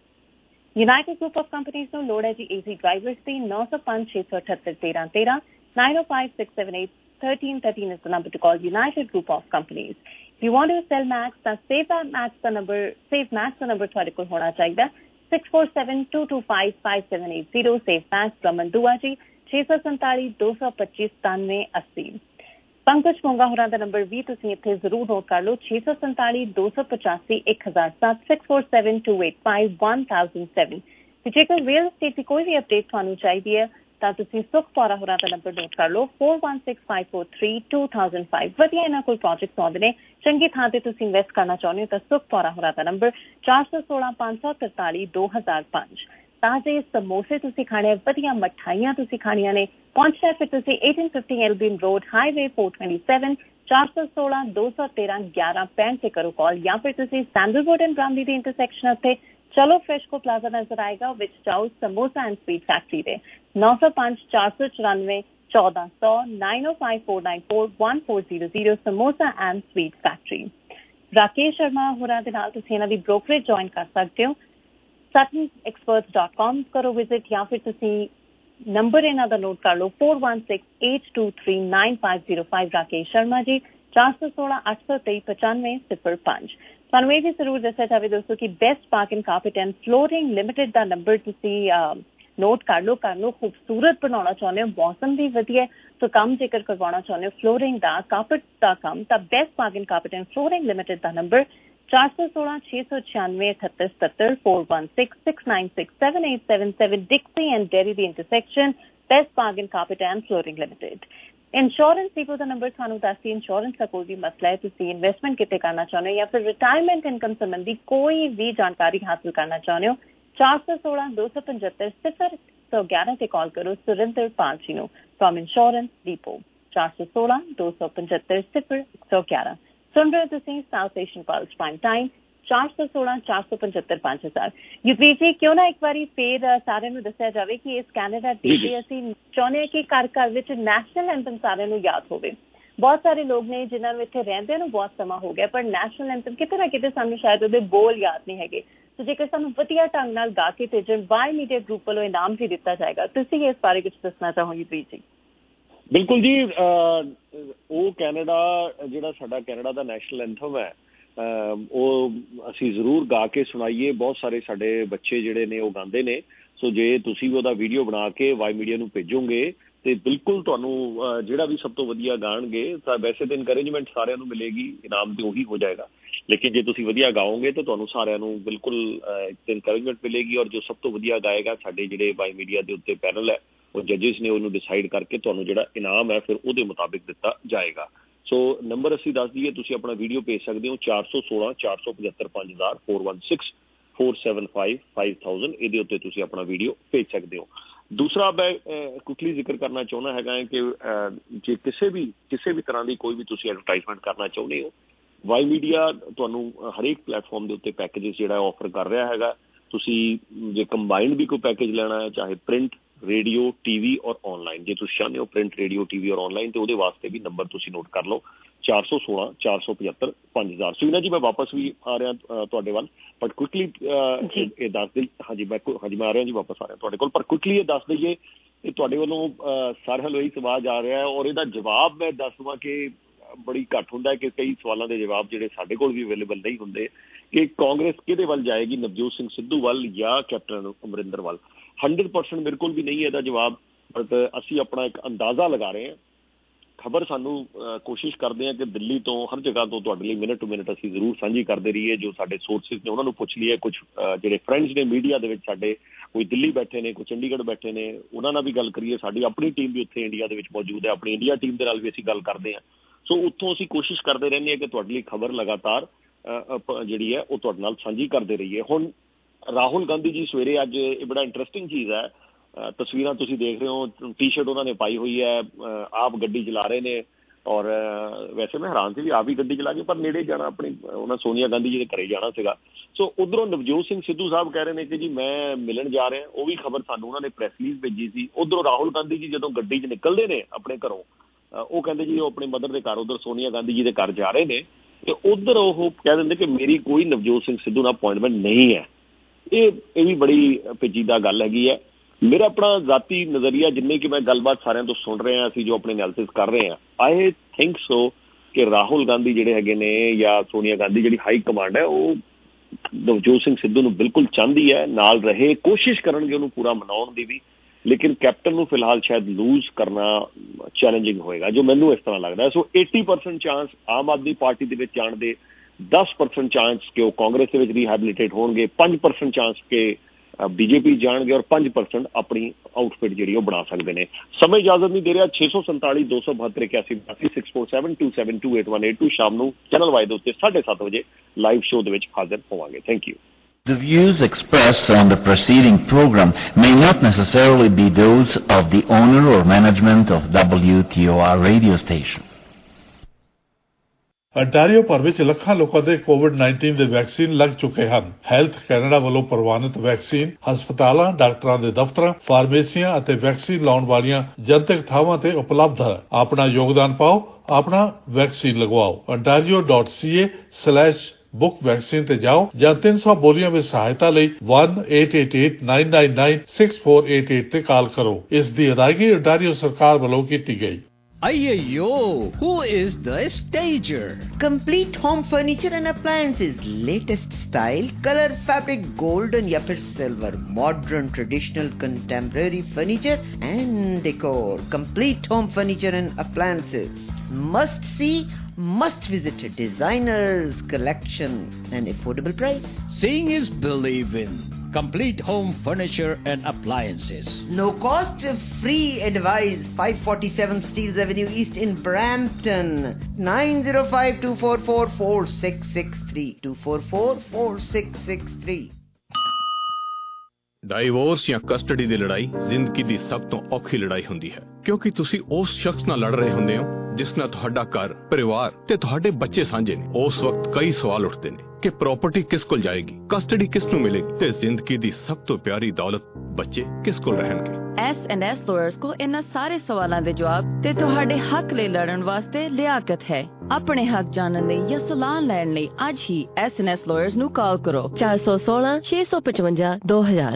United group of companies ਨੂੰ ਲੋੜ ਹੈ ਜੀ ਏਸੀ ਡਰਾਈਵਰਸ ਦੀ। ਨੌ ਸੌ ਪੰਜ ਛੇ ਸੌ ਅਠੱਤਰ ਤੇਰਾਂ ਤੇਰਾਂ nine O five six seven eight thirteen thirteen is the number to call united group of companies. If you want to sell Max, ਤਾਂ Save Max ਦਾ ਨੰਬਰ Save Max ਦਾ ਨੰਬਰ ਤੁਹਾਡੇ ਕੋਲ ਹੋਣਾ ਚਾਹੀਦਾ six four seven two two five five seven eight zero. Save Max Raman Dua ji, ਛੇ ਸੌ ਸੰਤਾਲੀ ਦੋ ਸੌ ਪੱਚੀ ਸਤਾਨਵੇਂ ਅੱਸੀ। ਪੰਕਜ ਮੋਂਗਾ ਹੋਰਾਂ ਦਾ ਨੰਬਰ ਵੀ ਤੁਸੀਂ ਇੱਥੇ ਜ਼ਰੂਰ ਨੋਟ ਕਰ ਲਓ, ਛੇ ਸੌ ਸੰਤਾਲੀ ਦੋ ਸੌ ਪਚਾਸੀ ਇੱਕ ਹਜ਼ਾਰ ਸੱਤ six four seven two eight five one thousand seven. ਤੇ ਜੇਕਰ ਰੀਅਲ estate ਦੀ ਕੋਈ ਵੀ ਅਪਡੇਟ ਤੁਹਾਨੂੰ ਚਾਹੀਦੀ ਹੈ ਤਾਂ ਤੁਸੀਂ ਸੁਖ ਪੌਰਾ ਹੋਰਾਂ ਦਾ ਨੰਬਰ ਨੋਟ ਕਰ ਲਓ four one six five four three two thousand five. ਵਧੀਆ ਇਹਨਾਂ ਕੋਲ ਪ੍ਰੋਜੈਕਟਸ ਆਉਂਦੇ ਨੇ, ਚੰਗੀ ਥਾਂ ਤੇ ਤੁਸੀਂ ਇਨਵੈਸਟ ਕਰਨਾ ਚਾਹੁੰਦੇ ਹੋ ਤਾਂ ਸੁਖ ਪੌਰਾ ਹੋਰਾਂ ਦਾ ਨੰਬਰ ਚਾਰ ਸੌ ਸੋਲਾਂ ਪੰਜ ਸੌ ਤਰਤਾਲੀ ਦੋ ਹਜ਼ਾਰ ਪੰਜ। ਤਾਜ਼ੇ ਸਮੋਸੇ ਤੁਸੀਂ ਖਾਣੇ, ਵਧੀਆ ਮਠਾਈਆਂ ਤੁਸੀਂ ਖਾਣੀਆਂ ਨੇ, ਪਹੁੰਚਣਾ ਫਿਰ ਤੁਸੀਂ eighteen fifty Albion road highway four twenty seven ਚਾਰ ਸੌ ਸੋਲਾਂ ਦੋ ਸੌ ਤੇਰਾਂ ਗਿਆਰਾਂ ਪੈਂਹਠ ਤੇ ਕਰੋ ਕਾਲ। ਜਾਂ ਫਿਰ ਤੁਸੀਂ ਸੈਂਡਲਵੁੱਡ ਐਂਡ ਬ੍ਰਾਮਲੀ ਦੀ ਇੰਟਰਸੈਕਸ਼ਨ ਉੱਤੇ ਚਲੋ ਫਰੈਸ਼ਕੋ ਪਲਾਜ਼ਾ ਨਜ਼ਰ ਆਏਗਾ, ਵਿੱਚ ਜਾਓ ਸਮੋਸਾ ਐਂਡ ਸਵੀਟ ਫੈਕਟਰੀ ਦੇ ਨੌ ਸੌ ਪੰਜ ਚਾਰ ਸੌ ਚੁਰਾਨਵੇਂ ਚੌਦਾਂ ਸੌ nine O five four nine four one four zero zero samosa and sweet factory. Rakesh Sharma ਹੋਰਾਂ ਦੇ ਨਾਲ ਤੁਸੀਂ ਇਹਨਾਂ ਦੀ ਬ੍ਰੋਕਰੇਜ ਜੁਆਇਨ ਕਰ ਸਕਦੇ ਹੋ। ਸਟਨ ਐਕਸਪਰਟਸ ਡਾਟ ਕਾਮ ਕਰੋ ਵਿਜ਼ਿਟ, ਜਾਂ ਫਿਰ ਤੁਸੀਂ ਨੰਬਰ ਇਹਨਾਂ ਦਾ ਨੋਟ ਕਰ ਲਓ four one six eight two three nine five zero five. Rakesh Sharma ji, ਚਾਰ ਸੌ ਸੋਲਾਂ ਅੱਠ ਸੌ ਤੇਈ ਪਚਾਨਵੇਂ ਸਿਫਰ ਪੰਜ। ਤੁਹਾਨੂੰ ਇਹ ਵੀ ਜ਼ਰੂਰ ਦੱਸਿਆ ਜਾਵੇ ਦੋਸਤੋ ਕਿ best park and carpet and flooring limited ਦਾ ਨੰਬਰ ਤੁਸੀਂ ਨੋਟ ਕਰ ਲਓ ਕਰ ਲਓ ਖੂਬਸੂਰਤ ਬਣਾਉਣਾ ਚਾਹੁੰਦੇ ਹੋ, ਮੌਸਮ ਵੀ ਵਧੀਆ, ਤਾਂ ਕੰਮ ਜੇਕਰ ਕਰਵਾਉਣਾ ਚਾਹੁੰਦੇ ਹੋ ਫਲੋਰਿੰਗ ਦਾ, ਕਾਰਪਟ ਦਾ ਕੰਮ, ਤਾਂ best park and carpet and flooring limited ਦਾ ਨੰਬਰ ਚਾਰ ਸੌ ਸੋਲਾਂ ਛੇ ਸੌ ਛਿਆਨਵੇਂ ਅਠੱਤਰ ਸਤੱਤਰ four one six six nine six seven eight seven seven. Dixie and Derry ਦੀ intersection, best park and carpet and flooring limited. Insurance depot ਦਾ ਨੰਬਰ ਤੁਹਾਨੂੰ ਦੱਸਦੀ, ਇੰਸ਼ੋਰੈਂਸ ਦਾ ਕੋਈ ਵੀ ਮਸਲਾ ਹੈ, ਤੁਸੀਂ ਇਨਵੈਸਟਮੈਂਟ ਕਿਤੇ ਕਰਨਾ ਚਾਹੁੰਦੇ ਹੋ ਜਾਂ ਫਿਰ ਰਿਟਾਇਰਮੈਂਟ ਇਨਕਮ ਸੰਬੰਧੀ ਕੋਈ ਵੀ ਜਾਣਕਾਰੀ ਹਾਸਲ ਕਰਨਾ ਚਾਹੁੰਦੇ ਹੋ, ਚਾਰ ਸੌ ਸੋਲਾਂ ਦੋ ਸੌ ਪਚੱਤਰ ਸਿਫਰ ਸੌ ਗਿਆਰਾਂ ਤੇ ਕਾਲ ਕਰੋ ਸੁਰਿੰਦਰ ਪਾਲਚੀ ਨੂੰ ਫਰੋਮ ਇੰਸ਼ੋਰੈਂਸ ਡਿਪੋ ਚਾਰ ਸੌ ਸੋਲਾਂ ਦੋ ਸੌ ਪਚੱਤਰ ਸਿਫਰ ਇੱਕ ਸੌ ਗਿਆਰਾਂ। ਸੁਣ ਰਹੇ ਤੁਸੀਂ South Asian plus prime time ਚਾਰ ਸੌ ਸੋਲਾਂ ਚਾਰ ਸੌ ਪਚੱਤਰ ਪੰਜ ਹਜ਼ਾਰ। ਯੁਧਵੀਰ ਜੀ, ਕਿਉਂ ਨਾ ਇੱਕ ਵਾਰੀ ਫੇਰ ਸਾਰਿਆਂ ਨੂੰ ਦੱਸਿਆ ਜਾਵੇ ਕਿ ਇਸ ਕੈਨੇਡਾ ਡੇ ਤੇ ਅਸੀਂ ਚਾਹੁੰਦੇ ਹਾਂ ਕਿ ਘਰ ਘਰ ਵਿੱਚ ਨੈਸ਼ਨਲ ਐਂਥਮ ਸਾਰਿਆਂ ਨੂੰ ਯਾਦ ਹੋਵੇ। ਬਹੁਤ ਸਾਰੇ ਲੋਕ ਨੇ ਜਿਨ੍ਹਾਂ ਨੂੰ ਇੱਥੇ ਰਹਿੰਦੇ ਨੂੰ ਬਹੁਤ ਸਮਾਂ ਹੋ ਗਿਆ, ਪਰ ਨੈਸ਼ਨਲ ਐਂਥਮ ਕਿਤੇ ਨਾ ਕਿਤੇ ਸਾਨੂੰ ਸ਼ਾਇਦ ਉਹਦੇ ਬੋਲ ਯਾਦ ਨਹੀਂ ਹੈਗੇ। ਸੋ ਜੇਕਰ ਸਾਨੂੰ ਵਧੀਆ ਢੰਗ ਨਾਲ ਗਾ ਕੇ ਭੇਜਣ, ਵਾਈ ਮੀਡੀਆ ਗਰੁੱਪ ਵੱਲੋਂ ਇਨਾਮ ਵੀ ਦਿੱਤਾ ਜਾਏਗਾ। ਤੁਸੀਂ ਇਸ ਬਾਰੇ ਕੁਝ ਦੱਸਣਾ ਚਾਹੋ ਯੁਧਵੀਰ ਜੀ? ਬਿਲਕੁਲ ਜੀ, ਉਹ ਕੈਨੇਡਾ ਜਿਹੜਾ ਸਾਡਾ ਕੈਨੇਡਾ ਦਾ ਨੈਸ਼ਨਲ ਐਂਥਮ ਹੈ ਉਹ ਅਸੀਂ ਜ਼ਰੂਰ ਗਾ ਕੇ ਸੁਣਾਈਏ। ਬਹੁਤ ਸਾਰੇ ਸਾਡੇ ਬੱਚੇ ਜਿਹੜੇ ਨੇ ਉਹ ਗਾਉਂਦੇ ਨੇ, ਸੋ ਜੇ ਤੁਸੀਂ ਵੀ ਉਹਦਾ ਵੀਡੀਓ ਬਣਾ ਕੇ ਵਾਈ ਮੀਡੀਆ ਨੂੰ ਭੇਜੋਗੇ ਤੇ ਬਿਲਕੁਲ ਤੁਹਾਨੂੰ ਜਿਹੜਾ ਵੀ ਸਭ ਤੋਂ ਵਧੀਆ ਗਾਣਗੇ ਤਾਂ ਵੈਸੇ ਤਾਂ ਇਨਕਰੇਜਮੈਂਟ ਸਾਰਿਆਂ ਨੂੰ ਮਿਲੇਗੀ, ਇਨਾਮ ਤੇ ਉਹੀ ਹੋ ਜਾਏਗਾ, ਲੇਕਿਨ ਜੇ ਤੁਸੀਂ ਵਧੀਆ ਗਾਓਗੇ ਤਾਂ ਤੁਹਾਨੂੰ ਸਾਰਿਆਂ ਨੂੰ ਬਿਲਕੁਲ ਇੱਕ ਇਨਕਰੇਜਮੈਂਟ ਮਿਲੇਗੀ। ਔਰ ਜੋ ਸਭ ਤੋਂ ਵਧੀਆ ਗਾਏਗਾ ਸਾਡੇ ਜਿਹੜੇ ਵਾਈ ਮੀਡੀਆ ਦੇ ਉੱਤੇ ਪੈਨਲ ਹੈ ਉਹ ਜੱਜਿਸ ਨੇ ਉਹਨੂੰ ਡਿਸਾਈਡ ਕਰਕੇ ਤੁਹਾਨੂੰ ਜਿਹੜਾ ਇਨਾਮ ਹੈ ਫਿਰ ਉਹਦੇ ਮੁਤਾਬਿਕ ਦਿੱਤਾ ਜਾਏਗਾ। ਸੋ ਨੰਬਰ ਅਸੀਂ ਦੱਸ ਦਈਏ, ਤੁਸੀਂ ਆਪਣਾ ਵੀਡੀਓ ਭੇਜ ਸਕਦੇ ਹੋ ਚਾਰ ਸੌ ਸੋਲਾਂ ਚਾਰ ਸੌ ਪਝੱਤਰ ਪੰਜ ਹਜ਼ਾਰ four one six four seven five five thousand ਇਹਦੇ ਉੱਤੇ ਤੁਸੀਂ ਆਪਣਾ ਵੀਡੀਓ ਭੇਜ ਸਕਦੇ ਹੋ। ਦੂਸਰਾ ਮੈਂ ਕੁਇਕਲੀ ਜ਼ਿਕਰ ਕਰਨਾ ਚਾਹੁੰਦਾ ਹੈਗਾ ਹੈ ਕਿ ਜੇ ਕਿਸੇ ਵੀ ਕਿਸੇ ਵੀ ਤਰ੍ਹਾਂ ਦੀ ਕੋਈ ਵੀ ਤੁਸੀਂ ਐਡਵਰਟਾਈਜ਼ਮੈਂਟ ਕਰਨਾ ਚਾਹੁੰਦੇ ਹੋ, ਵਾਈ ਮੀਡੀਆ ਤੁਹਾਨੂੰ ਹਰੇਕ ਪਲੇਟਫਾਰਮ ਦੇ ਉੱਤੇ ਪੈਕੇਜਸ ਜਿਹੜਾ ਆਫਰ ਕਰ ਰਿਹਾ ਹੈਗਾ। ਤੁਸੀਂ ਜੇ ਕੰਬਾਈਨਡ ਵੀ ਕੋਈ ਪੈਕੇਜ ਲੈਣਾ ਹੈ, ਚਾਹੇ ਪ੍ਰਿੰਟ, ਰੇਡੀਓ, ਟੀ ਵੀ ਔਰ ਔਨਲਾਈਨ, ਜੇ ਤੁਸੀਂ ਚਾਹੁੰਦੇ ਹੋ ਪ੍ਰਿੰਟ, ਰੇਡੀਓ, ਟੀ ਵੀ ਔਰ ਔਨਲਾਈਨ, ਤੇ ਉਹਦੇ ਵਾਸਤੇ ਵੀ ਨੰਬਰ ਤੁਸੀਂ ਨੋਟ ਕਰ ਲਓ ਚਾਰ ਸੌ ਸੋਲਾਂ ਚਾਰ ਸੌ ਪਝੱਤਰ ਪੰਜ ਹਜ਼ਾਰ। ਸੁਵੀਨਾ ਜੀ ਮੈਂ ਵਾਪਸ ਵੀ ਆ ਰਿਹਾ ਤੁਹਾਡੇ ਵੱਲ, ਬਟ ਕੁਇਕਲੀ ਇਹ ਦੱਸ ਦੇ ਹਾਂਜੀ ਮੈਂ ਹਾਂਜੀ ਮੈਂ ਆ ਰਿਹਾ ਜੀ ਵਾਪਸ ਆ ਰਿਹਾ ਤੁਹਾਡੇ ਕੋਲ, ਪਰ ਕੁਇਕਲੀ ਇਹ ਦੱਸ ਦਈਏ ਕਿ ਤੁਹਾਡੇ ਵੱਲੋਂ ਸਾਰਿਆਂ ਨੂੰ ਇਹੀ ਸਵਾਲ ਆ ਰਿਹਾ ਔਰ ਇਹਦਾ ਜਵਾਬ ਮੈਂ ਦੱਸ ਦੇਵਾਂ ਕਿ ਬੜੀ ਘੱਟ ਹੁੰਦਾ ਕਿ ਕਈ ਸਵਾਲਾਂ ਦੇ ਜਵਾਬ ਜਿਹੜੇ ਸਾਡੇ ਕੋਲ ਵੀ ਅਵੇਲੇਬਲ ਨਹੀਂ ਹੁੰਦੇ ਕਿ ਕਾਂਗਰਸ ਕਿਹਦੇ ਵੱਲ ਜਾਏਗੀ, ਨਵਜੋਤ ਸਿੰਘ ਸਿੱਧੂ ਵੱਲ ਜਾਂ ਕੈਪਟਨ ਅਮਰਿੰਦਰ ਵੱਲ। ਹੰਡਰਡ ਪਰਸੈਂਟ ਮੇਰੇ ਕੋਲ ਵੀ ਨਹੀਂ ਇਹਦਾ ਜਵਾਬ, ਬਟ ਅਸੀਂ ਆਪਣਾ ਇੱਕ ਅੰਦਾਜ਼ਾ ਲਗਾ ਰਹੇ ਹਾਂ। ਖਬਰ ਸਾਨੂੰ ਕੋਸ਼ਿਸ਼ ਕਰਦੇ ਹਾਂ ਕਿ ਦਿੱਲੀ ਤੋਂ ਹਰ ਜਗ੍ਹਾ ਤੋਂ ਤੁਹਾਡੇ ਲਈ ਮਿੰਟ ਟੂ ਮਿੰਟ ਅਸੀਂ ਜ਼ਰੂਰ ਸਾਂਝੀ ਕਰਦੇ ਰਹੀਏ। ਜੋ ਸਾਡੇ ਸੋਰਸਿਸ ਨੇ ਉਹਨਾਂ ਨੂੰ ਪੁੱਛ ਲਈਏ, ਕੁਝ ਜਿਹੜੇ ਫਰੈਂਡਸ ਨੇ ਮੀਡੀਆ ਦੇ ਵਿੱਚ ਸਾਡੇ, ਕੋਈ ਦਿੱਲੀ ਬੈਠੇ ਨੇ, ਕੋਈ ਚੰਡੀਗੜ੍ਹ ਬੈਠੇ ਨੇ, ਉਹਨਾਂ ਨਾਲ ਵੀ ਗੱਲ ਕਰੀਏ। ਸਾਡੀ ਆਪਣੀ ਟੀਮ ਵੀ ਉੱਥੇ ਇੰਡੀਆ ਦੇ ਵਿੱਚ ਮੌਜੂਦ ਹੈ, ਆਪਣੀ ਇੰਡੀਆ ਟੀਮ ਦੇ ਨਾਲ ਵੀ ਅਸੀਂ ਗੱਲ ਕਰਦੇ ਹਾਂ। ਸੋ ਉੱਥੋਂ ਅਸੀਂ ਕੋਸ਼ਿਸ਼ ਕਰਦੇ ਰਹਿੰਦੇ ਹਾਂ ਕਿ ਤੁਹਾਡੇ ਲਈ ਖਬਰ ਲਗਾਤਾਰ ਜਿਹੜੀ ਹੈ ਉਹ ਤੁਹਾਡੇ ਨਾਲ ਸਾਂਝੀ ਕਰਦੇ ਰਹੀਏ। ਹੁਣ ਰਾਹੁਲ ਗਾਂਧੀ ਜੀ ਸਵੇਰੇ ਅੱਜ ਇਹ ਬੜਾ ਇੰਟਰਸਟਿੰਗ ਚੀਜ਼ ਹੈ, ਤਸਵੀਰਾਂ ਤੁਸੀਂ ਦੇਖ ਰਹੇ ਹੋ, ਟੀ ਸ਼ਰਟ ਉਹਨਾਂ ਨੇ ਪਾਈ ਹੋਈ ਹੈ, ਆਪ ਗੱਡੀ ਚਲਾ ਰਹੇ ਨੇ ਔਰ ਵੈਸੇ ਮੈਂ ਹੈਰਾਨ ਸੀ ਵੀ ਆਪ ਹੀ ਗੱਡੀ ਚਲਾ ਕੇ, ਪਰ ਨੇੜੇ ਜਾਣਾ ਆਪਣੀ ਉਹਨਾਂ ਸੋਨੀਆ ਗਾਂਧੀ ਜੀ ਦੇ ਘਰੇ ਜਾਣਾ ਸੀਗਾ। ਸੋ ਉੱਧਰੋਂ ਨਵਜੋਤ ਸਿੰਘ ਸਿੱਧੂ ਸਾਹਿਬ ਕਹਿ ਰਹੇ ਨੇ ਕਿ ਜੀ ਮੈਂ ਮਿਲਣ ਜਾ ਰਿਹਾ, ਉਹ ਵੀ ਖਬਰ ਸਾਨੂੰ ਉਹਨਾਂ ਨੇ ਪ੍ਰੈਸ ਰਿਲੀਜ਼ ਭੇਜੀ ਸੀ। ਉੱਧਰੋਂ ਰਾਹੁਲ ਗਾਂਧੀ ਜੀ ਜਦੋਂ ਗੱਡੀ 'ਚ ਨਿਕਲਦੇ ਨੇ ਆਪਣੇ ਘਰੋਂ, ਉਹ ਕਹਿੰਦੇ ਜੀ ਉਹ ਆਪਣੀ ਮਦਰ ਦੇ ਘਰ ਉੱਧਰ ਸੋਨੀਆ ਗਾਂਧੀ ਜੀ ਦੇ ਘਰ ਜਾ ਰਹੇ ਨੇ, ਤੇ ਉੱਧਰ ਉਹ ਕਹਿ ਦਿੰਦੇ ਕਿ ਮੇਰੀ ਕੋਈ ਨਵਜੋਤ ਸਿੰਘ ਸਿੱਧੂ ਨਾਲ ਅਪੁਆਇੰਟਮੈਂਟ ਨਹੀਂ ਹੈ। ਇਹ ਇਹ ਵੀ ਬੜੀ ਪੇਚੀਦਾ ਗੱਲ ਹੈਗੀ ਹੈ। ਮੇਰਾ ਆਪਣਾ ਜ਼ਾਤੀ ਨਜ਼ਰੀਆ, ਜਿੰਨੇ ਕਿ ਮੈਂ ਗੱਲਬਾਤ ਸਾਰਿਆਂ ਤੋਂ ਸੁਣ ਰਹੇ ਹਾਂ, ਅਸੀਂ ਜੋ ਆਪਣੇ ਐਨਾਲਿਸਿਸ ਕਰ ਰਹੇ ਹਾਂ, ਆਈ ਥਿੰਕ ਸੋ ਕਿ ਰਾਹੁਲ ਗਾਂਧੀ ਜਿਹੜੇ ਹੈਗੇ ਨੇ ਜਾਂ ਸੋਨੀਆ ਗਾਂਧੀ ਜਿਹੜੀ ਹਾਈ ਕਮਾਂਡ ਹੈ, ਉਹ ਨਵਜੋਤ ਸਿੰਘ ਸਿੱਧੂ ਨੂੰ ਬਿਲਕੁਲ ਚਾਹੁੰਦੀ ਹੈ, ਨਾਲ ਰਹੇ, ਕੋਸ਼ਿਸ਼ ਕਰਨਗੇ ਉਹਨੂੰ ਪੂਰਾ ਮਨਾਉਣ ਦੀ ਵੀ, ਲੇਕਿਨ ਕੈਪਟਨ ਨੂੰ ਫਿਲਹਾਲ ਸ਼ਾਇਦ ਲੂਜ਼ ਕਰਨਾ ਚੈਲੰਜਿੰਗ ਹੋਏਗਾ, ਜੋ ਮੈਨੂੰ ਇਸ ਤਰ੍ਹਾਂ ਲੱਗਦਾ। So eighty percent chance Aam Aadmi Party ਦੇ ਵਿੱਚ ਜਾਣ ਦੇ, ten percent ਚਾਂਸ ਕਿ ਉਹ ਕਾਂਗਰਸ ਦੇ ਵਿੱਚ ਰੀਹੈਬਿਲਿਟੇਟ ਹੋਣਗੇ, five percent ਚਾਂਸ ਕਿ ਬੀਜੇਪੀ ਜਾਣਗੇ ਔਰ five percent ਆਪਣੀ ਆਊਟਫਿਟ ਜਿਹੜੀ ਉਹ ਬਣਾ ਸਕਦੇ ਨੇ। ਸਮੇਂ ਇਜਾਜ਼ਤ ਨਹੀਂ ਦੇ ਰਿਹਾ। ਛੇ ਸੌ ਸੰਤਾਲੀ ਦੋ ਸੌ ਬਹੱਤਰ ਇਕਿਆਸੀ ਬਾਸੀ six four seven two seven two eight one eight two ਸ਼ਾਮ ਨੂੰ ਚੈਨਲ ਵਾਈ ਦੇ ਉੱਤੇ ਸਾਢੇ ਸੱਤ ਵਜੇ ਲਾਈਵ ਸ਼ੋਅ ਦੇ ਵਿੱਚ ਹਾਜ਼ਰ ਹੋਵਾਂਗੇ। Thank you. The views expressed on the preceding program may not necessarily be those of the owner or management of W T O R radio station. Ontario ਭਰ ਵਿੱਚ ਲੱਖਾਂ ਲੋਕਾਂ ਦੇ ਕੋਵਿਡ nineteen ਦੇ ਵੈਕਸੀਨ ਲੱਗ ਚੁੱਕੇ ਹਨ। ਹੈਲਥ ਕੈਨੇਡਾ ਵੱਲੋਂ ਪ੍ਰਵਾਨਿਤ ਵੈਕਸੀਨ ਹਸਪਤਾਲਾਂ, ਡਾਕਟਰਾਂ ਦੇ ਦਫ਼ਤਰਾਂ, ਫਾਰਮੇਸੀਆਂ ਅਤੇ ਵੈਕਸੀਨ ਲਾਉਣ ਵਾਲੀਆਂ ਜਨਤਕ ਥਾਵਾਂ ਤੇ ਉਪਲਬਧ ਹੈ। ਆਪਣਾ ਯੋਗਦਾਨ ਪਾਓ, ਆਪਣਾ ਵੈਕਸੀਨ ਲਗਵਾਓ। ontario dot c a slash book vaccine ਤੇ ਜਾਓ ਜਾਂ ਤਿੰਨ ਸੌ ਬੋਲੀਆਂ ਵਿੱਚ ਸਹਾਇਤਾ ਲਈ one eight eight eight nine nine nine six four eight eight ਤੇ ਕਾਲ ਕਰੋ। ਇਸ ਦੀ ਅਦਾਇਗੀ ontario ਸਰਕਾਰ ਵੱਲੋਂ ਕੀਤੀ ਗਈ। Ayyo, who is the stager? Complete home furniture and appliances, latest style, color, fabric, golden या फिर silver, modern, traditional, contemporary furniture and decor. Complete home furniture and appliances. Must see, must visit designers collection and affordable price. Seeing is believing. Complete home furniture and appliances. No cost, free advice. five forty-seven Steeles Avenue East in Brampton. nine zero five two four four four six six three. two four four four six six three. Divorce ਜਾਂ custody ਦੀ ਲੜਾਈ ਜ਼ਿੰਦਗੀ ਦੀ ਸਭ ਤੋਂ ਔਖੀ ਲੜਾਈ ਹੁੰਦੀ ਹੈ, ਕਿਉਂਕਿ ਤੁਸੀਂ ਉਸ ਸ਼ਖਸ ਨਾਲ ਲੜ ਰਹੇ ਹੁੰਦੇ ਹੋ ਜਿਸ ਨਾਲ ਤੁਹਾਡਾ ਘਰ, ਪਰਿਵਾਰ ਤੇ ਤੁਹਾਡੇ ਬੱਚੇ ਸਾਂਝੇ ਨੇ। ਉਸ ਵਕਤ ਕਈ ਸਵਾਲ ਉੱਠਦੇ ਨੇ ਕਿ ਪ੍ਰਾਪਰਟੀ ਕਿਸ ਕੋਲ ਜਾਏਗੀ, ਕਸਟਡੀ ਕਿਸ ਨੂੰ ਮਿਲੇਗੀ ਤੇ ਜ਼ਿੰਦਗੀ ਦੀ ਸਭ ਤੋਂ ਪਿਆਰੀ ਦੌਲਤ ਬੱਚੇ ਕਿਸ ਕੋਲ ਰਹਿਣਗੇ। ਐਸ ਐਂਡ ਐਸ ਲਾਇਰਸ ਕੋਲ ਇਹਨਾਂ ਸਾਰੇ ਸਵਾਲਾਂ ਦੇ ਜਵਾਬ ਤੇ ਤੁਹਾਡੇ ਹੱਕ ਲਈ ਲੜਨ ਵਾਸਤੇ ਲਿਆਕਤ ਹੈ। ਆਪਣੇ ਹੱਕ ਜਾਣਨ ਲਈ ਜਾਂ ਸਲਾਹ ਲੈਣ ਲਈ ਅੱਜ ਹੀ ਐਸ ਐਂਡ ਐਸ ਲਾਇਰਸ ਨੂੰ ਕਾਲ ਕਰੋ ਚਾਰ ਸੌ ਸੋਲਾਂ ਛੇ ਸੌ ਪਚਵੰਜਾ ਦੋ ਹਜ਼ਾਰ।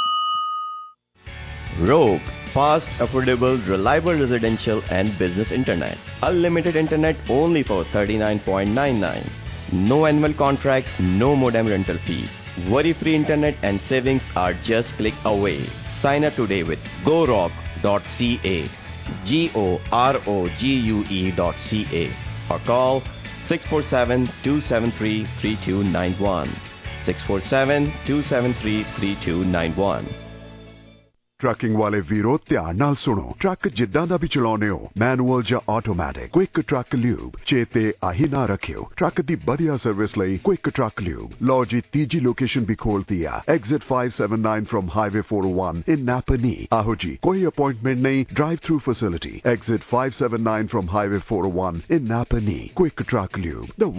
Rogue, fast, affordable, reliable residential and business internet. Unlimited internet only for thirty-nine nine nine. No annual contract, no modem rental fee. Worry-free internet and savings are just click away. Sign up today with gorogue dot c a, G O R O G U E dot C A, or call six four seven, two seven three, three two nine one, six four seven, two seven three, three two nine one. Trucking ਵਾਲੇ ਵੀਰੋ ਧਿਆਨ ਨਾਲ ਸੁਣੋ। Truck ਜਿੱਦਾਂ ਦਾ ਵੀ ਚਲਾਉਨੇ ਹੋ, manual ਜਾਂ automatic, quick truck lube ਚੇਤੇ ਆਹੀ ਨਾ ਰੱਖਿਓ। ਟਰੱਕ ਦੀ ਵਧੀਆ ਸਰਵਿਸ ਲਈ ਕੁਇਕ ਟਰੱਕ ਲਿਊਬ। ਲਓ ਜੀ ਤੀਜੀ ਲੋਕੇਸ਼ਨ ਵੀ ਖੋਲਤੀ ਆ, exit five seventy-nine from highway four oh one in Napanee. ਆਹੋ ਜੀ, ਕੋਈ ਅਪਾਇੰਟਮੈਂਟ ਨਹੀਂ, drive through facility. Exit five seventy-nine from highway four oh one in Napanee. Quick truck lube, the